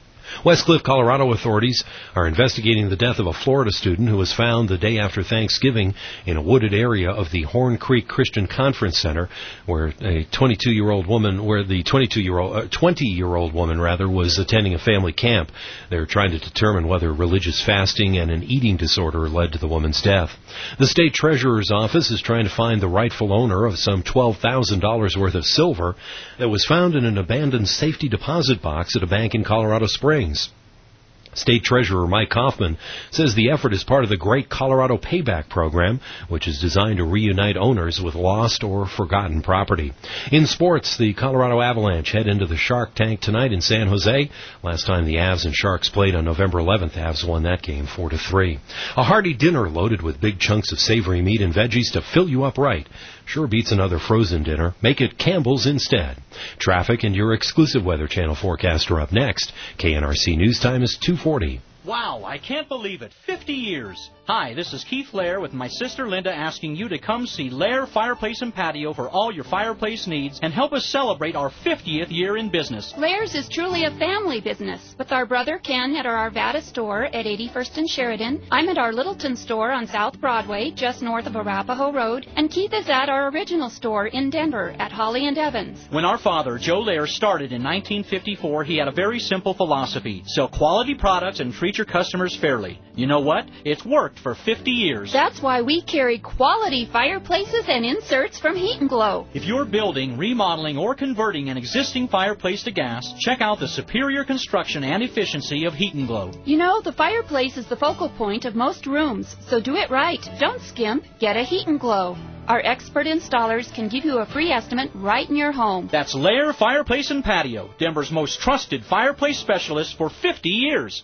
West Cliff, Colorado authorities are investigating the death of a Florida student who was found the day after Thanksgiving in a wooded area of the Horn Creek Christian Conference Center, where a twenty-two-year-old woman, where the twenty-two-year-old, uh, twenty-year-old woman rather, was attending a family camp. They're trying to determine whether religious fasting and an eating disorder led to the woman's death. The state treasurer's office is trying to find the rightful owner of some twelve thousand dollars worth of silver that was found in an abandoned safety deposit box at a bank in Colorado Springs. State Treasurer Mike Kaufman says the effort is part of the Great Colorado Payback Program, which is designed to reunite owners with lost or forgotten property. In sports, the Colorado Avalanche head into the Shark Tank tonight in San Jose. Last time the Avs and Sharks played on November eleventh, Avs won that game four to three. A hearty dinner loaded with big chunks of savory meat and veggies to fill you up right sure beats another frozen dinner. Make it Campbell's instead. Traffic and your exclusive Weather Channel forecast are up next. K N R C News Time is two forty. Wow, I can't believe it. fifty years. Hi, this is Keith Lair with my sister Linda asking you to come see Lair Fireplace and Patio for all your fireplace needs and help us celebrate our fiftieth year in business. Lair's is truly a family business, with our brother Ken at our Arvada store at eighty-first and Sheridan. I'm at our Littleton store on South Broadway, just north of Arapahoe Road, and Keith is at our original store in Denver at Holly and Evans. When our father, Joe Lair, started in nineteen fifty-four, he had a very simple philosophy: sell quality products and treat your customers fairly. You know what? It's worked for fifty years. That's why we carry quality fireplaces and inserts from Heat and Glow. If you're building, remodeling, or converting an existing fireplace to gas, check out the superior construction and efficiency of Heat and Glow. You know, the fireplace is the focal point of most rooms, so do it right. Don't skimp. Get a Heat and Glow. Our expert installers can give you a free estimate right in your home. That's Lair Fireplace and Patio, Denver's most trusted fireplace specialist for fifty years.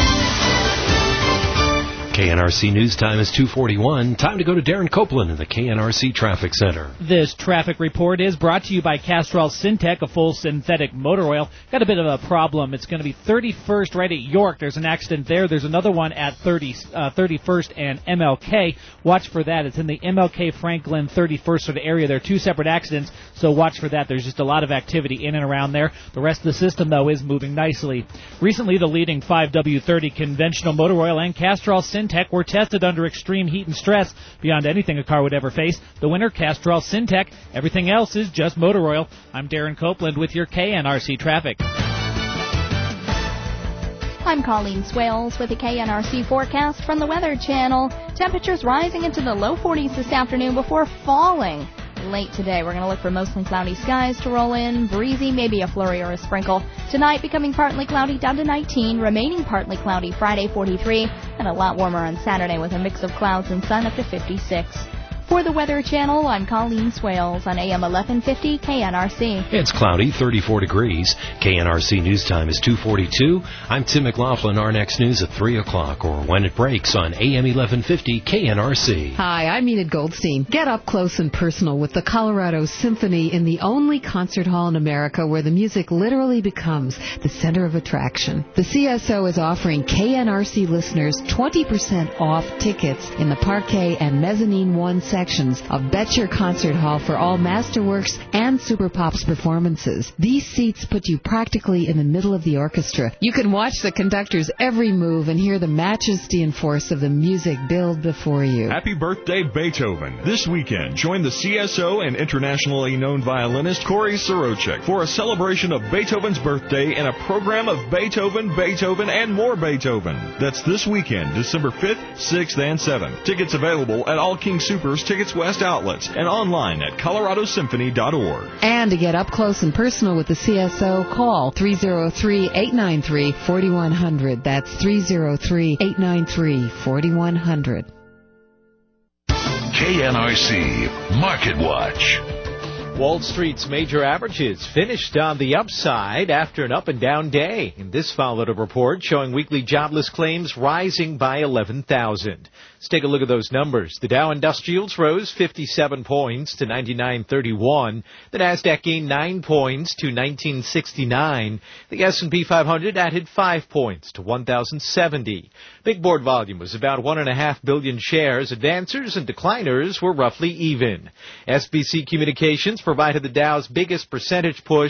K N R C News Time is two forty-one. Time to go to Darren Copeland in the K N R C Traffic Center. This traffic report is brought to you by Castrol Syntec, a full synthetic motor oil. Got a bit of a problem. It's going to be thirty-first right at York. There's an accident there. There's another one at thirty, uh, thirty-first and M L K. Watch for that. It's in the M L K Franklin thirty-first sort of area. There are two separate accidents, so watch for that. There's just a lot of activity in and around there. The rest of the system, though, is moving nicely. Recently, the leading five W thirty conventional motor oil and Castrol Syntec were tested under extreme heat and stress beyond anything a car would ever face. The winner, Castrol Syntec. Everything else is just motor oil. I'm Darren Copeland with your K N R C traffic. I'm Colleen Swales with the K N R C forecast from the Weather Channel. Temperatures rising into the low forties this afternoon before falling late today. We're going to look for mostly cloudy skies to roll in, breezy, maybe a flurry or a sprinkle. Tonight, becoming partly cloudy down to nineteen, remaining partly cloudy Friday, forty-three, and a lot warmer on Saturday with a mix of clouds and sun up to fifty-six. For the Weather Channel, I'm Colleen Swales on A M eleven fifty K N R C. It's cloudy, thirty-four degrees. K N R C News Time is two forty-two. I'm Tim McLaughlin. Our next news at three o'clock or when it breaks on A M eleven fifty K N R C. Hi, I'm Enid Goldstein. Get up close and personal with the Colorado Symphony in the only concert hall in America where the music literally becomes the center of attraction. The C S O is offering K N R C listeners twenty percent off tickets in the Parquet and Mezzanine one sections of Betcher Concert Hall for all Masterworks and Super Pops performances. These seats put you practically in the middle of the orchestra. You can watch the conductor's every move and hear the majesty and force of the music build before you. Happy birthday, Beethoven. This weekend, join the C S O and internationally known violinist Corey Sorocek for a celebration of Beethoven's birthday and a program of Beethoven, Beethoven, and more Beethoven. That's this weekend, December fifth, sixth, and seventh. Tickets available at all King Soopers Tickets West outlets and online at colorado symphony dot org. And to get up close and personal with the C S O, call three oh three, eight nine three, four one zero zero. That's three oh three, eight nine three, four one zero zero. K N R C Market Watch. Wall Street's major averages finished on the upside after an up-and-down day. And this followed a report showing weekly jobless claims rising by eleven thousand. Let's take a look at those numbers. The Dow Industrials rose fifty-seven points to ninety-nine thirty-one. The Nasdaq gained nine points to nineteen sixty-nine. The S and P five hundred added five points to one thousand seventy. Big board volume was about one point five billion shares. Advancers and decliners were roughly even. S B C Communications provided the Dow's biggest percentage push,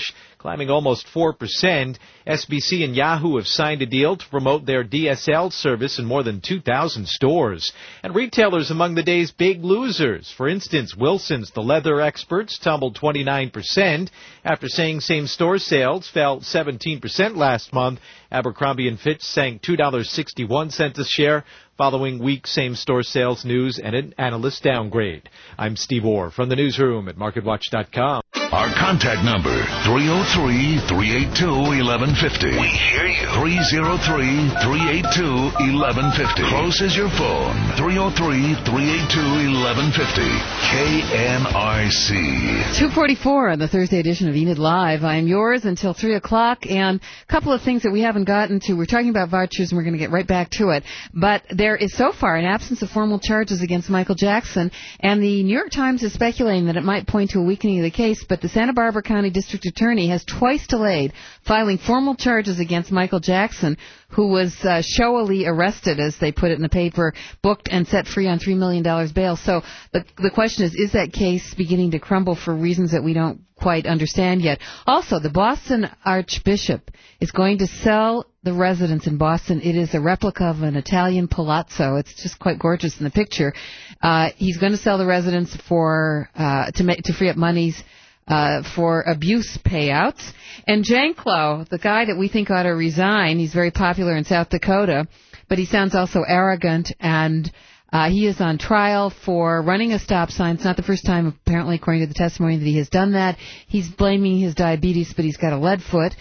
climbing almost four percent. S B C and Yahoo have signed a deal to promote their D S L service in more than two thousand stores. And retailers among the day's big losers. For instance, Wilson's, the leather experts, tumbled twenty-nine percent after saying same-store sales fell seventeen percent last month. Abercrombie and Fitch sank two dollars and sixty-one cents a share following weak same-store sales news and an analyst downgrade. I'm Steve Orr from the newsroom at market watch dot com. Our contact number, three oh three, three eight two, eleven fifty. We hear you. three oh three, three eight two, eleven fifty. Close is your phone. three oh three, three eight two, eleven fifty. K N R C. two forty-four on the Thursday edition of Enid Live. I am yours until three o'clock, and a couple of things that we haven't gotten to. We're talking about vouchers, and we're going to get right back to it. But there is so far an absence of formal charges against Michael Jackson, and the New York Times is speculating that it might point to a weakening of the case, but the Santa Barbara County District Attorney has twice delayed filing formal charges against Michael Jackson, who was uh, showily arrested, as they put it in the paper, booked and set free on three million dollars bail. So the, the question is, is that case beginning to crumble for reasons that we don't quite understand yet? Also, the Boston Archbishop is going to sell the residence in Boston. It is a replica of an Italian palazzo. It's just quite gorgeous in the picture. Uh, he's going to sell the residence for uh, to make, to free up monies Uh, for abuse payouts. And Janklow, the guy that we think ought to resign, he's very popular in South Dakota, but he sounds also arrogant, and uh, he is on trial for running a stop sign. It's not the first time, apparently, according to the testimony, that he has done that. He's blaming his diabetes, but he's got a lead foot.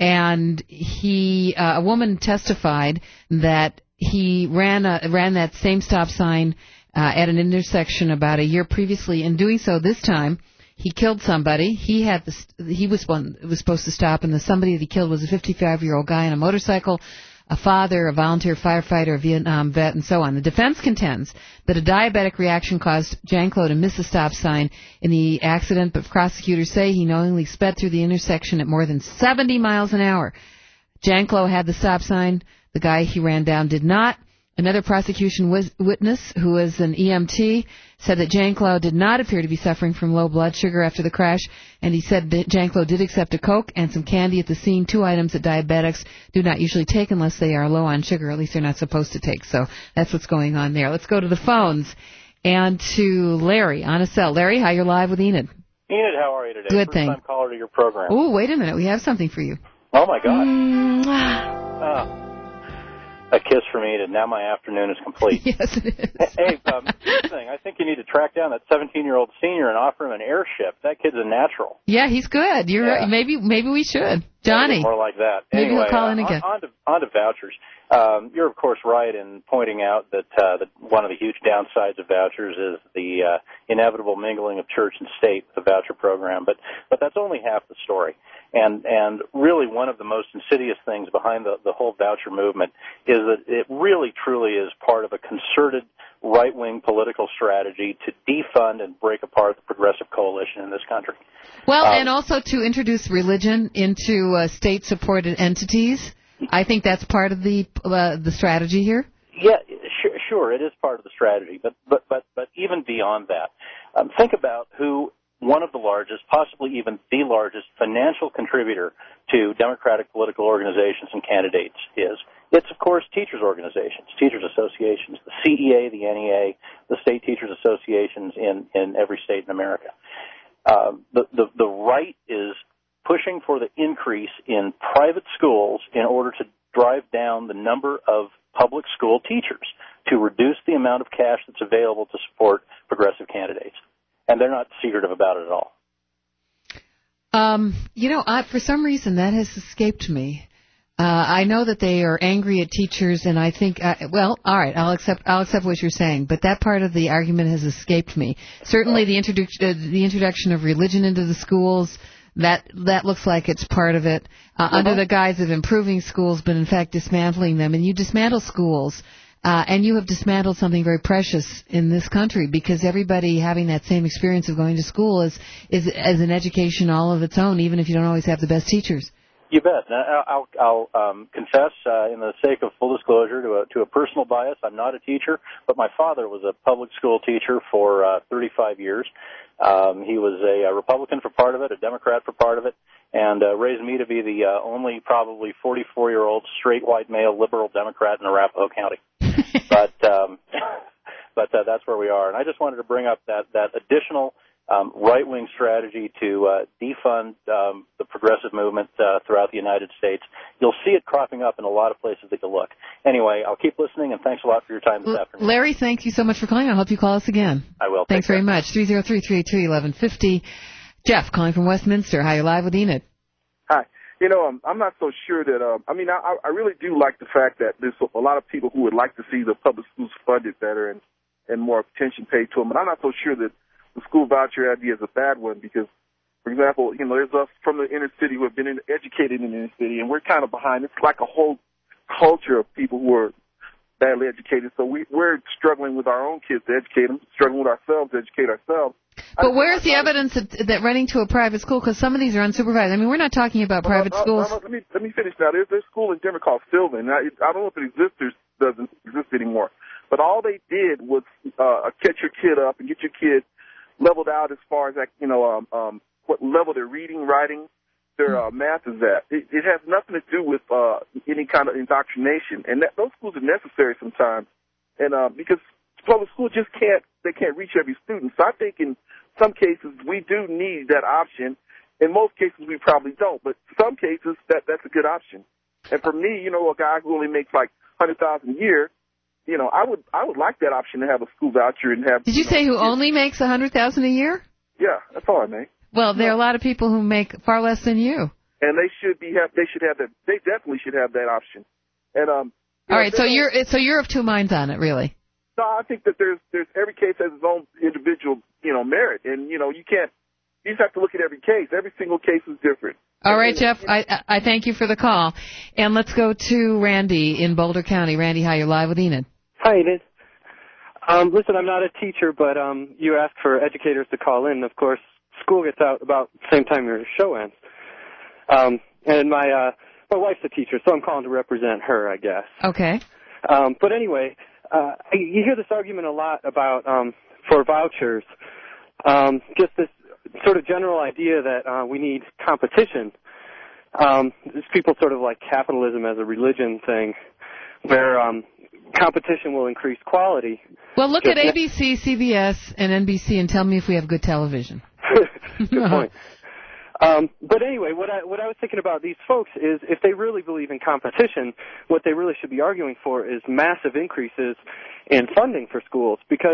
And he, uh, a woman testified that he ran a, ran that same stop sign uh, at an intersection about a year previously. In doing so this time, he killed somebody. He had the, he was one was supposed to stop, and the somebody that he killed was a fifty-five-year-old guy on a motorcycle, a father, a volunteer firefighter, a Vietnam vet, and so on. The defense contends that a diabetic reaction caused Janklow to miss a stop sign in the accident, but prosecutors say he knowingly sped through the intersection at more than seventy miles an hour. Janklow had the stop sign. The guy he ran down did not. Another prosecution witness, who is an E M T, said that Janklow did not appear to be suffering from low blood sugar after the crash, and he said that Janklow did accept a Coke and some candy at the scene, two items that diabetics do not usually take unless they are low on sugar. At least they're not supposed to take. So that's what's going on there. Let's go to the phones and to Larry on a cell. Larry, hi, you're live with Enid. Enid, how are you today? Good, First thing. time caller to your program. Oh, wait a minute. We have something for you. Oh, my God. Mm. Oh. A kiss from Enid. Now my afternoon is complete. Yes, it is. Hey, um, first thing, I think you need to track down that seventeen-year-old senior and offer him an airship. That kid's a natural. Yeah, he's good. You're yeah. right. Maybe maybe we should. Johnny. More like that. Maybe anyway, he'll call in uh, again. On, on, to, on to vouchers. Um, you're, of course, right in pointing out that, uh, that one of the huge downsides of vouchers is the uh, inevitable mingling of church and state with the voucher program. But, but that's only half the story. And, and really one of the most insidious things behind the, the whole voucher movement is that it really, truly is part of a concerted right-wing political strategy to defund and break apart the progressive coalition in this country. Well, um, and also to introduce religion into uh, state-supported entities. I think that's part of the uh, the strategy here. Yeah, sure, sure, it is part of the strategy. But but but, but even beyond that, um, think about who one of the largest, possibly even the largest financial contributor to Democratic political organizations and candidates is. It's, of course, teachers' organizations, teachers' associations, the C E A, the N E A, the state teachers' associations in, in every state in America. Uh, the, the, the right is pushing for the increase in private schools in order to drive down the number of public school teachers to reduce the amount of cash that's available to support progressive candidates. And they're not secretive about it at all. Um, you know, I, for some reason that has escaped me. Uh, I know that they are angry at teachers, and I think, uh, well, all right, I'll accept, I'll accept what you're saying, but that part of the argument has escaped me. Certainly, the, introdu- uh, the introduction of religion into the schools, that that looks like it's part of it, uh, uh-huh. under the guise of improving schools, but in fact dismantling them. And you dismantle schools, uh, and you have dismantled something very precious in this country, because everybody having that same experience of going to school is is as an education all of its own, even if you don't always have the best teachers. You bet. Now, I'll, I'll um, confess, uh, in the sake of full disclosure, to a, to a personal bias. I'm not a teacher, but my father was a public school teacher for uh, thirty-five years. Um, he was a, a Republican for part of it, a Democrat for part of it, and uh, raised me to be the uh, only probably forty-four-year-old straight white male liberal Democrat in Arapahoe County. but um, but uh, that's where we are. And I just wanted to bring up that, that additional um, right-wing strategy to uh, defund um, the progressive movement uh, throughout the United States. You'll see it cropping up in a lot of places that you look. Anyway, I'll keep listening, and thanks a lot for your time this L- afternoon. Larry, thank you so much for calling. I hope you call us again. I will. Thanks very much. three oh three, three eight two, one one five oh. Jeff, calling from Westminster. Hi, you're live with Enid. Hi. You know, um, I'm not so sure that, um, I mean, I, I really do like the fact that there's a lot of people who would like to see the public schools funded better and, and more attention paid to them, but I'm not so sure that the school voucher idea is a bad one because, for example, you know, there's us from the inner city who have been in, educated in the inner city, and we're kind of behind. It's like a whole culture of people who are badly educated, so we, we're struggling with our own kids to educate them, struggling with ourselves to educate ourselves. But where's the evidence that, that running to a private school, because some of these are unsupervised. I mean, we're not talking about private uh, schools. Uh, uh, let me let me finish now. There's, there's a school in Denver called Sylvan. I, I don't know if it exists or doesn't exist anymore, but all they did was uh, catch your kid up and get your kid leveled out as far as, you know, um, um, what level their reading, writing, their uh, math is at. It, it has nothing to do with uh, any kind of indoctrination, and that, those schools are necessary sometimes, and uh, because public school just can't they can't reach every student. So I think in some cases we do need that option. In most cases we probably don't, but some cases that that's a good option. And for me, you know, a guy who only makes like one hundred thousand dollars a year, you know, I would I would like that option to have a school voucher and have. Did you, you say know, who kids. only makes one hundred thousand dollars a year? Yeah, that's all I make. Well, there are a lot of people who make far less than you. And they should be have they should have that they definitely should have that option. And um. All know, right, so you're so you're of two minds on it, really. No, I think that there's there's every case has its own individual, you know, merit, and you know you can't you just have to look at every case. Every single case is different. All right, Jeff, I I thank you for the call, and let's go to Randy in Boulder County. Randy, hi, you're live with Enid. Hi, Enid. Um, listen, I'm not a teacher, but um, you asked for educators to call in. Of course, school gets out about the same time your show ends. Um, and my uh, my wife's a teacher, so I'm calling to represent her, I guess. Okay. Um, but anyway. Uh, you hear this argument a lot about um, for vouchers, um, just this sort of general idea that uh, we need competition. Um, there's people sort of like capitalism as a religion thing, where um, competition will increase quality. Well, look just at A B C, C B S, and N B C and tell me if we have good television. Good point. Um, but anyway, what I what I was thinking about these folks is if they really believe in competition, what they really should be arguing for is massive increases in funding for schools because,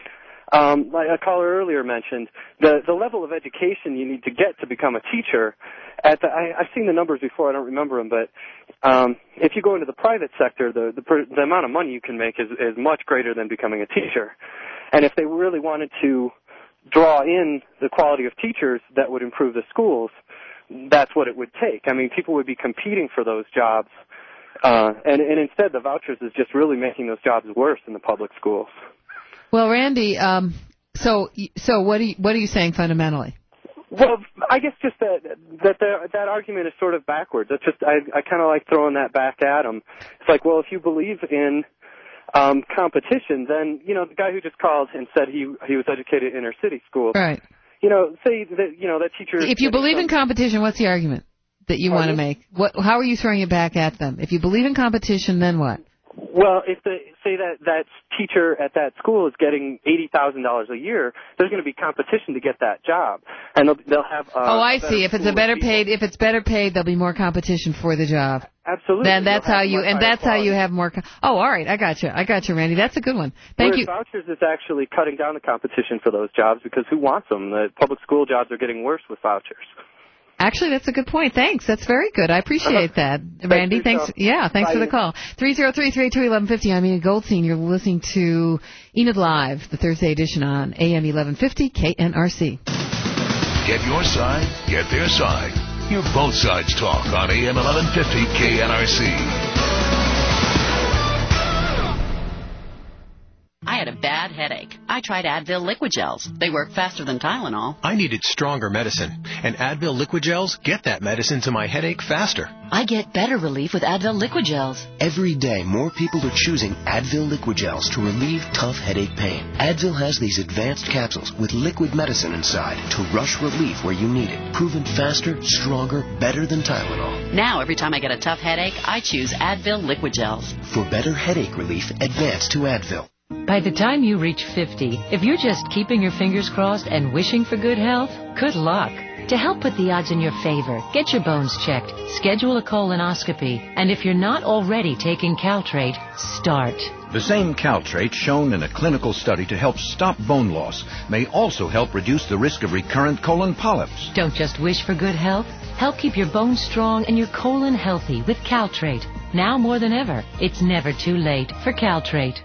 um, like a caller earlier mentioned, the the level of education you need to get to become a teacher. At the, I, I've seen the numbers before, I don't remember them, but um, if you go into the private sector, the, the the amount of money you can make is is much greater than becoming a teacher. And if they really wanted to draw in the quality of teachers that would improve the schools, that's what it would take. I mean, people would be competing for those jobs, uh, and, and instead the vouchers is just really making those jobs worse in the public schools. Well, Randy, um, so so what are you, what are you saying fundamentally? Well, I guess just that that the, that argument is sort of backwards. That's just I, I kind of like throwing that back at them. It's like, well, if you believe in Um, competition, then, you know, the guy who just called and said he he was educated in inner city school. Right. You know, say that, you know, that teacher... If you believe in competition, what's the argument that you want to make? What? How are you throwing it back at them? If you believe in competition, then what? Well, if the say that that teacher at that school is getting eighty thousand dollars a year, there's going to be competition to get that job, and they'll, they'll have. Uh, oh, I see. If it's a better paid, if it's better paid, there'll be more competition for the job. Absolutely. Then that's They'll how you, and that's quality. how you have more. Co- oh, all right. I got you. I got you, Randy. That's a good one. Thank Whereas you. vouchers is actually cutting down the competition for those jobs because who wants them? The public school jobs are getting worse with vouchers. Actually, that's a good point. Thanks. That's very good. I appreciate that, Randy. Thanks. Thanks Yeah, thanks Bye. for the call. three oh three, three eight two, one one five oh. I'm Enid Goldstein. You're listening to Enid Live, the Thursday edition on A M eleven fifty K N R C. Get your side, get their side. Hear both sides talk on A M eleven fifty K N R C. I had a bad headache. I I tried Advil Liquid Gels. They work faster than Tylenol. I needed stronger medicine, and Advil Liquid Gels get that medicine to my headache faster. I get better relief with Advil Liquid Gels. Every day, more people are choosing Advil Liquid Gels to relieve tough headache pain. Advil has these advanced capsules with liquid medicine inside to rush relief where you need it. Proven faster, stronger, better than Tylenol. Now, every time I get a tough headache, I choose Advil Liquid Gels. For better headache relief, advance to Advil. By the time you reach fifty, if you're just keeping your fingers crossed and wishing for good health, good luck. To help put the odds in your favor, get your bones checked, schedule a colonoscopy, and if you're not already taking Caltrate, start. The same Caltrate shown in a clinical study to help stop bone loss may also help reduce the risk of recurrent colon polyps. Don't just wish for good health. Help keep your bones strong and your colon healthy with Caltrate. Now more than ever, it's never too late for Caltrate.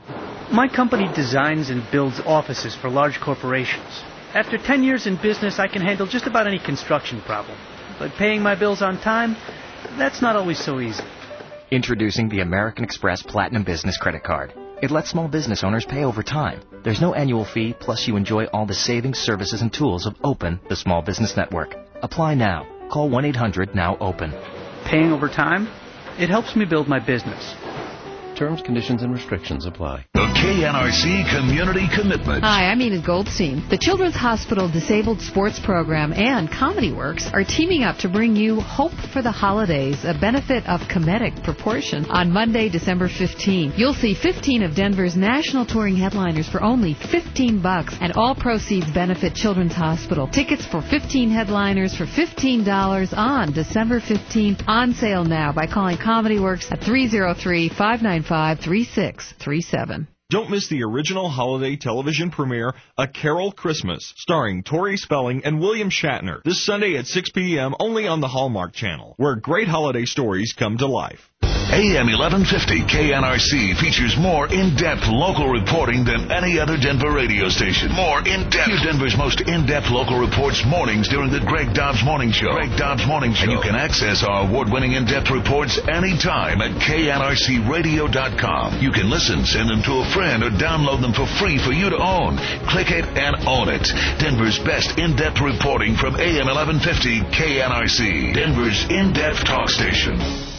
My company designs and builds offices for large corporations. After ten years in business, I can handle just about any construction problem. But paying my bills on time, that's not always so easy. Introducing the American Express Platinum Business Credit Card. It lets small business owners pay over time. There's no annual fee, plus you enjoy all the savings, services, and tools of OPEN, the Small Business Network. Apply now. Call one eight hundred now open. Paying over time? It helps me build my business. Terms, conditions, and restrictions apply. The K N R C Community Commitment. Hi, I'm Enid Goldstein. The Children's Hospital Disabled Sports Program and Comedy Works are teaming up to bring you Hope for the Holidays, a benefit of comedic proportion, on Monday, December fifteenth. You'll see fifteen of Denver's national touring headliners for only fifteen bucks, and all proceeds benefit Children's Hospital. Tickets for fifteen headliners for fifteen dollars on December fifteenth, on sale now by calling Comedy Works at three oh three, five nine five, three six three seven. Don't miss the original holiday television premiere, A Carol Christmas, starring Tori Spelling and William Shatner, this Sunday at six p.m. only on the Hallmark Channel, where great holiday stories come to life. A M eleven fifty K N R C features more in-depth local reporting than any other Denver radio station. More in-depth. Hear Denver's most in-depth local reports mornings during the Greg Dobbs Morning Show. Greg Dobbs Morning Show. And you can access our award-winning in-depth reports anytime at K N R C radio dot com. You can listen, send them to a friend, or download them for free for you to own. Click it and own it. Denver's best in-depth reporting from A M eleven fifty K N R C. Denver's in-depth talk station.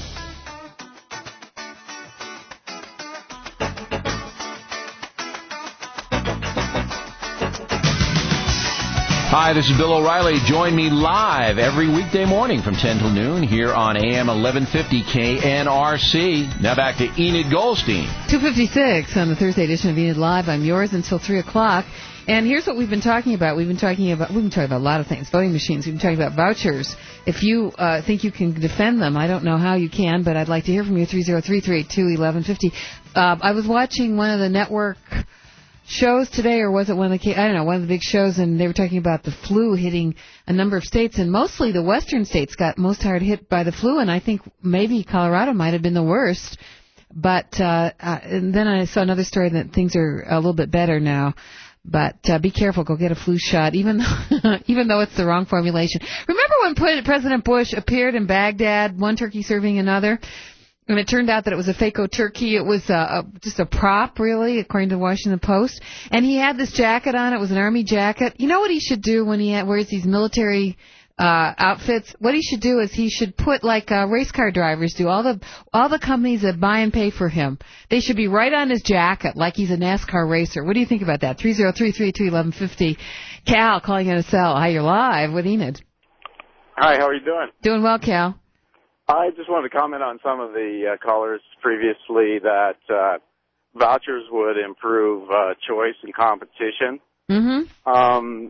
Hi, this is Bill O'Reilly. Join me live every weekday morning from ten till noon here on A M eleven fifty K N R C. Now back to Enid Goldstein. two fifty-six on the Thursday edition of Enid Live. I'm yours until three o'clock. And here's what we've been talking about. We've been talking about we've been talking about a lot of things. Voting machines. We've been talking about vouchers. If you uh, think you can defend them, I don't know how you can, but I'd like to hear from you. three oh three, three eight two, eleven fifty. Uh, I was watching one of the network shows today, or was it one of the, I don't know, one of the big shows, and they were talking about the flu hitting a number of states, and mostly the western states got most hard hit by the flu, and I think maybe Colorado might have been the worst. But uh, uh, and then I saw another story that things are a little bit better now. But uh, be careful, go get a flu shot, even though, even though it's the wrong formulation. Remember when President Bush appeared in Baghdad, one turkey serving another? And it turned out that it was a Fako turkey. It was uh, a, just a prop, really, according to the Washington Post. And he had this jacket on. It was an army jacket. You know what he should do when he had, wears these military uh outfits? What he should do is he should put, like uh, race car drivers do, all the all the companies that buy and pay for him, they should be right on his jacket, like he's a NASCAR racer. What do you think about that? three oh three, three two, eleven fifty. Cal calling in a cell. Hi, you're live with Enid. Hi, how are you doing? Doing well, Cal. I just wanted to comment on some of the uh, callers previously that uh, vouchers would improve uh, choice and competition. Mm-hmm. Um,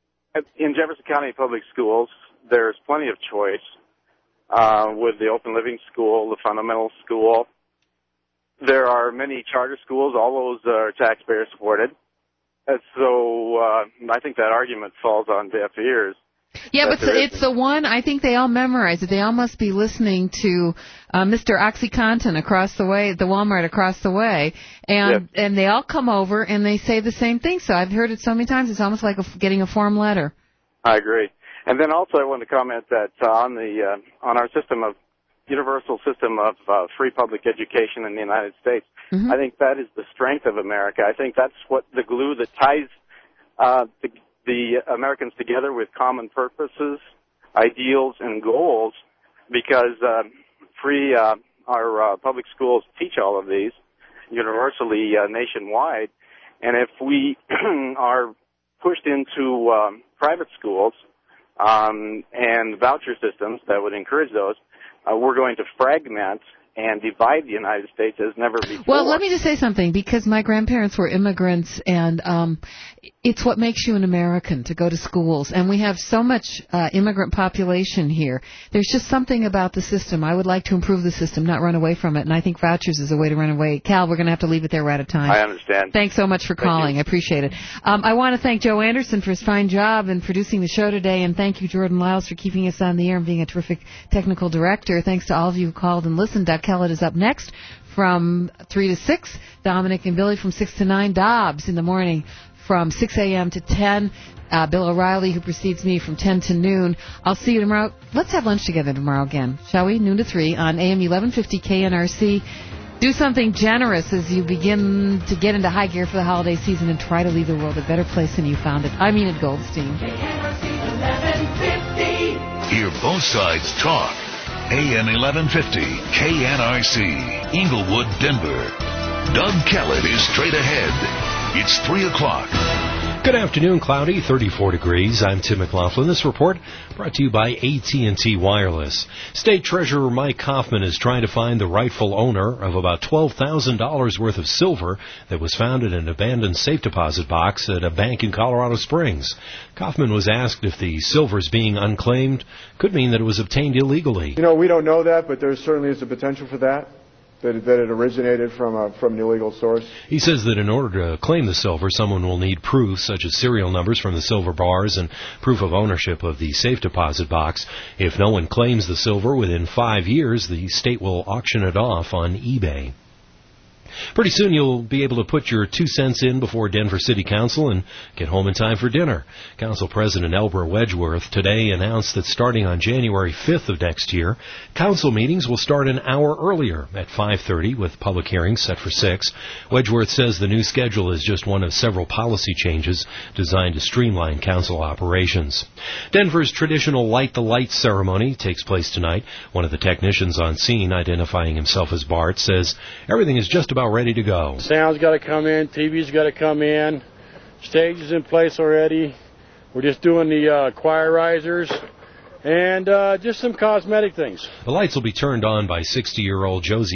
in Jefferson County Public Schools, there's plenty of choice uh, with the Open Living School, the Fundamental School. There are many charter schools. All those are taxpayer supported. And so uh, I think that argument falls on deaf ears. Yeah, but it's, it's the one, I think they all memorize it. They all must be listening to uh, Mister OxyContin across the way, at the Walmart across the way, and yep. and they all come over and they say the same thing. So I've heard it so many times, it's almost like a, getting a form letter. I agree. And then also I wanted to comment that uh, on the uh, on our system of universal system of uh, free public education in the United States. Mm-hmm. I think that is the strength of America. I think that's what the glue that ties uh, the, the Americans together with common purposes, ideals, and goals, because uh, free uh, our uh, public schools teach all of these universally uh, nationwide. And if we are pushed into um, private schools um, and voucher systems that would encourage those, uh, we're going to fragment and divide the United States as never before. Well, let me just say something, because my grandparents were immigrants, and um, it's what makes you an American, to go to schools. And we have so much uh, immigrant population here. There's just something about the system. I would like to improve the system, not run away from it, and I think vouchers is a way to run away. Cal, we're going to have to leave it there. We're out of time. I understand. Thanks so much for calling. I appreciate it. Um, I want to thank Joe Anderson for his fine job in producing the show today, and thank you, Jordan Lyles, for keeping us on the air and being a terrific technical director. Thanks to all of you who called and listened. Doug Kellett is up next from three to six. Dominic and Billy from six to nine. Dobbs in the morning from six a.m. to ten. Uh, Bill O'Reilly, who precedes me, from ten to noon. I'll see you tomorrow. Let's have lunch together tomorrow again, shall we? Noon to three on A M eleven fifty K N R C. Do something generous as you begin to get into high gear for the holiday season and try to leave the world a better place than you found it. I'm Enid Goldstein. Hear both sides talk. A M eleven fifty K N R C, Inglewood, Denver. Doug Kellett is straight ahead. It's three o'clock. Good afternoon, cloudy, thirty-four degrees. I'm Tim McLaughlin. This report brought to you by A T and T Wireless. State Treasurer Mike Kaufman is trying to find the rightful owner of about twelve thousand dollars worth of silver that was found in an abandoned safe deposit box at a bank in Colorado Springs. Kaufman was asked if the silver's being unclaimed could mean that it was obtained illegally. You know, we don't know that, but there certainly is a potential for that. That it, that it originated from a, from an illegal source. He says that in order to claim the silver, someone will need proof, such as serial numbers from the silver bars and proof of ownership of the safe deposit box. If no one claims the silver within five years, the state will auction it off on eBay. Pretty soon you'll be able to put your two cents in before Denver City Council and get home in time for dinner. Council President Elbert Wedgeworth today announced that starting on January fifth of next year, council meetings will start an hour earlier at five thirty with public hearings set for six. Wedgeworth says the new schedule is just one of several policy changes designed to streamline council operations. Denver's traditional Light the Light ceremony takes place tonight. One of the technicians on scene, identifying himself as Bart, says everything is just about ready to go. Sound's got to come in, T V's got to come in, stage is in place already. We're just doing the uh, choir risers and uh, just some cosmetic things. The lights will be turned on by sixty-year-old Josie